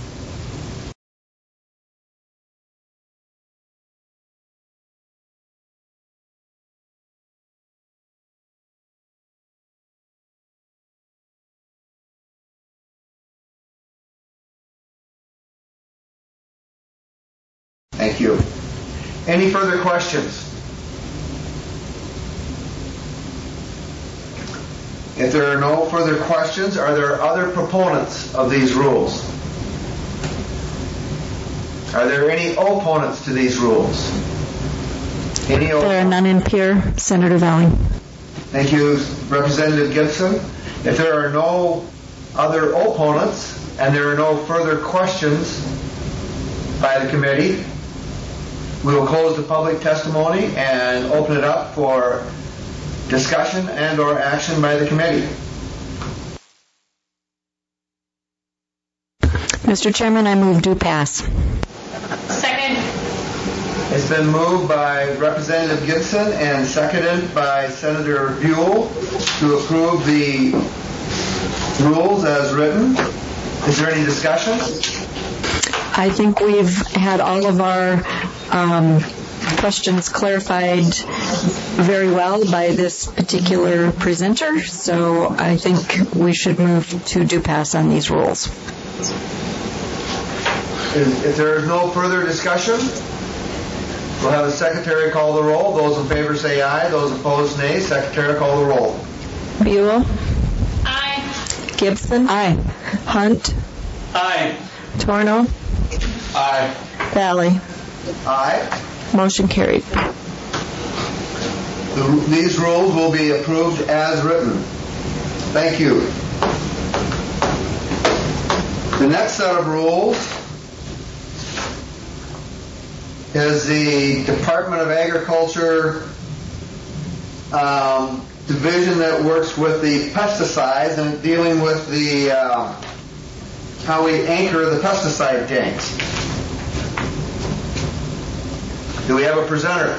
Thank you. Any further questions? If there are no further questions, are there other proponents of these rules? Are there any opponents to these rules? There are none in Pierre. Senator Valley. Thank you, Representative Gibson. If there are no other opponents and there are no further questions by the committee, we will close the public testimony and open it up for discussion and or action by the committee. Mr. Chairman, I move do pass. Second. It's been moved by Representative Gibson and seconded by Senator Buell to approve the rules as written. Is there any discussion? I think we've had all of our questions clarified very well by this particular presenter, so I think we should move to do pass on these rules. If there is no further discussion, we'll have the secretary call the roll. Those in favor say aye. Those opposed, nay. Secretary, call the roll. Buell? Aye. Gibson? Aye. Hunt? Aye. Torno? Aye. Valley? Aye. Motion carried. These rules will be approved as written. Thank you. The next set of rules is the Department of Agriculture division that works with the pesticides and dealing with the how we anchor the pesticide tanks. Do we have a presenter?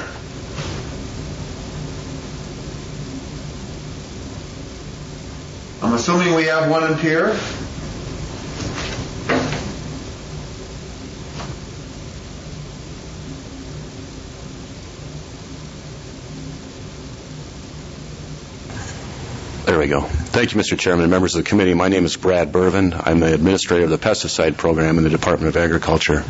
I'm assuming we have one in Pierre. There we go. Thank you, Mr. Chairman and members of the committee. My name is Brad Bervin. I'm the administrator of the pesticide program in the Department of Agriculture.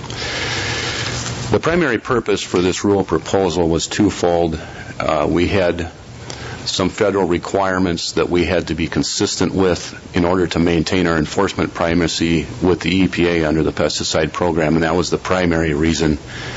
The primary purpose for this rule proposal was twofold. We had some federal requirements that we had to be consistent with in order to maintain our enforcement primacy with the EPA under the pesticide program, and that was the primary reason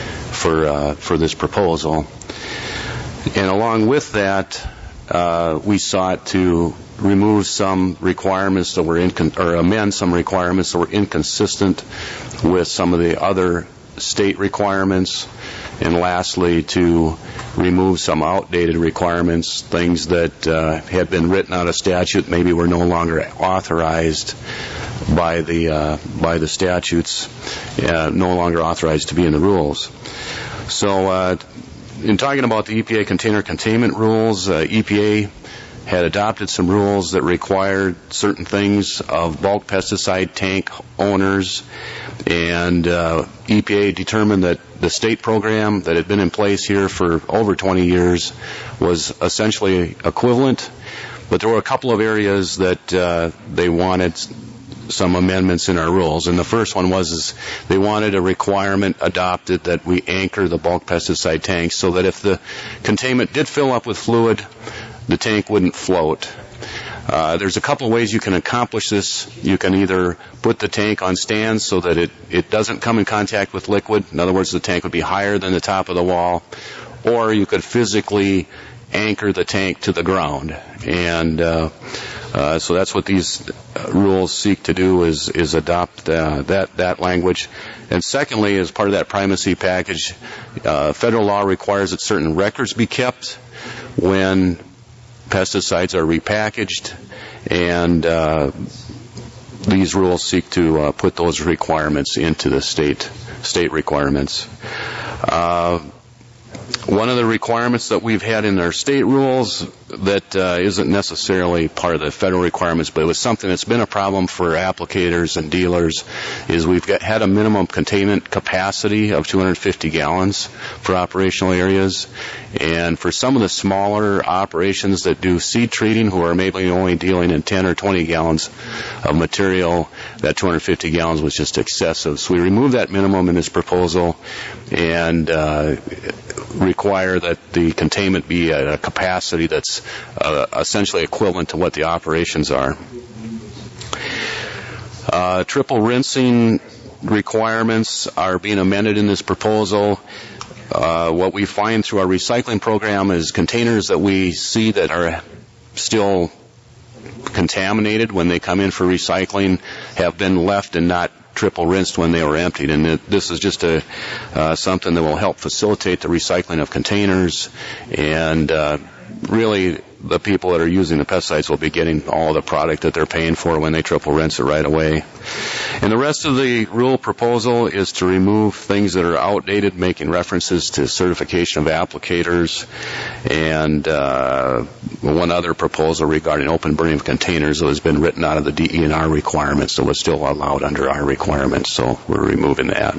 for this proposal. And along with that, we sought to remove some requirements that were amend some requirements that were inconsistent with some of the other state requirements, and lastly, to remove some outdated requirements, things that had been written out of statute, maybe were no longer authorized by the statutes, no longer authorized to be in the rules. So, in talking about the EPA container containment rules, EPA had adopted some rules that required certain things of bulk pesticide tank owners, and EPA determined that the state program that had been in place here for over 20 years was essentially equivalent, but there were a couple of areas that they wanted some amendments in our rules. And the first one was they wanted a requirement adopted that we anchor the bulk pesticide tanks so that if the containment did fill up with fluid, the tank wouldn't float. There's a couple of ways you can accomplish this. You can either put the tank on stands so that it doesn't come in contact with liquid. In other words, the tank would be higher than the top of the wall. Or you could physically anchor the tank to the ground. And so that's what these rules seek to do is adopt that language. And secondly, as part of that primacy package, federal law requires that certain records be kept when pesticides are repackaged, and these rules seek to put those requirements into the state requirements. One of the requirements that we've had in our state rules that isn't necessarily part of the federal requirements, but it was something that's been a problem for applicators and dealers, is we've had a minimum containment capacity of 250 gallons for operational areas. And for some of the smaller operations that do seed treating, who are maybe only dealing in 10 or 20 gallons of material, that 250 gallons was just excessive. So we removed that minimum in this proposal and require that the containment be at a capacity that's essentially equivalent to what the operations are. Triple rinsing requirements are being amended in this proposal. What we find through our recycling program is containers that we see that are still contaminated when they come in for recycling have been left and not triple rinsed when they were emptied, and this is just something that will help facilitate the recycling of containers and really the people that are using the pesticides will be getting all the product that they're paying for when they triple rinse it right away. And the rest of the rule proposal is to remove things that are outdated, making references to certification of applicators, and one other proposal regarding open burning of containers that has been written out of the DE&R requirements that was still allowed under our requirements, so we're removing that.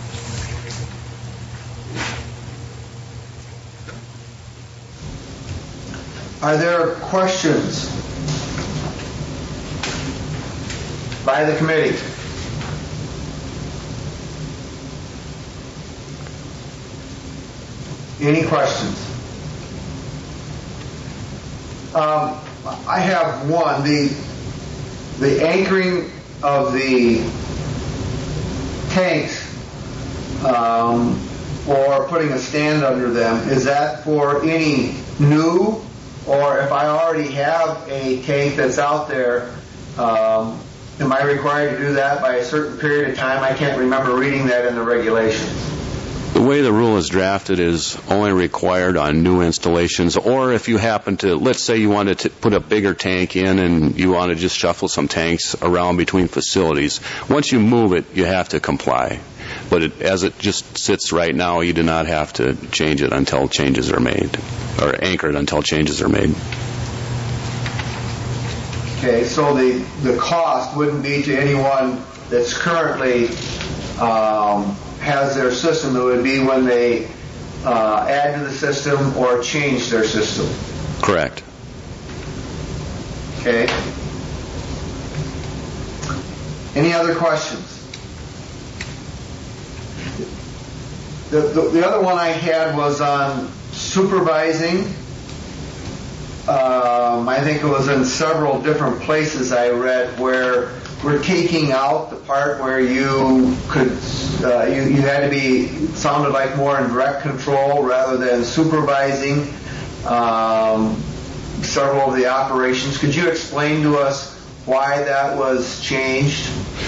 Are there questions by the committee? Any questions? I have one. The anchoring of the tanks or putting a stand under them, is that for any new, or if I already have a tank that's out there, am I required to do that by a certain period of time? I can't remember reading that in the regulations. The way the rule is drafted is only required on new installations, or if you happen to, let's say you wanted to put a bigger tank in and you want to just shuffle some tanks around between facilities. Once you move it, you have to comply. But as it just sits right now, you do not have to change it until changes are made, or anchor it until changes are made. Okay, so the cost wouldn't be to anyone that's currently has their system. It would be when they add to the system or change their system. Correct. Okay. Any other questions? The other one I had was on supervising. I think it was in several different places I read where we're taking out the part where you could you had to be, sounded like more in direct control rather than supervising several of the operations. Could you explain to us why that was changed?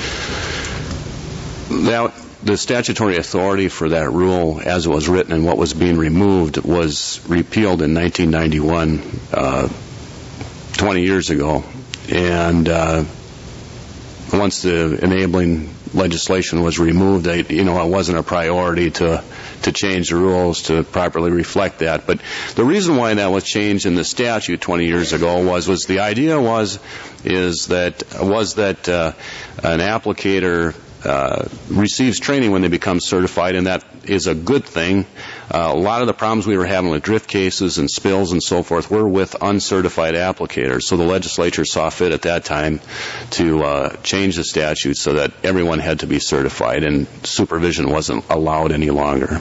Now, the statutory authority for that rule, as it was written and what was being removed, was repealed in 1991, 20 years ago. And once the enabling legislation was removed, it wasn't a priority to change the rules to properly reflect that. But the reason why that was changed in the statute 20 years ago was the idea was that an applicator receives training when they become certified, and that is a good thing. A lot of the problems we were having with drift cases and spills and so forth were with uncertified applicators. So the legislature saw fit at that time to change the statute so that everyone had to be certified and supervision wasn't allowed any longer.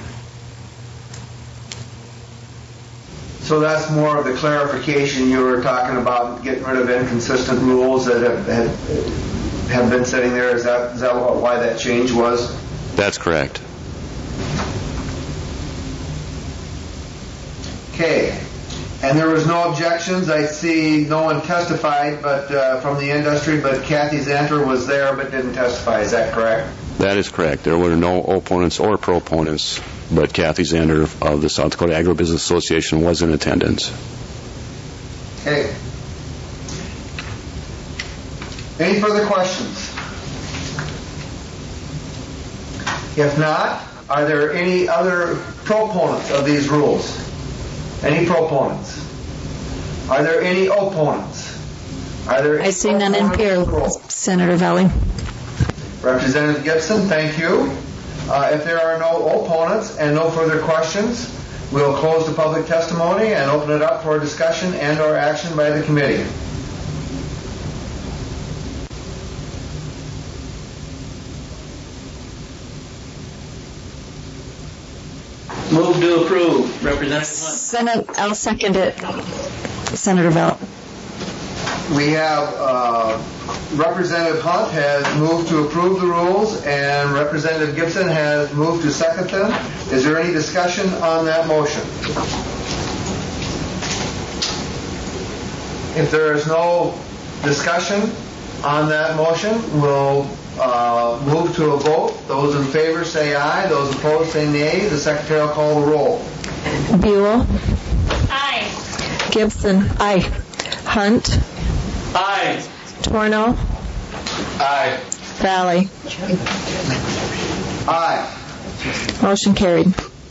So that's more of the clarification you were talking about, getting rid of inconsistent rules that have been sitting there. Is that why that change was? That's correct. Okay. And there was no objections. I see no one testified but from the industry, but Kathy Zanter was there but didn't testify. Is that correct? That is correct. There were no opponents or proponents, but Kathy Zanter of the South Dakota Agribusiness Association was in attendance. Okay. Any further questions? If not, are there any other proponents of these rules? Any proponents? Are there any opponents? I see none in Pierre, Senator Valley. Representative Gibson, thank you. If there are no opponents and no further questions, we'll close the public testimony and open it up for discussion and or action by the committee. Move to approve. Representative Hunt. I'll second it. Senator Valley. We have Representative Hunt has moved to approve the rules and Representative Gibson has moved to second them. Is there any discussion on that motion? If there is no discussion on that motion, we'll move to a vote. Those in favor say aye. Those opposed say nay. The Secretary will call the roll. Buell. Aye. Gibson. Aye. Hunt. Aye. Torno. Aye. Valley. Aye. Motion carried.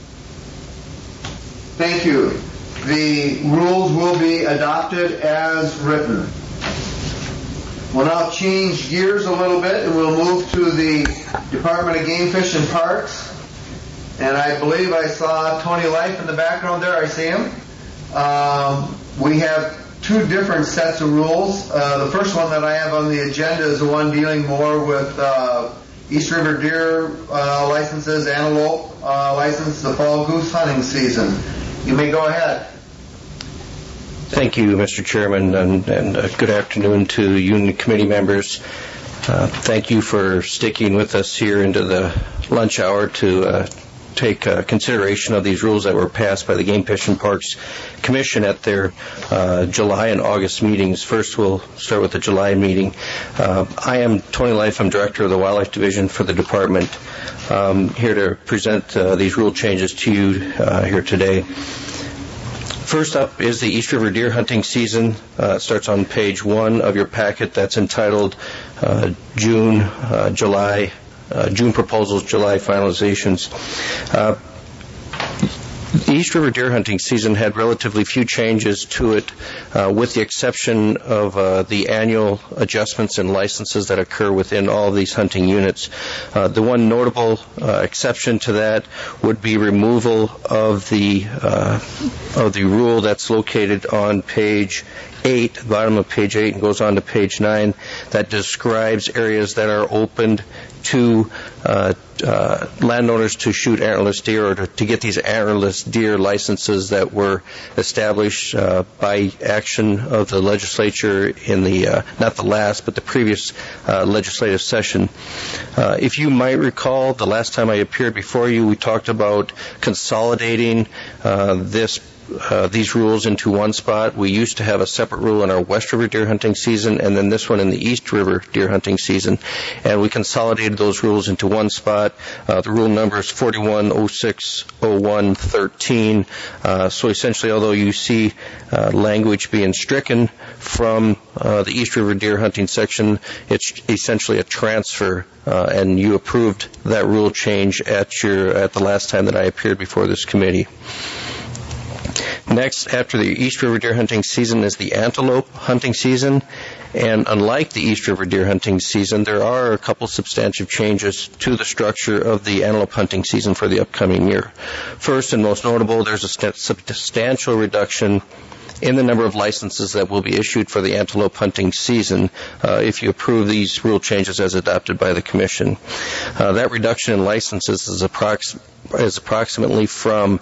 Thank you. The rules will be adopted as written. We'll now change gears a little bit and we'll move to the Department of Game, Fish, and Parks. And I believe I saw Tony Life in the background there. I see him. We have two different sets of rules. The first one that I have on the agenda is the one dealing more with East River deer licenses, antelope license, the fall goose hunting season. You may go ahead. Thank you, Mr. Chairman, and good afternoon to union committee members. Thank you for sticking with us here into the lunch hour to take consideration of these rules that were passed by the Game, Fish, and Parks Commission at their July and August meetings. First, we'll start with the July meeting. I am Tony Life. I'm Director of the Wildlife Division for the department. Here to present these rule changes to you here today. First up is the East River deer hunting season. It starts on page 1 of your packet. That's entitled June proposals, July finalizations. The East River deer hunting season had relatively few changes to it, with the exception of the annual adjustments and licenses that occur within all of these hunting units. The one notable exception to that would be removal of the rule that's located on page 8, the bottom of page 8, and goes on to page 9, that describes areas that are opened to landowners to shoot antlerless deer or to get these antlerless deer licenses that were established by action of the legislature in the, not the last, but the previous legislative session. If you might recall, the last time I appeared before you, we talked about consolidating these rules into one spot. We used to have a separate rule in our West River deer hunting season and then this one in the East River deer hunting season, and we consolidated those rules into one spot. The rule number is 41060113. So essentially, although you see language being stricken from the East River deer hunting section, it's essentially a transfer, and you approved that rule change at the last time that I appeared before this committee. Next, after the East River deer hunting season, is the antelope hunting season. And unlike the East River deer hunting season, there are a couple substantive changes to the structure of the antelope hunting season for the upcoming year. First and most notable, there's a substantial reduction in the number of licenses that will be issued for the antelope hunting season if you approve these rule changes as adopted by the Commission. That reduction in licenses is approximately from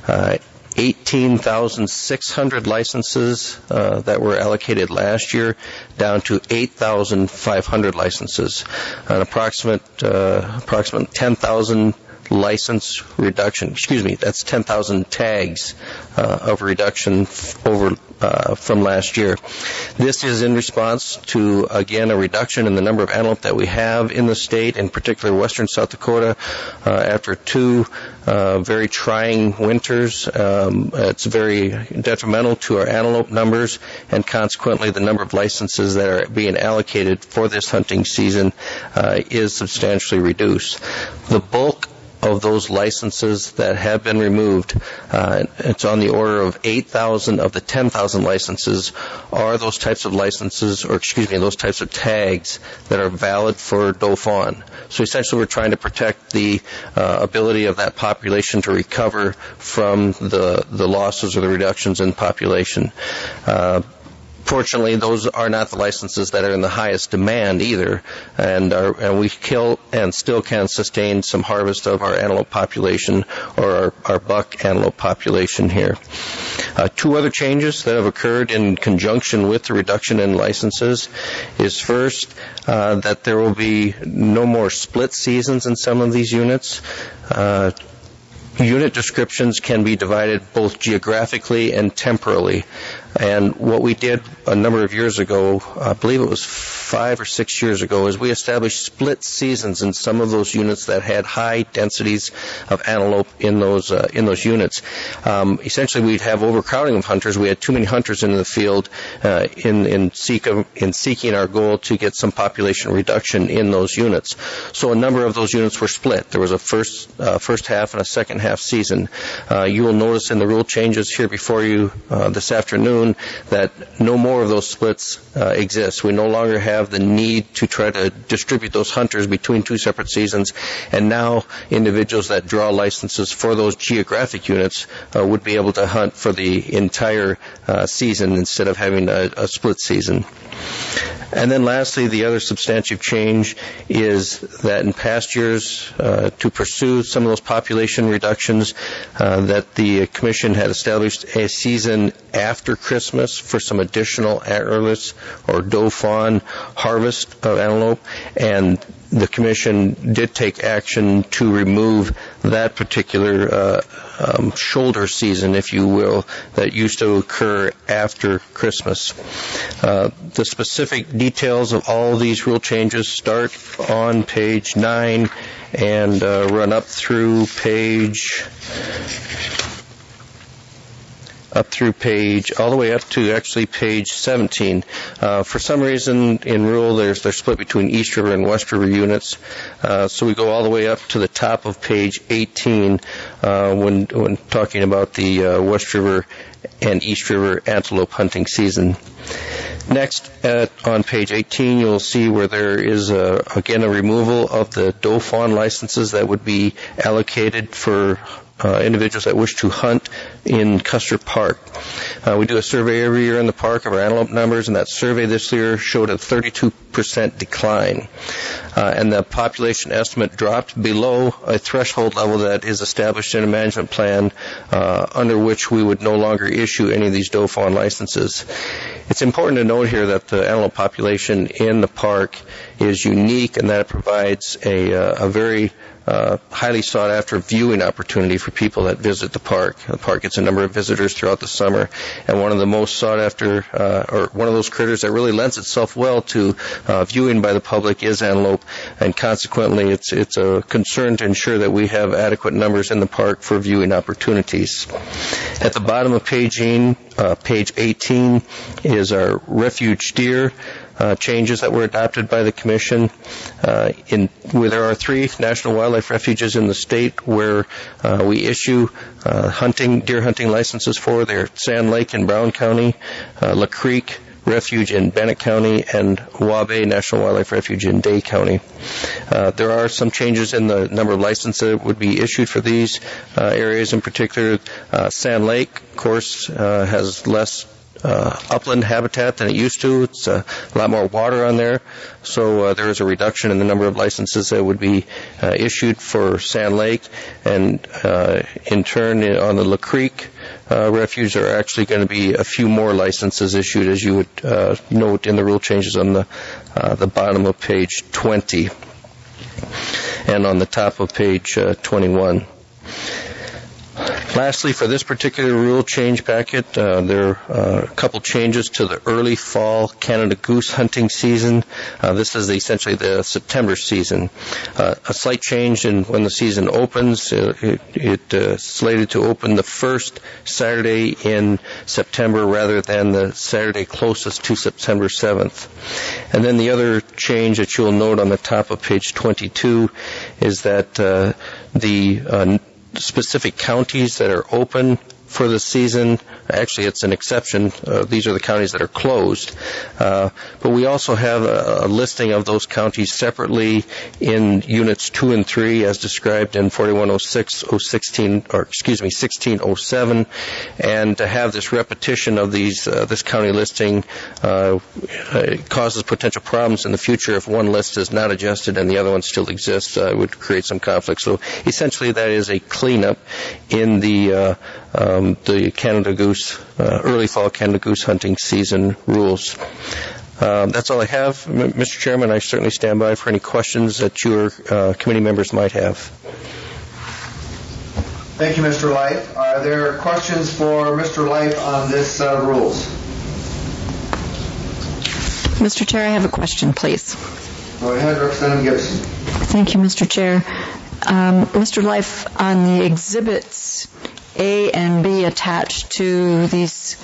18,600 licenses that were allocated last year down to 8,500 licenses, an approximate 10,000 license reduction. That's 10,000 tags of reduction from last year. This is in response to, again, a reduction in the number of antelope that we have in the state, in particular western South Dakota, after two very trying winters. It's very detrimental to our antelope numbers, and consequently the number of licenses that are being allocated for this hunting season is substantially reduced. The bulk of those licenses that have been removed, it's on the order of 8,000 of the 10,000 licenses, are those types of licenses, those types of tags that are valid for doe fawn. So essentially we're trying to protect the ability of that population to recover from the losses or the reductions in population. Fortunately, those are not the licenses that are in the highest demand either, and we kill and still can sustain some harvest of our antelope population or our buck antelope population here. Two other changes that have occurred in conjunction with the reduction in licenses is first that there will be no more split seasons in some of these units. Unit descriptions can be divided both geographically and temporally. And what we did a number of years ago, I believe it was 5 or 6 years ago, is we established split seasons in some of those units that had high densities of antelope in those units. Essentially, we'd have overcrowding of hunters. We had too many hunters in the field in seeking our goal to get some population reduction in those units. So a number of those units were split. There was a first half and a second half season. You will notice in the rule changes here before you this afternoon that no more of those splits exist. We no longer have the need to try to distribute those hunters between two separate seasons, and now individuals that draw licenses for those geographic units would be able to hunt for the entire season instead of having a split season. And then lastly, the other substantive change is that in past years, to pursue some of those population reductions, that the Commission had established a season after Christmas for some additional antlerless or doe fawn harvest of antelope, and the Commission did take action to remove that particular shoulder season, if you will, that used to occur after Christmas. The specific details of all these rule changes start on page 9 and run up through page all the way up to actually page 17. For some reason in rule they're split between East River and West River units, so we go all the way up to the top of page 18 when talking about the West River and East River antelope hunting season. Next, on page 18, you'll see where there is, again, a removal of the doe fawn licenses that would be allocated for individuals that wish to hunt in Custer Park. We do a survey every year in the park of our antelope numbers, and that survey this year showed a 32% decline. And the population estimate dropped below a threshold level that is established in a management plan under which we would no longer issue any of these doe fawn licenses. It's important to note here that the antelope population in the park is unique and that it provides a very highly sought after viewing opportunity for people that visit the park. The park gets a number of visitors throughout the summer, and one of the most sought after, or one of those critters that really lends itself well to viewing by the public is antelope, and consequently it's a concern to ensure that we have adequate numbers in the park for viewing opportunities. At the bottom of page 18 is our refuge deer changes that were adopted by the Commission. Where there are 3 national wildlife refuges in the state where we issue deer hunting licenses for. They're Sand Lake in Brown County, La Creek Refuge in Bennett County, and Wabae National Wildlife Refuge in Day County. There are some changes in the number of licenses that would be issued for these areas. In particular, Sand Lake, of course, has less upland habitat than it used to. It's a lot more water on there, so there is a reduction in the number of licenses that would be issued for Sand Lake, and in turn on the La Creek refuge there are actually going to be a few more licenses issued, as you would note in the rule changes on the bottom of page 20 and on the top of page 21. Lastly, for this particular rule change packet, there are a couple changes to the early fall Canada goose hunting season. This is essentially the September season. A slight change in when the season opens. It's slated to open the first Saturday in September rather than the Saturday closest to September 7th. And then the other change that you'll note on the top of page 22 is that the specific counties that are open for the season, actually it's an exception, these are the counties that are closed, but we also have a listing of those counties separately in units 2 and 3 as described in 1607, and to have this repetition of this county listing causes potential problems in the future if one list is not adjusted and the other one still exists. It would create some conflict. So essentially that is a cleanup in the Canada goose, early fall Canada goose hunting season rules. That's all I have, Mr. Chairman. I certainly stand by for any questions that your committee members might have. Thank you, Mr. Light. Are there questions for Mr. Light on this rules? Mr. Chair, I have a question, please. Go ahead, Representative Gibson. Thank you, Mr. Chair. Mr. Life, on the exhibits A and B attached to this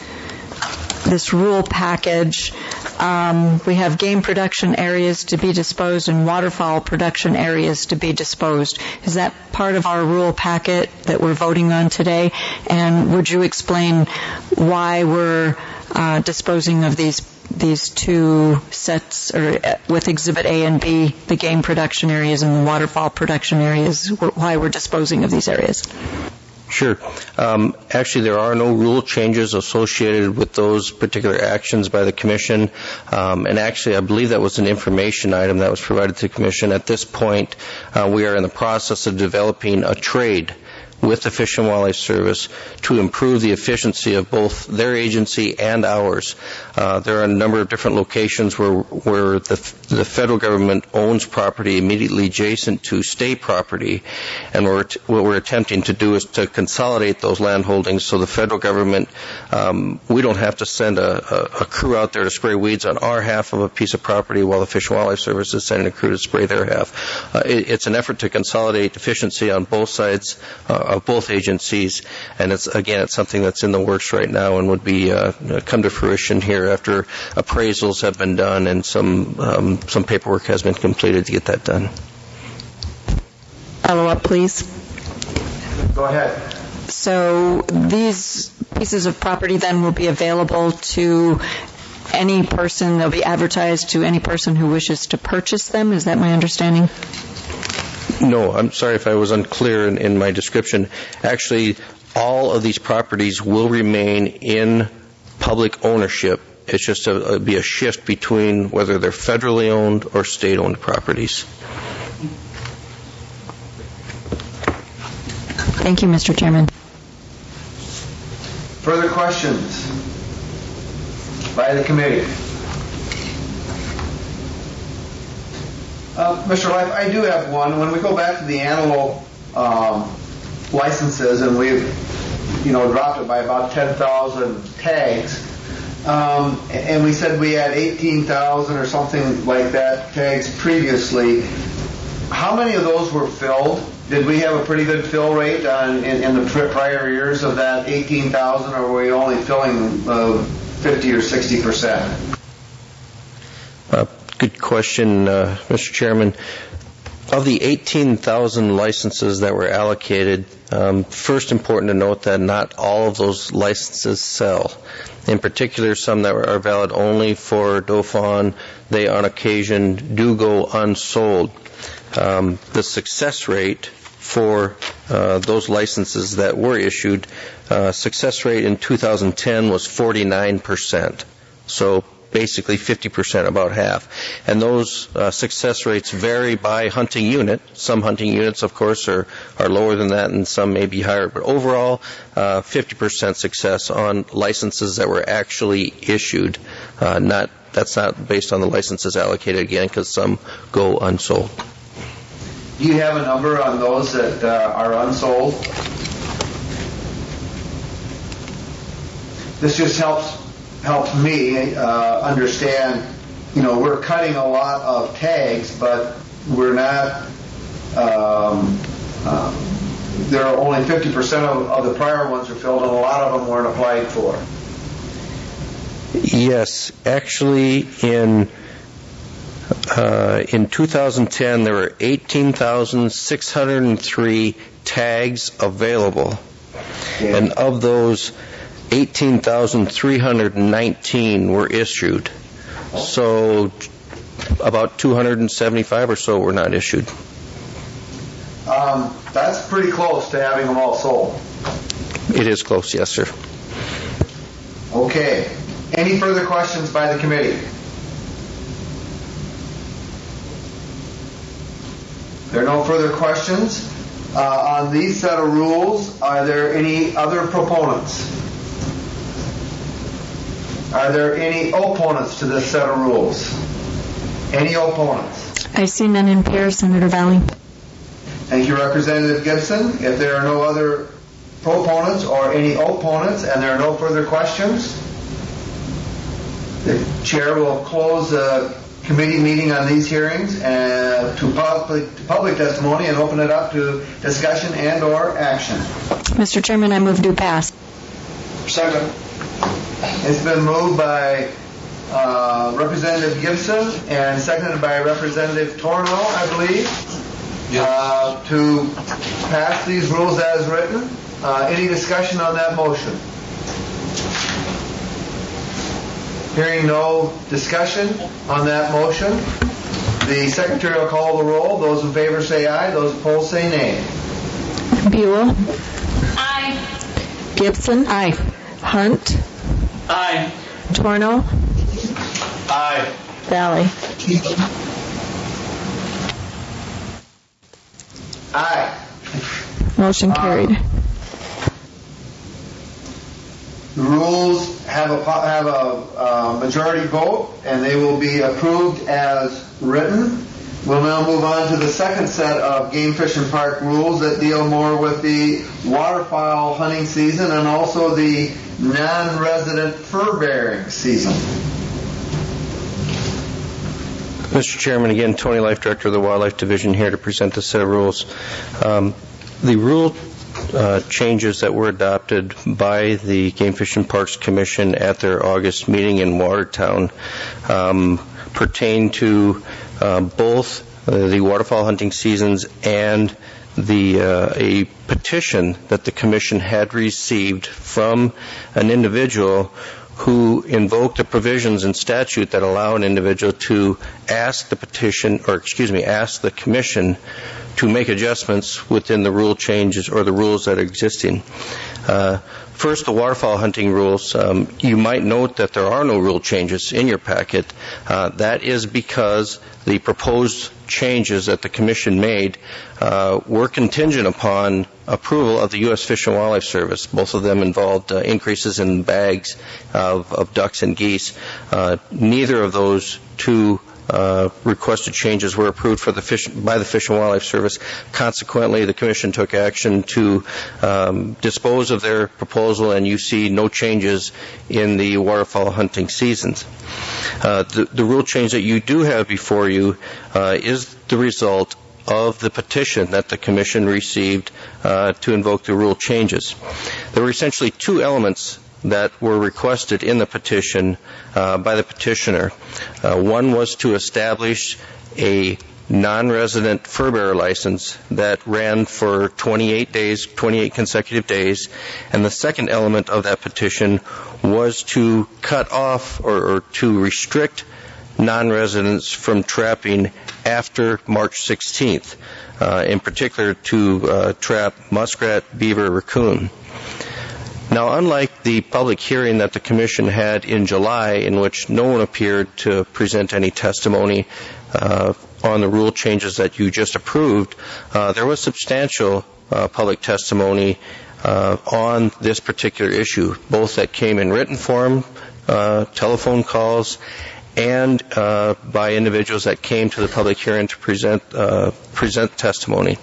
rule package, we have game production areas to be disposed and waterfowl production areas to be disposed. Is that part of our rule packet that we're voting on today? And would you explain why we're disposing of these two sets, or with Exhibit A and B, the game production areas and the waterfowl production areas, why we're disposing of these areas? Sure. Actually, there are no rule changes associated with those particular actions by the Commission. And actually, I believe that was an information item that was provided to the Commission. At this point, we are in the process of developing a trade with the Fish and Wildlife Service to improve the efficiency of both their agency and ours. There are a number of different locations where the federal government owns property immediately adjacent to state property, and what we're attempting to do is to consolidate those land holdings so the federal government, we don't have to send a crew out there to spray weeds on our half of a piece of property while the Fish and Wildlife Service is sending a crew to spray their half. It's an effort to consolidate efficiency on both sides of both agencies, and it's something that's in the works right now and would be come to fruition here after appraisals have been done and some paperwork has been completed to get that done. Follow up, please. Go ahead. So these pieces of property then will be available to any person, they'll be advertised to any person who wishes to purchase them? Is that my understanding? No, I'm sorry if I was unclear in my description. Actually, all of these properties will remain in public ownership. It's just be a shift between whether they're federally owned or state-owned properties. Thank you, Mr. Chairman. Further questions by the committee? Mr. Life, I do have one. When we go back to the antelope licenses, and we've dropped it by about 10,000 tags, and we said we had 18,000 or something like that tags previously. How many of those were filled? Did we have a pretty good fill rate in the prior years of that 18,000, or were we only filling 50 or 60%? Good question, Mr. Chairman. Of the 18,000 licenses that were allocated, first important to note that not all of those licenses sell. In particular, some that are valid only for Dauphin, they on occasion do go unsold. The success rate for those licenses that were issued, success rate in 2010 was 49%. So basically 50%, about half. And those success rates vary by hunting unit. Some hunting units, of course, are lower than that, and some may be higher. But overall, 50% success on licenses that were actually issued. That's not based on the licenses allocated, again, because some go unsold. Do you have a number on those that are unsold? This just helps me understand, we're cutting a lot of tags, but we're not, there are only 50% of the prior ones are filled, and a lot of them weren't applied for. Yes, actually in 2010 there were 18,603 tags available, and of those 18,319 were issued. So about 275 or so were not issued. That's pretty close to having them all sold. It is close, yes, sir. Okay. Any further questions by the committee? There are no further questions. On these set of rules, are there any other proponents? Are there any opponents to this set of rules? Any opponents? I see none in pair, Senator Valley. Thank you, Representative Gibson. If there are no other proponents or any opponents, and there are no further questions, The chair will close the committee meeting on these hearings to public testimony and open it up to discussion and or action. Mr. Chairman, I move to pass. Second. It's been moved by Representative Gibson and seconded by Representative Torno, I believe, to pass these rules as written. Any discussion on that motion? Hearing no discussion on that motion, the Secretary will call the roll. Those in favor say aye. Those opposed say nay. Buell. Aye. Gibson. Aye. Hunt. Aye. Torno. Aye. Valley. Aye. Motion carried. The rules have a majority vote, and they will be approved as written. We'll now move on to the second set of Game Fish and Park rules that deal more with the waterfowl hunting season and also the non-resident fur-bearing season. Mr. Chairman, again, Tony Life, Director of the Wildlife Division, here to present the set of rules. The rule changes that were adopted by the Game Fish and Parks Commission at their August meeting in Watertown pertain to both the waterfowl hunting seasons and a petition that the Commission had received from an individual who invoked the provisions in statute that allow an individual to ask the Commission to make adjustments within the rule changes or the rules that are existing. First, the waterfowl hunting rules. You might note that there are no rule changes in your packet. That is because the proposed changes that the Commission made were contingent upon approval of the U.S. Fish and Wildlife Service. Both of them involved increases in bags of ducks and geese. Neither of those two requested changes were approved by the Fish and Wildlife Service. Consequently, the Commission took action to dispose of their proposal, and you see no changes in the waterfowl hunting seasons. The rule change that you do have before you is the result of the petition that the Commission received to invoke the rule changes. There were essentially two elements that were requested in the petition by the petitioner. One was to establish a non-resident fur-bearer license that ran for 28 consecutive days, and the second element of that petition was to cut off or to restrict non-residents from trapping after March 16th, in particular to trap muskrat, beaver, raccoon. Now, unlike the public hearing that the Commission had in July, in which no one appeared to present any testimony on the rule changes that you just approved, there was substantial public testimony on this particular issue, both that came in written form, telephone calls, and by individuals that came to the public hearing to present testimony.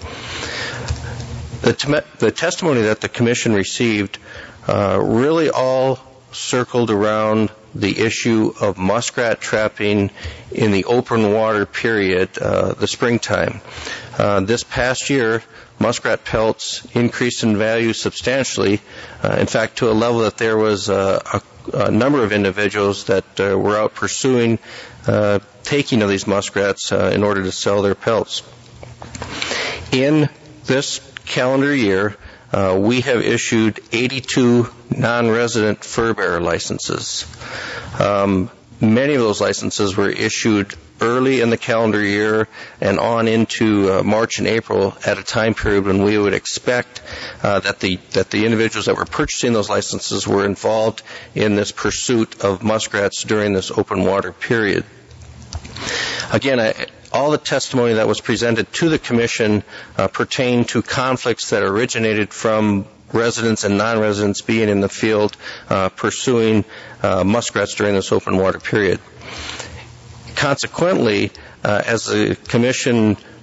The testimony that the Commission received really all circled around the issue of muskrat trapping in the open water period, the springtime. This past year, muskrat pelts increased in value substantially, in fact, to a level that there was a number of individuals that were out pursuing taking of these muskrats in order to sell their pelts. In this calendar year, we have issued 82 non-resident fur-bearer licenses. Many of those licenses were issued early in the calendar year and on into March and April at a time period when we would expect that the individuals that were purchasing those licenses were involved in this pursuit of muskrats during this open water period. Again, all the testimony that was presented to the Commission pertained to conflicts that originated from residents and non-residents being in the field pursuing muskrats during this open water period. Consequently, as the Commission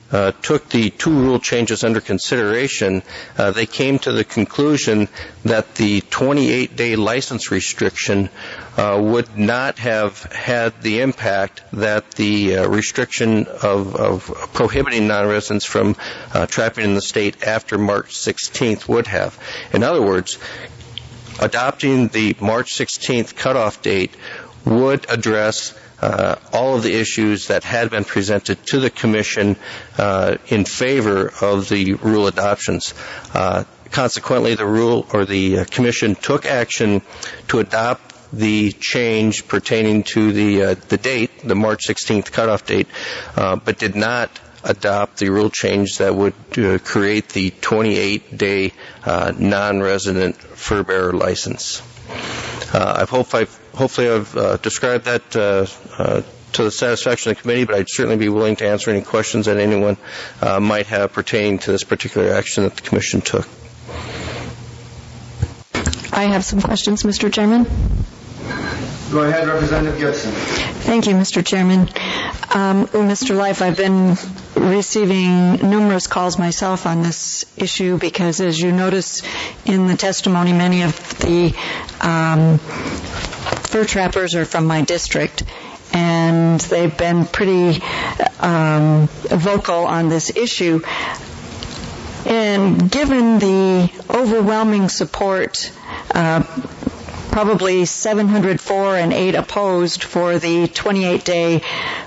took the two rule changes under consideration, they came to the conclusion that the 28-day license restriction would not have had the impact that the restriction of prohibiting non-residents from trapping in the state after March 16th would have. In other words, adopting the March 16th cutoff date would address all of the issues that had been presented to the Commission in favor of the rule adoptions. Consequently, the Commission took action to adopt the change pertaining to the date, the March 16th cutoff date, but did not adopt the rule change that would create the 28-day non-resident fur bearer license. Hopefully I've described that to the satisfaction of the committee, but I'd certainly be willing to answer any questions that anyone might have pertaining to this particular action that the Commission took. I have some questions, Mr. Chairman. Go ahead, Representative Gibson. Thank you, Mr. Chairman. Mr. Life, I've been receiving numerous calls myself on this issue because, as you notice in the testimony, many of the fur trappers are from my district, and they've been pretty vocal on this issue. And given the overwhelming support, probably 704 and 8 opposed for the 28-day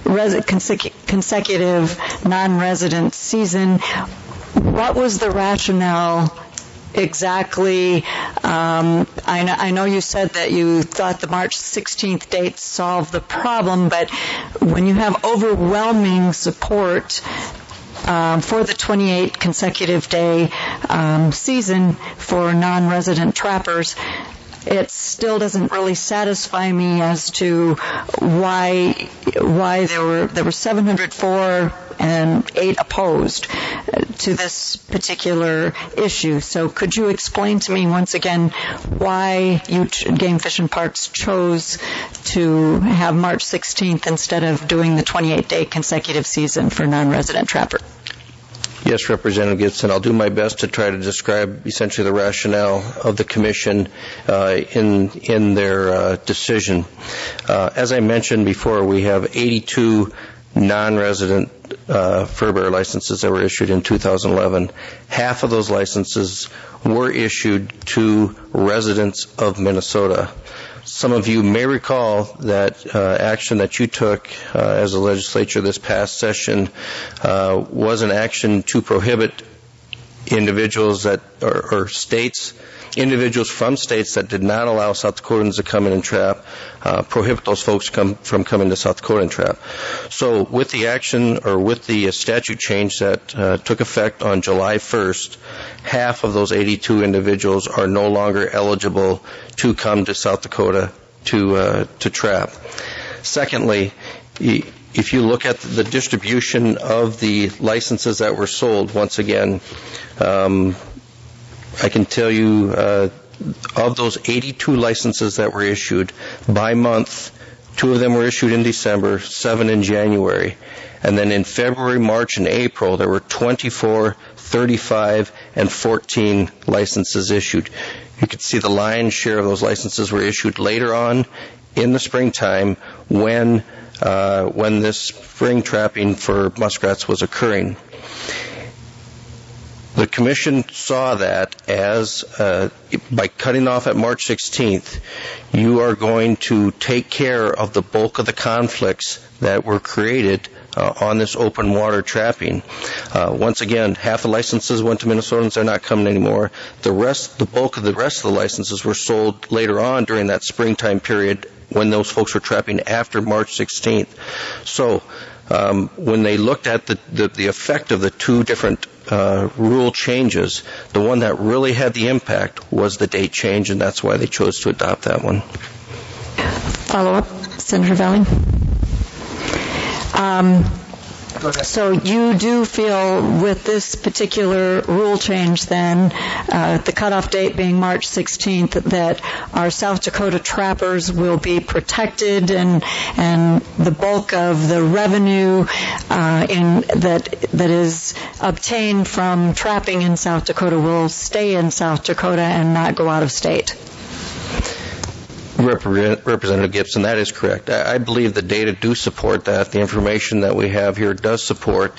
consecutive non-resident season, what was the rationale exactly? I know you said that you thought the March 16th date solved the problem, but when you have overwhelming support for the 28 consecutive day season for non-resident trappers, it still doesn't really satisfy me as to why there were 704 and 8 opposed to this particular issue. So could you explain to me once again why you, Game Fish and Parks, chose to have March 16th instead of doing the 28-day consecutive season for non-resident trapper? Yes, Representative Gibson, I'll do my best to try to describe essentially the rationale of the Commission in their decision. As I mentioned before, we have 82 non-resident fur bearer licenses that were issued in 2011. Half of those licenses were issued to residents of Minnesota. Some of you may recall that action that you took as a legislature this past session was an action to prohibit individuals that or states, individuals from states that did not allow South Dakotans to come in and trap, prohibit those folks from coming to South Dakota and trap. So with the action or with the statute change that took effect on July 1st, half of those 82 individuals are no longer eligible to come to South Dakota to trap. Secondly, if you look at the distribution of the licenses that were sold, once again, I can tell you of those 82 licenses that were issued by month, 2 of them were issued in December, 7 in January. And then in February, March, and April, there were 24, 35, and 14 licenses issued. You can see the lion's share of those licenses were issued later on in the springtime when this spring trapping for muskrats was occurring. The Commission saw that as, by cutting off at March 16th, you are going to take care of the bulk of the conflicts that were created on this open water trapping. Once again, half the licenses went to Minnesotans. They're not coming anymore. The bulk of the rest of the licenses were sold later on during that springtime period when those folks were trapping after March 16th. So when they looked at the effect of the two different rule changes, the one that really had the impact was the date change, and that's why they chose to adopt that one. Follow up, Senator Valley. So you do feel with this particular rule change then, the cutoff date being March 16th, that our South Dakota trappers will be protected and the bulk of the revenue that is obtained from trapping in South Dakota will stay in South Dakota and not go out of state? Representative Gibson, that is correct. I believe the data do support that. The information that we have here does support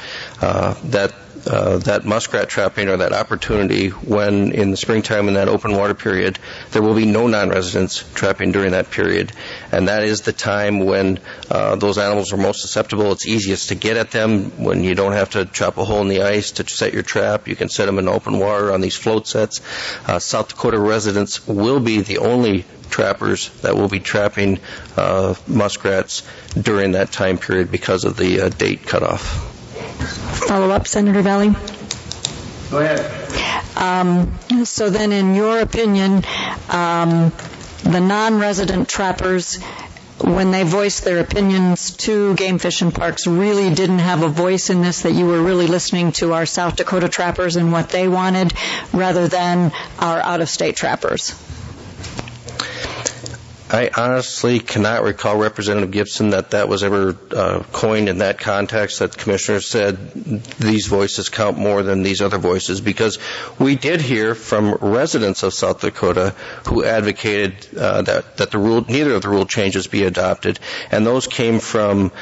that muskrat trapping, or that opportunity when in the springtime in that open water period, there will be no non-residents trapping during that period. And that is the time when those animals are most susceptible. It's easiest to get at them when you don't have to chop a hole in the ice to set your trap. You can set them in open water on these float sets. South Dakota residents will be the only trappers that will be trapping muskrats during that time period because of the date cutoff. Follow up, Senator Valley? Go ahead. So then, in your opinion, the non-resident trappers, when they voiced their opinions to Game Fish and Parks, really didn't have a voice in this, that you were really listening to our South Dakota trappers and what they wanted rather than our out-of-state trappers? I honestly cannot recall, Representative Gibson, that was ever coined in that context, that the commissioner said these voices count more than these other voices, because we did hear from residents of South Dakota who advocated that neither of the rule changes be adopted, and those came from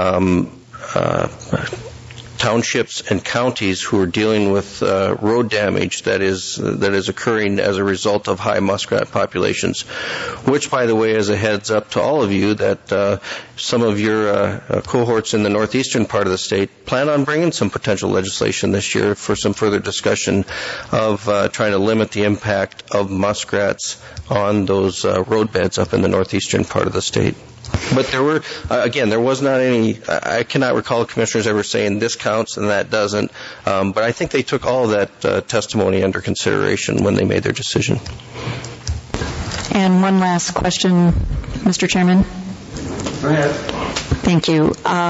townships and counties who are dealing with road damage that is occurring as a result of high muskrat populations, which, by the way, is a heads up to all of you that some of your cohorts in the northeastern part of the state plan on bringing some potential legislation this year for some further discussion of trying to limit the impact of muskrats on those road beds up in the northeastern part of the state. But there were, again, there was not any, I cannot recall the commissioners ever saying this counts and that doesn't, but I think they took all of that testimony under consideration when they made their decision. And one last question, Mr. Chairman. Go ahead. Thank you.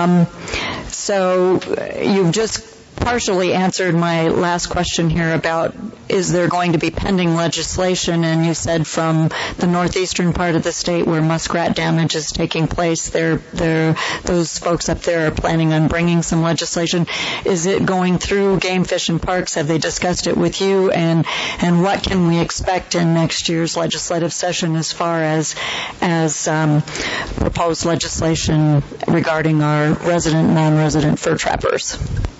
So you've just partially answered my last question here about is there going to be pending legislation, and you said from the northeastern part of the state where muskrat damage is taking place, those folks up there are planning on bringing some legislation. Is it going through Game Fish and Parks? Have they discussed it with you? And what can we expect in next year's legislative session as far as proposed legislation regarding our resident, non-resident fur trappers?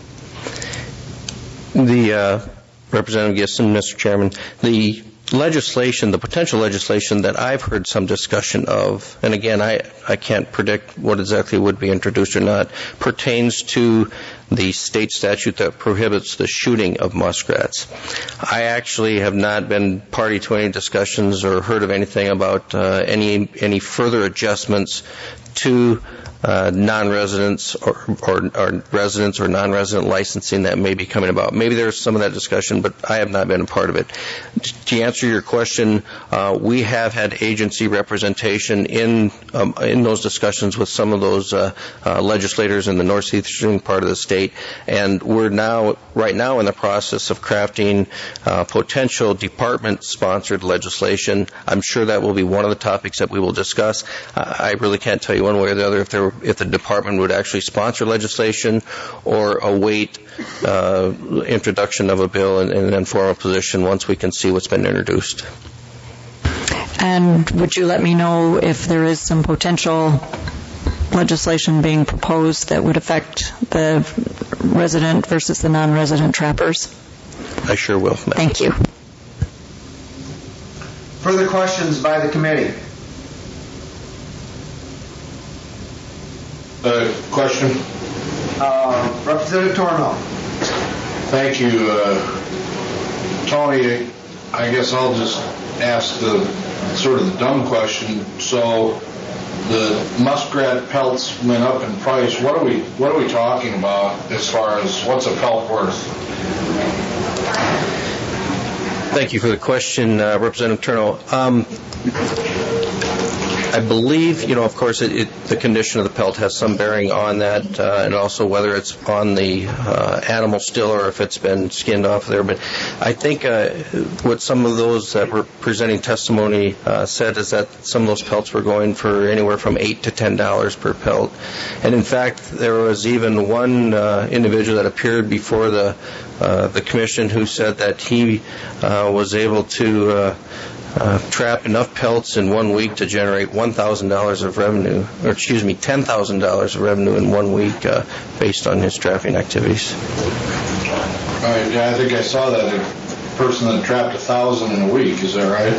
The Representative Gibson, Mr. Chairman, the legislation, the potential legislation that I've heard some discussion of, and again, I can't predict what exactly would be introduced or not, pertains to the state statute that prohibits the shooting of muskrats. I actually have not been party to any discussions or heard of anything about any further adjustments to non-residents or residents or non-resident licensing that may be coming about. Maybe there's some of that discussion, but I have not been a part of it. To answer your question, we have had agency representation in those discussions with some of those legislators in the northeastern part of the state, and we're right now in the process of crafting potential department-sponsored legislation. I'm sure that will be one of the topics that we will discuss. I really can't tell you one way or the other if the department would actually sponsor legislation or await introduction of a bill and then form a position once we can see what's been introduced. And would you let me know if there is some potential legislation being proposed that would affect the resident versus the non-resident trappers? I sure will. Thank you. Further questions by the committee? Question? Representative Torno. Thank you. Tony, I guess I'll just ask the sort of the dumb question. So the muskrat pelts went up in price. What are we talking about as far as what's a pelt worth? Thank you for the question, Representative Turno. I believe, of course, the condition of the pelt has some bearing on that, and also whether it's on the animal still or if it's been skinned off there. But I think what some of those that were presenting testimony said is that some of those pelts were going for anywhere from $8 to $10 per pelt. And in fact, there was even one individual that appeared before the commission who said that he was able to trap enough pelts in 1 week to generate $1,000 of revenue, or $10,000 of revenue in 1 week based on his trapping activities. Right, yeah, I think I saw that a person that trapped 1,000 in a week. Is that right?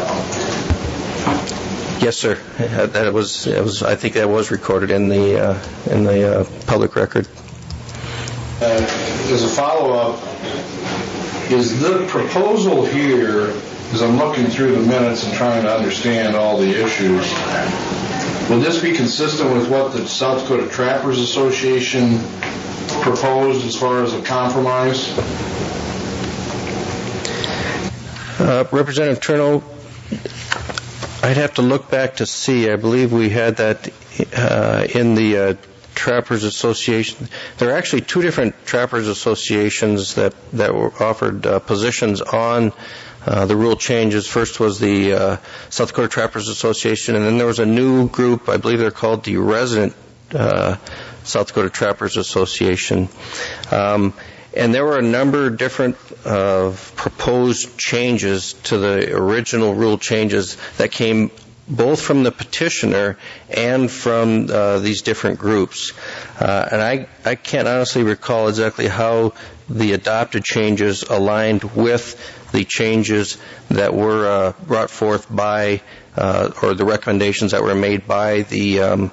Yes, sir. That was. I think that was recorded in the public record. As a follow-up, is the proposal here, as I'm looking through the minutes and trying to understand all the issues, will this be consistent with what the South Dakota Trappers Association proposed as far as a compromise? Representative Turno, I'd have to look back to see. I believe we had that in the Trappers Association. There are actually two different Trappers Associations that were offered positions on the rule changes. First was the South Dakota Trappers Association, and then there was a new group, I believe they're called the Resident South Dakota Trappers Association. And there were a number of different proposed changes to the original rule changes that came both from the petitioner and from these different groups. And I can't honestly recall exactly how the adopted changes aligned with the changes that were brought forth by, or the recommendations that were made by the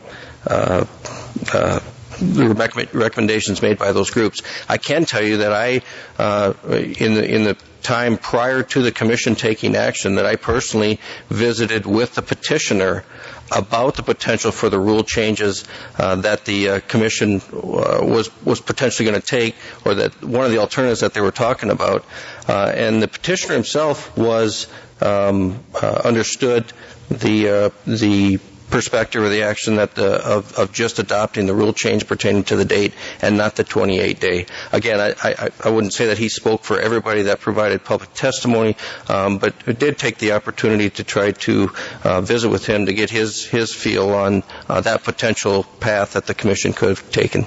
recommendations made by those groups. I can tell you that in the time prior to the commission taking action, that I personally visited with the petitioner about the potential for the rule changes that the commission was potentially going to take, or that one of the alternatives that they were talking about. And the petitioner himself was understood the perspective or the action that of just adopting the rule change pertaining to the date and not the 28-day. Again, I wouldn't say that he spoke for everybody that provided public testimony, but it did take the opportunity to try to visit with him to get his feel on that potential path that the commission could have taken.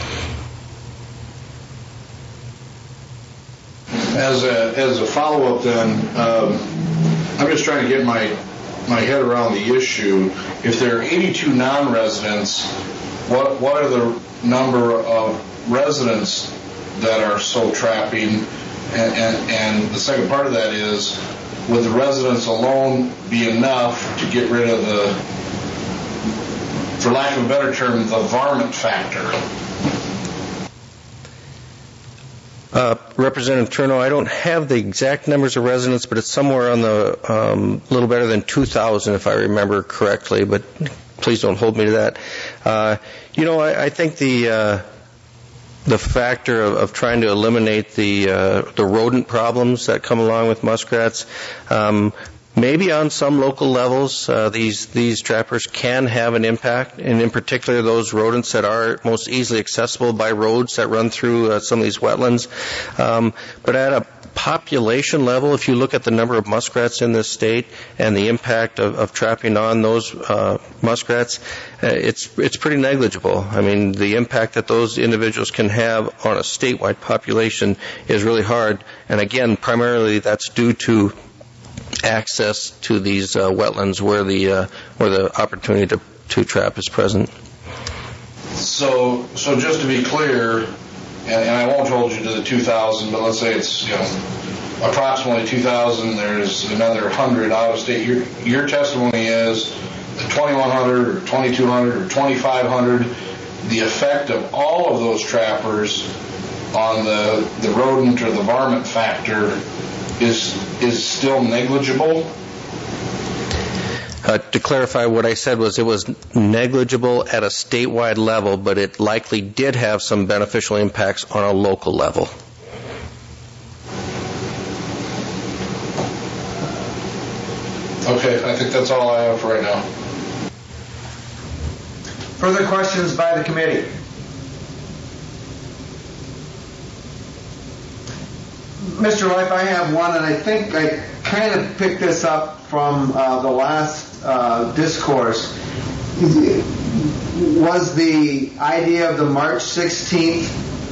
As a follow-up then, I'm just trying to get my head around the issue. If there are 82 non-residents, what are the number of residents that are so trapping? And the second part of that is, would the residents alone be enough to get rid of the, for lack of a better term, the varmint factor? Representative Turno, I don't have the exact numbers of residents, but it's somewhere on the little better than 2,000 if I remember correctly, but please don't hold me to that. I think the factor of trying to eliminate the rodent problems that come along with muskrats, maybe on some local levels, these trappers can have an impact, and in particular those rodents that are most easily accessible by roads that run through some of these wetlands. But at a population level, if you look at the number of muskrats in this state and the impact of trapping on those muskrats, it's pretty negligible. I mean, the impact that those individuals can have on a statewide population is really hard, and again, primarily that's due to access to these wetlands where the opportunity to trap is present. So just to be clear, and I won't hold you to the 2,000, but let's say it's approximately 2,000. There's another 100 out of state. Your testimony is 2,100 or 2,200 or 2,500. The effect of all of those trappers on the rodent or the varmint factor is still negligible? To clarify, what I said was it was negligible at a statewide level, but it likely did have some beneficial impacts on a local level. Okay, I think that's all I have for right now. Further questions by the committee? Mr. Life, I have one, and I think I kind of picked this up from the last discourse. Was the idea of the March 16th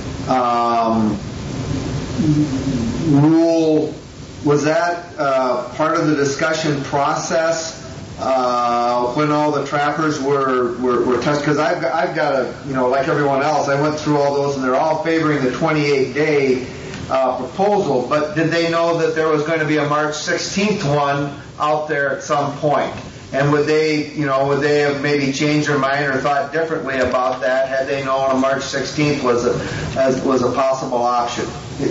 rule, was that part of the discussion process when all the trappers were tested? Because I've got a, like everyone else, I went through all those, and they're all favoring the 28-day proposal, but did they know that there was going to be a March 16th one out there at some point? And would they have maybe changed their mind or thought differently about that had they known a March 16th was a possible option?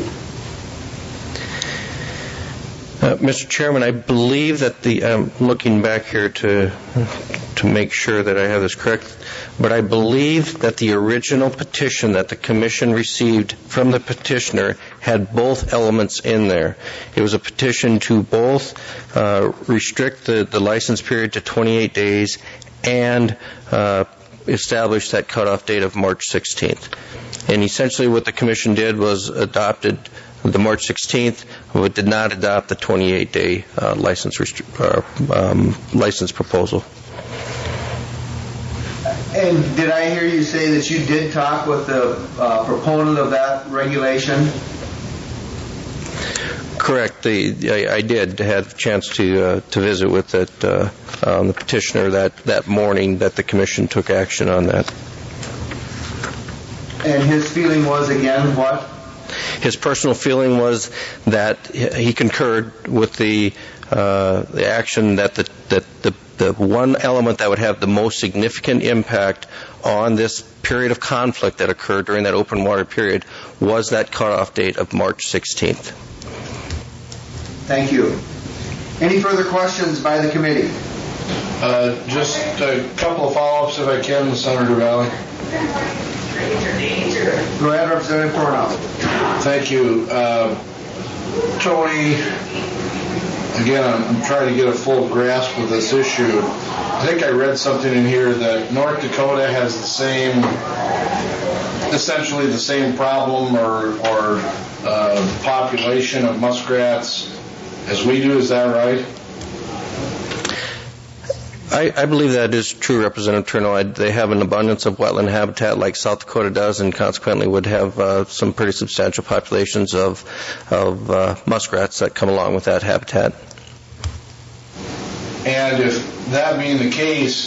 Mr. Chairman, I believe that I'm looking back here to make sure that I have this correct, but I believe that the original petition that the Commission received from the petitioner had both elements in there. It was a petition to both restrict the license period to 28 days and establish that cutoff date of March 16th. And essentially what the Commission did was adopted the March 16th, but did not adopt the 28-day license proposal. And did I hear you say that you did talk with the proponent of that regulation? Correct. I did have a chance to visit with the petitioner that morning that the Commission took action on that. And his feeling was, again, what? His personal feeling was that he concurred with the action that the one element that would have the most significant impact on this period of conflict that occurred during that open water period was that cutoff date of March 16th. Thank you. Any further questions by the committee? Just a couple of follow-ups, if I can, Senator Valley. Go ahead, Representative Cornell. Thank you. Tony, again, I'm trying to get a full grasp of this issue. I think I read something in here that North Dakota has essentially the same problem or population of muskrats as we do. Is that right? I believe that is true, Representative Turno. They have an abundance of wetland habitat like South Dakota does, and consequently would have some pretty substantial populations of muskrats that come along with that habitat. And if that being the case,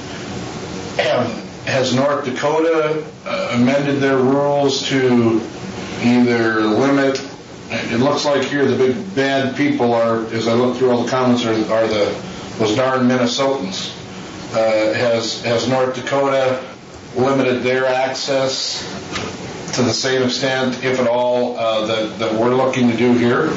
has North Dakota amended their rules to either limit? It looks like here the big bad people are, as I look through all the comments, are those darn Minnesotans. Has North Dakota limited their access to the same extent, if at all, that we're looking to do here?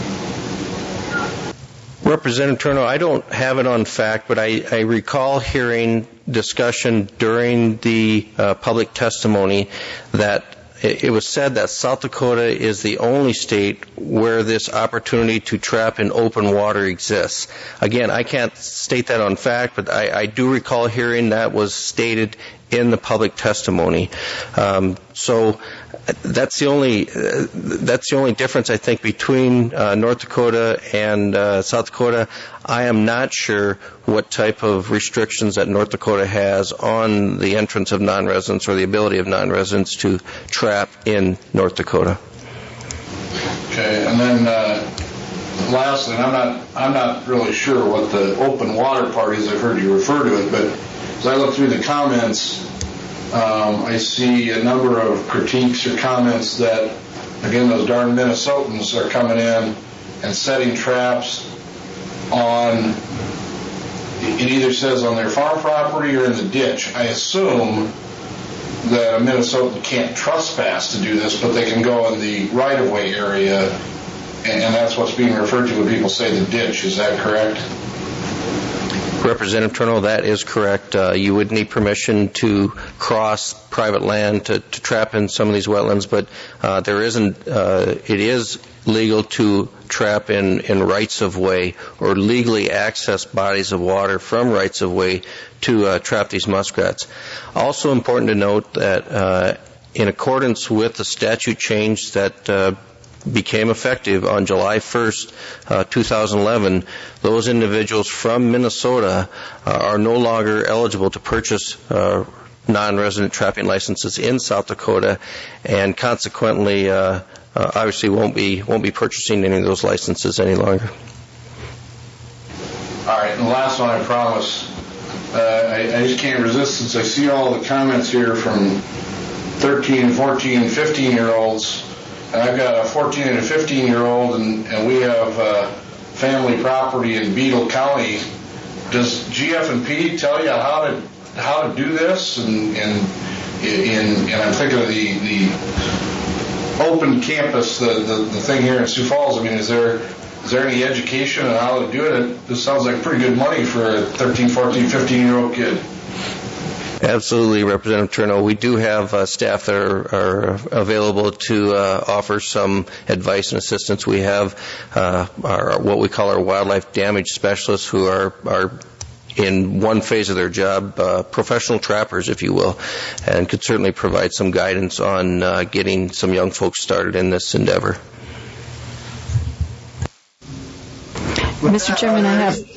Representative Turno, I don't have it on fact, but I recall hearing discussion during the public testimony that it was said that South Dakota is the only state where this opportunity to trap in open water exists. Again, I can't state that on fact, but I do recall hearing that was stated in the public testimony. So that's the only difference, I think, between North Dakota and South Dakota. I am not sure what type of restrictions that North Dakota has on the entrance of non-residents or the ability of non-residents to trap in North Dakota. Okay, and then lastly, and I'm not really sure what the open water part is. I've heard you refer to it, but as I look through the comments, I see a number of critiques or comments that, again, those darn Minnesotans are coming in and setting traps on, it either says on their farm property or in the ditch. I assume that a Minnesotan can't trespass to do this, but they can go in the right-of-way area, and that's what's being referred to when people say the ditch. Is that correct? Representative Turno, that is correct. You would need permission to cross private land to trap in some of these wetlands, but there isn't. It is legal to trap in rights of way or legally access bodies of water from rights of way to trap these muskrats. Also important to note that in accordance with the statute change that became effective on July 1st, 2011, those individuals from Minnesota are no longer eligible to purchase non-resident trapping licenses in South Dakota, and consequently, obviously won't be purchasing any of those licenses any longer. All right, and the last one I promise. I just can't resist since I see all the comments here from 13, 14, and 15-year-olds. And I've got a 14 and a 15-year-old, and we have family property in Beadle County. Does GF&P tell you how to do this? And I'm thinking of the open campus, the thing here in Sioux Falls. I mean, is there any education on how to do it? This sounds like pretty good money for a 13, 14, 15-year-old kid. Absolutely, Representative Turno. We do have staff that are available to offer some advice and assistance. We have what we call our wildlife damage specialists, who are in one phase of their job, professional trappers, if you will, and could certainly provide some guidance on getting some young folks started in this endeavor. Mr. Chairman,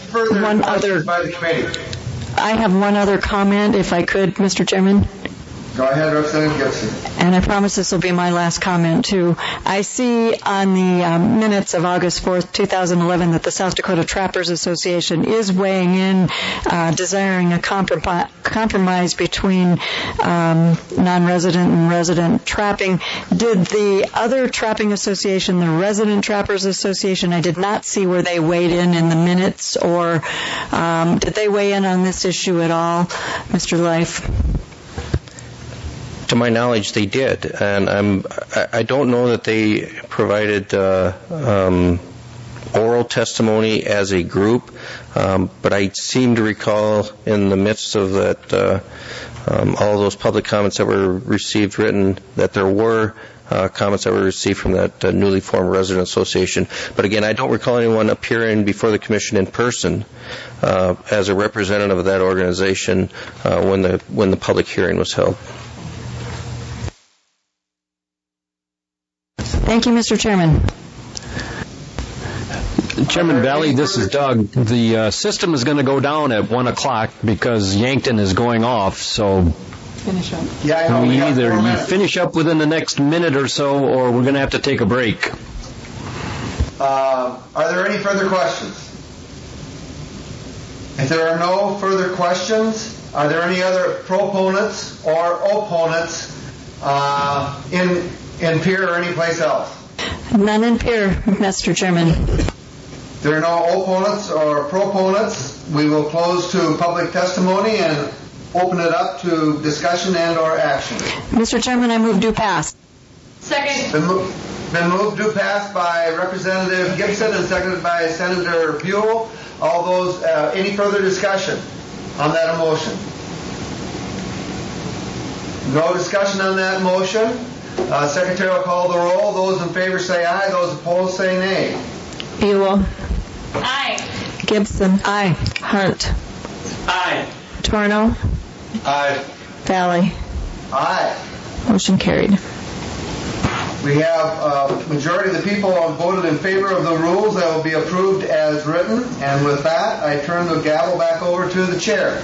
I have one other comment, if I could, Mr. Chairman. Go ahead, Representative Gibson. And I promise this will be my last comment, too. I see on the minutes of August 4th, 2011, that the South Dakota Trappers Association is weighing in, desiring a compromise between non-resident and resident trapping. Did the other trapping association, the Resident Trappers Association, I did not see where they weighed in the minutes, or did they weigh in on this issue at all, Mr. Leif? To my knowledge, they did, and I don't know that they provided oral testimony as a group, but I seem to recall in the midst of that, all those public comments that were received written, that there were comments that were received from that newly formed resident association. But again, I don't recall anyone appearing before the commission in person as a representative of that organization when the public hearing was held. Thank you, Mr. Chairman. Chairman Valley, this is Doug. The system is going to go down at 1 o'clock because Yankton is going off, so finish up. Yeah, I know. We either you finish up within the next minute or so, or we're going to have to take a break. Are there any further questions? If there are no further questions, are there any other proponents or opponents in Pierre or any place else? None in Pierre, Mr. Chairman. If there are no opponents or proponents, we will close to public testimony and open it up to discussion and or action. Mr. Chairman, I move due pass. Second. Been moved due pass by Representative Gibson and seconded by Senator Buell. All those, any further discussion on that motion? No discussion on that motion. Secretary will call the roll. Those in favor say aye. Those opposed say nay. Buell. Aye. Gibson. Aye. Hunt. Aye. Torno. Aye. Valley. Aye. Motion carried. We have a majority of the people have voted in favor of the rules that will be approved as written. And with that, I turn the gavel back over to the chair.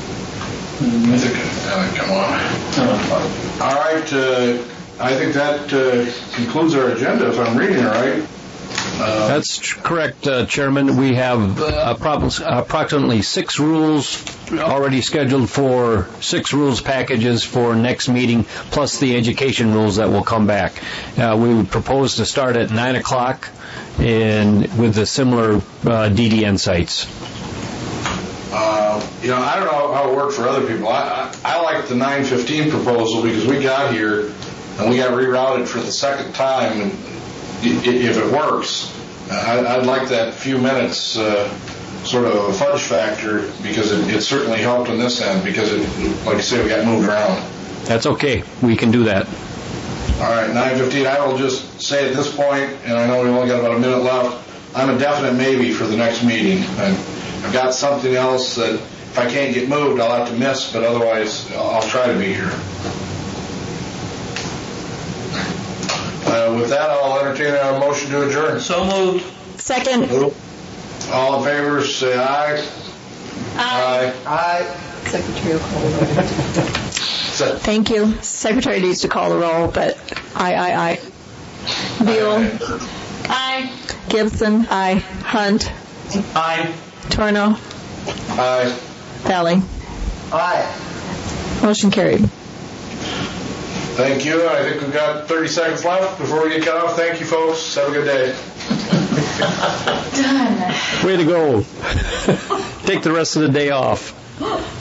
Come on. All right. I think that concludes our agenda, if I'm reading it right. That's correct, Chairman. We have approximately 6 rules already scheduled for 6 rules packages for next meeting, plus the education rules that will come back. We would propose to start at 9 o'clock with the similar DDN sites. I don't know how it worked for other people. I like the 9:15 proposal because we got here and we got rerouted for the second time. And if it works, I'd like that few minutes sort of a fudge factor because it certainly helped on this end because, like I say, we got moved around. That's okay. We can do that. All right, 9:15. I will just say at this point, and I know we only got about a minute left, I'm a definite maybe for the next meeting. I've got something else that if I can't get moved, I'll have to miss, but otherwise I'll try to be here. With that, I'll entertain a motion to adjourn. So moved. Second. All in favor, say aye. Aye. Aye. Secretary will call the roll. Thank you. Secretary needs to call the roll, but aye. Buell. Aye. Gibson. Aye. Hunt. Aye. Torno. Aye. Valley. Aye. Motion carried. Thank you. I think we've got 30 seconds left before we get cut off. Thank you, folks. Have a good day. Done. Way to go. Take the rest of the day off.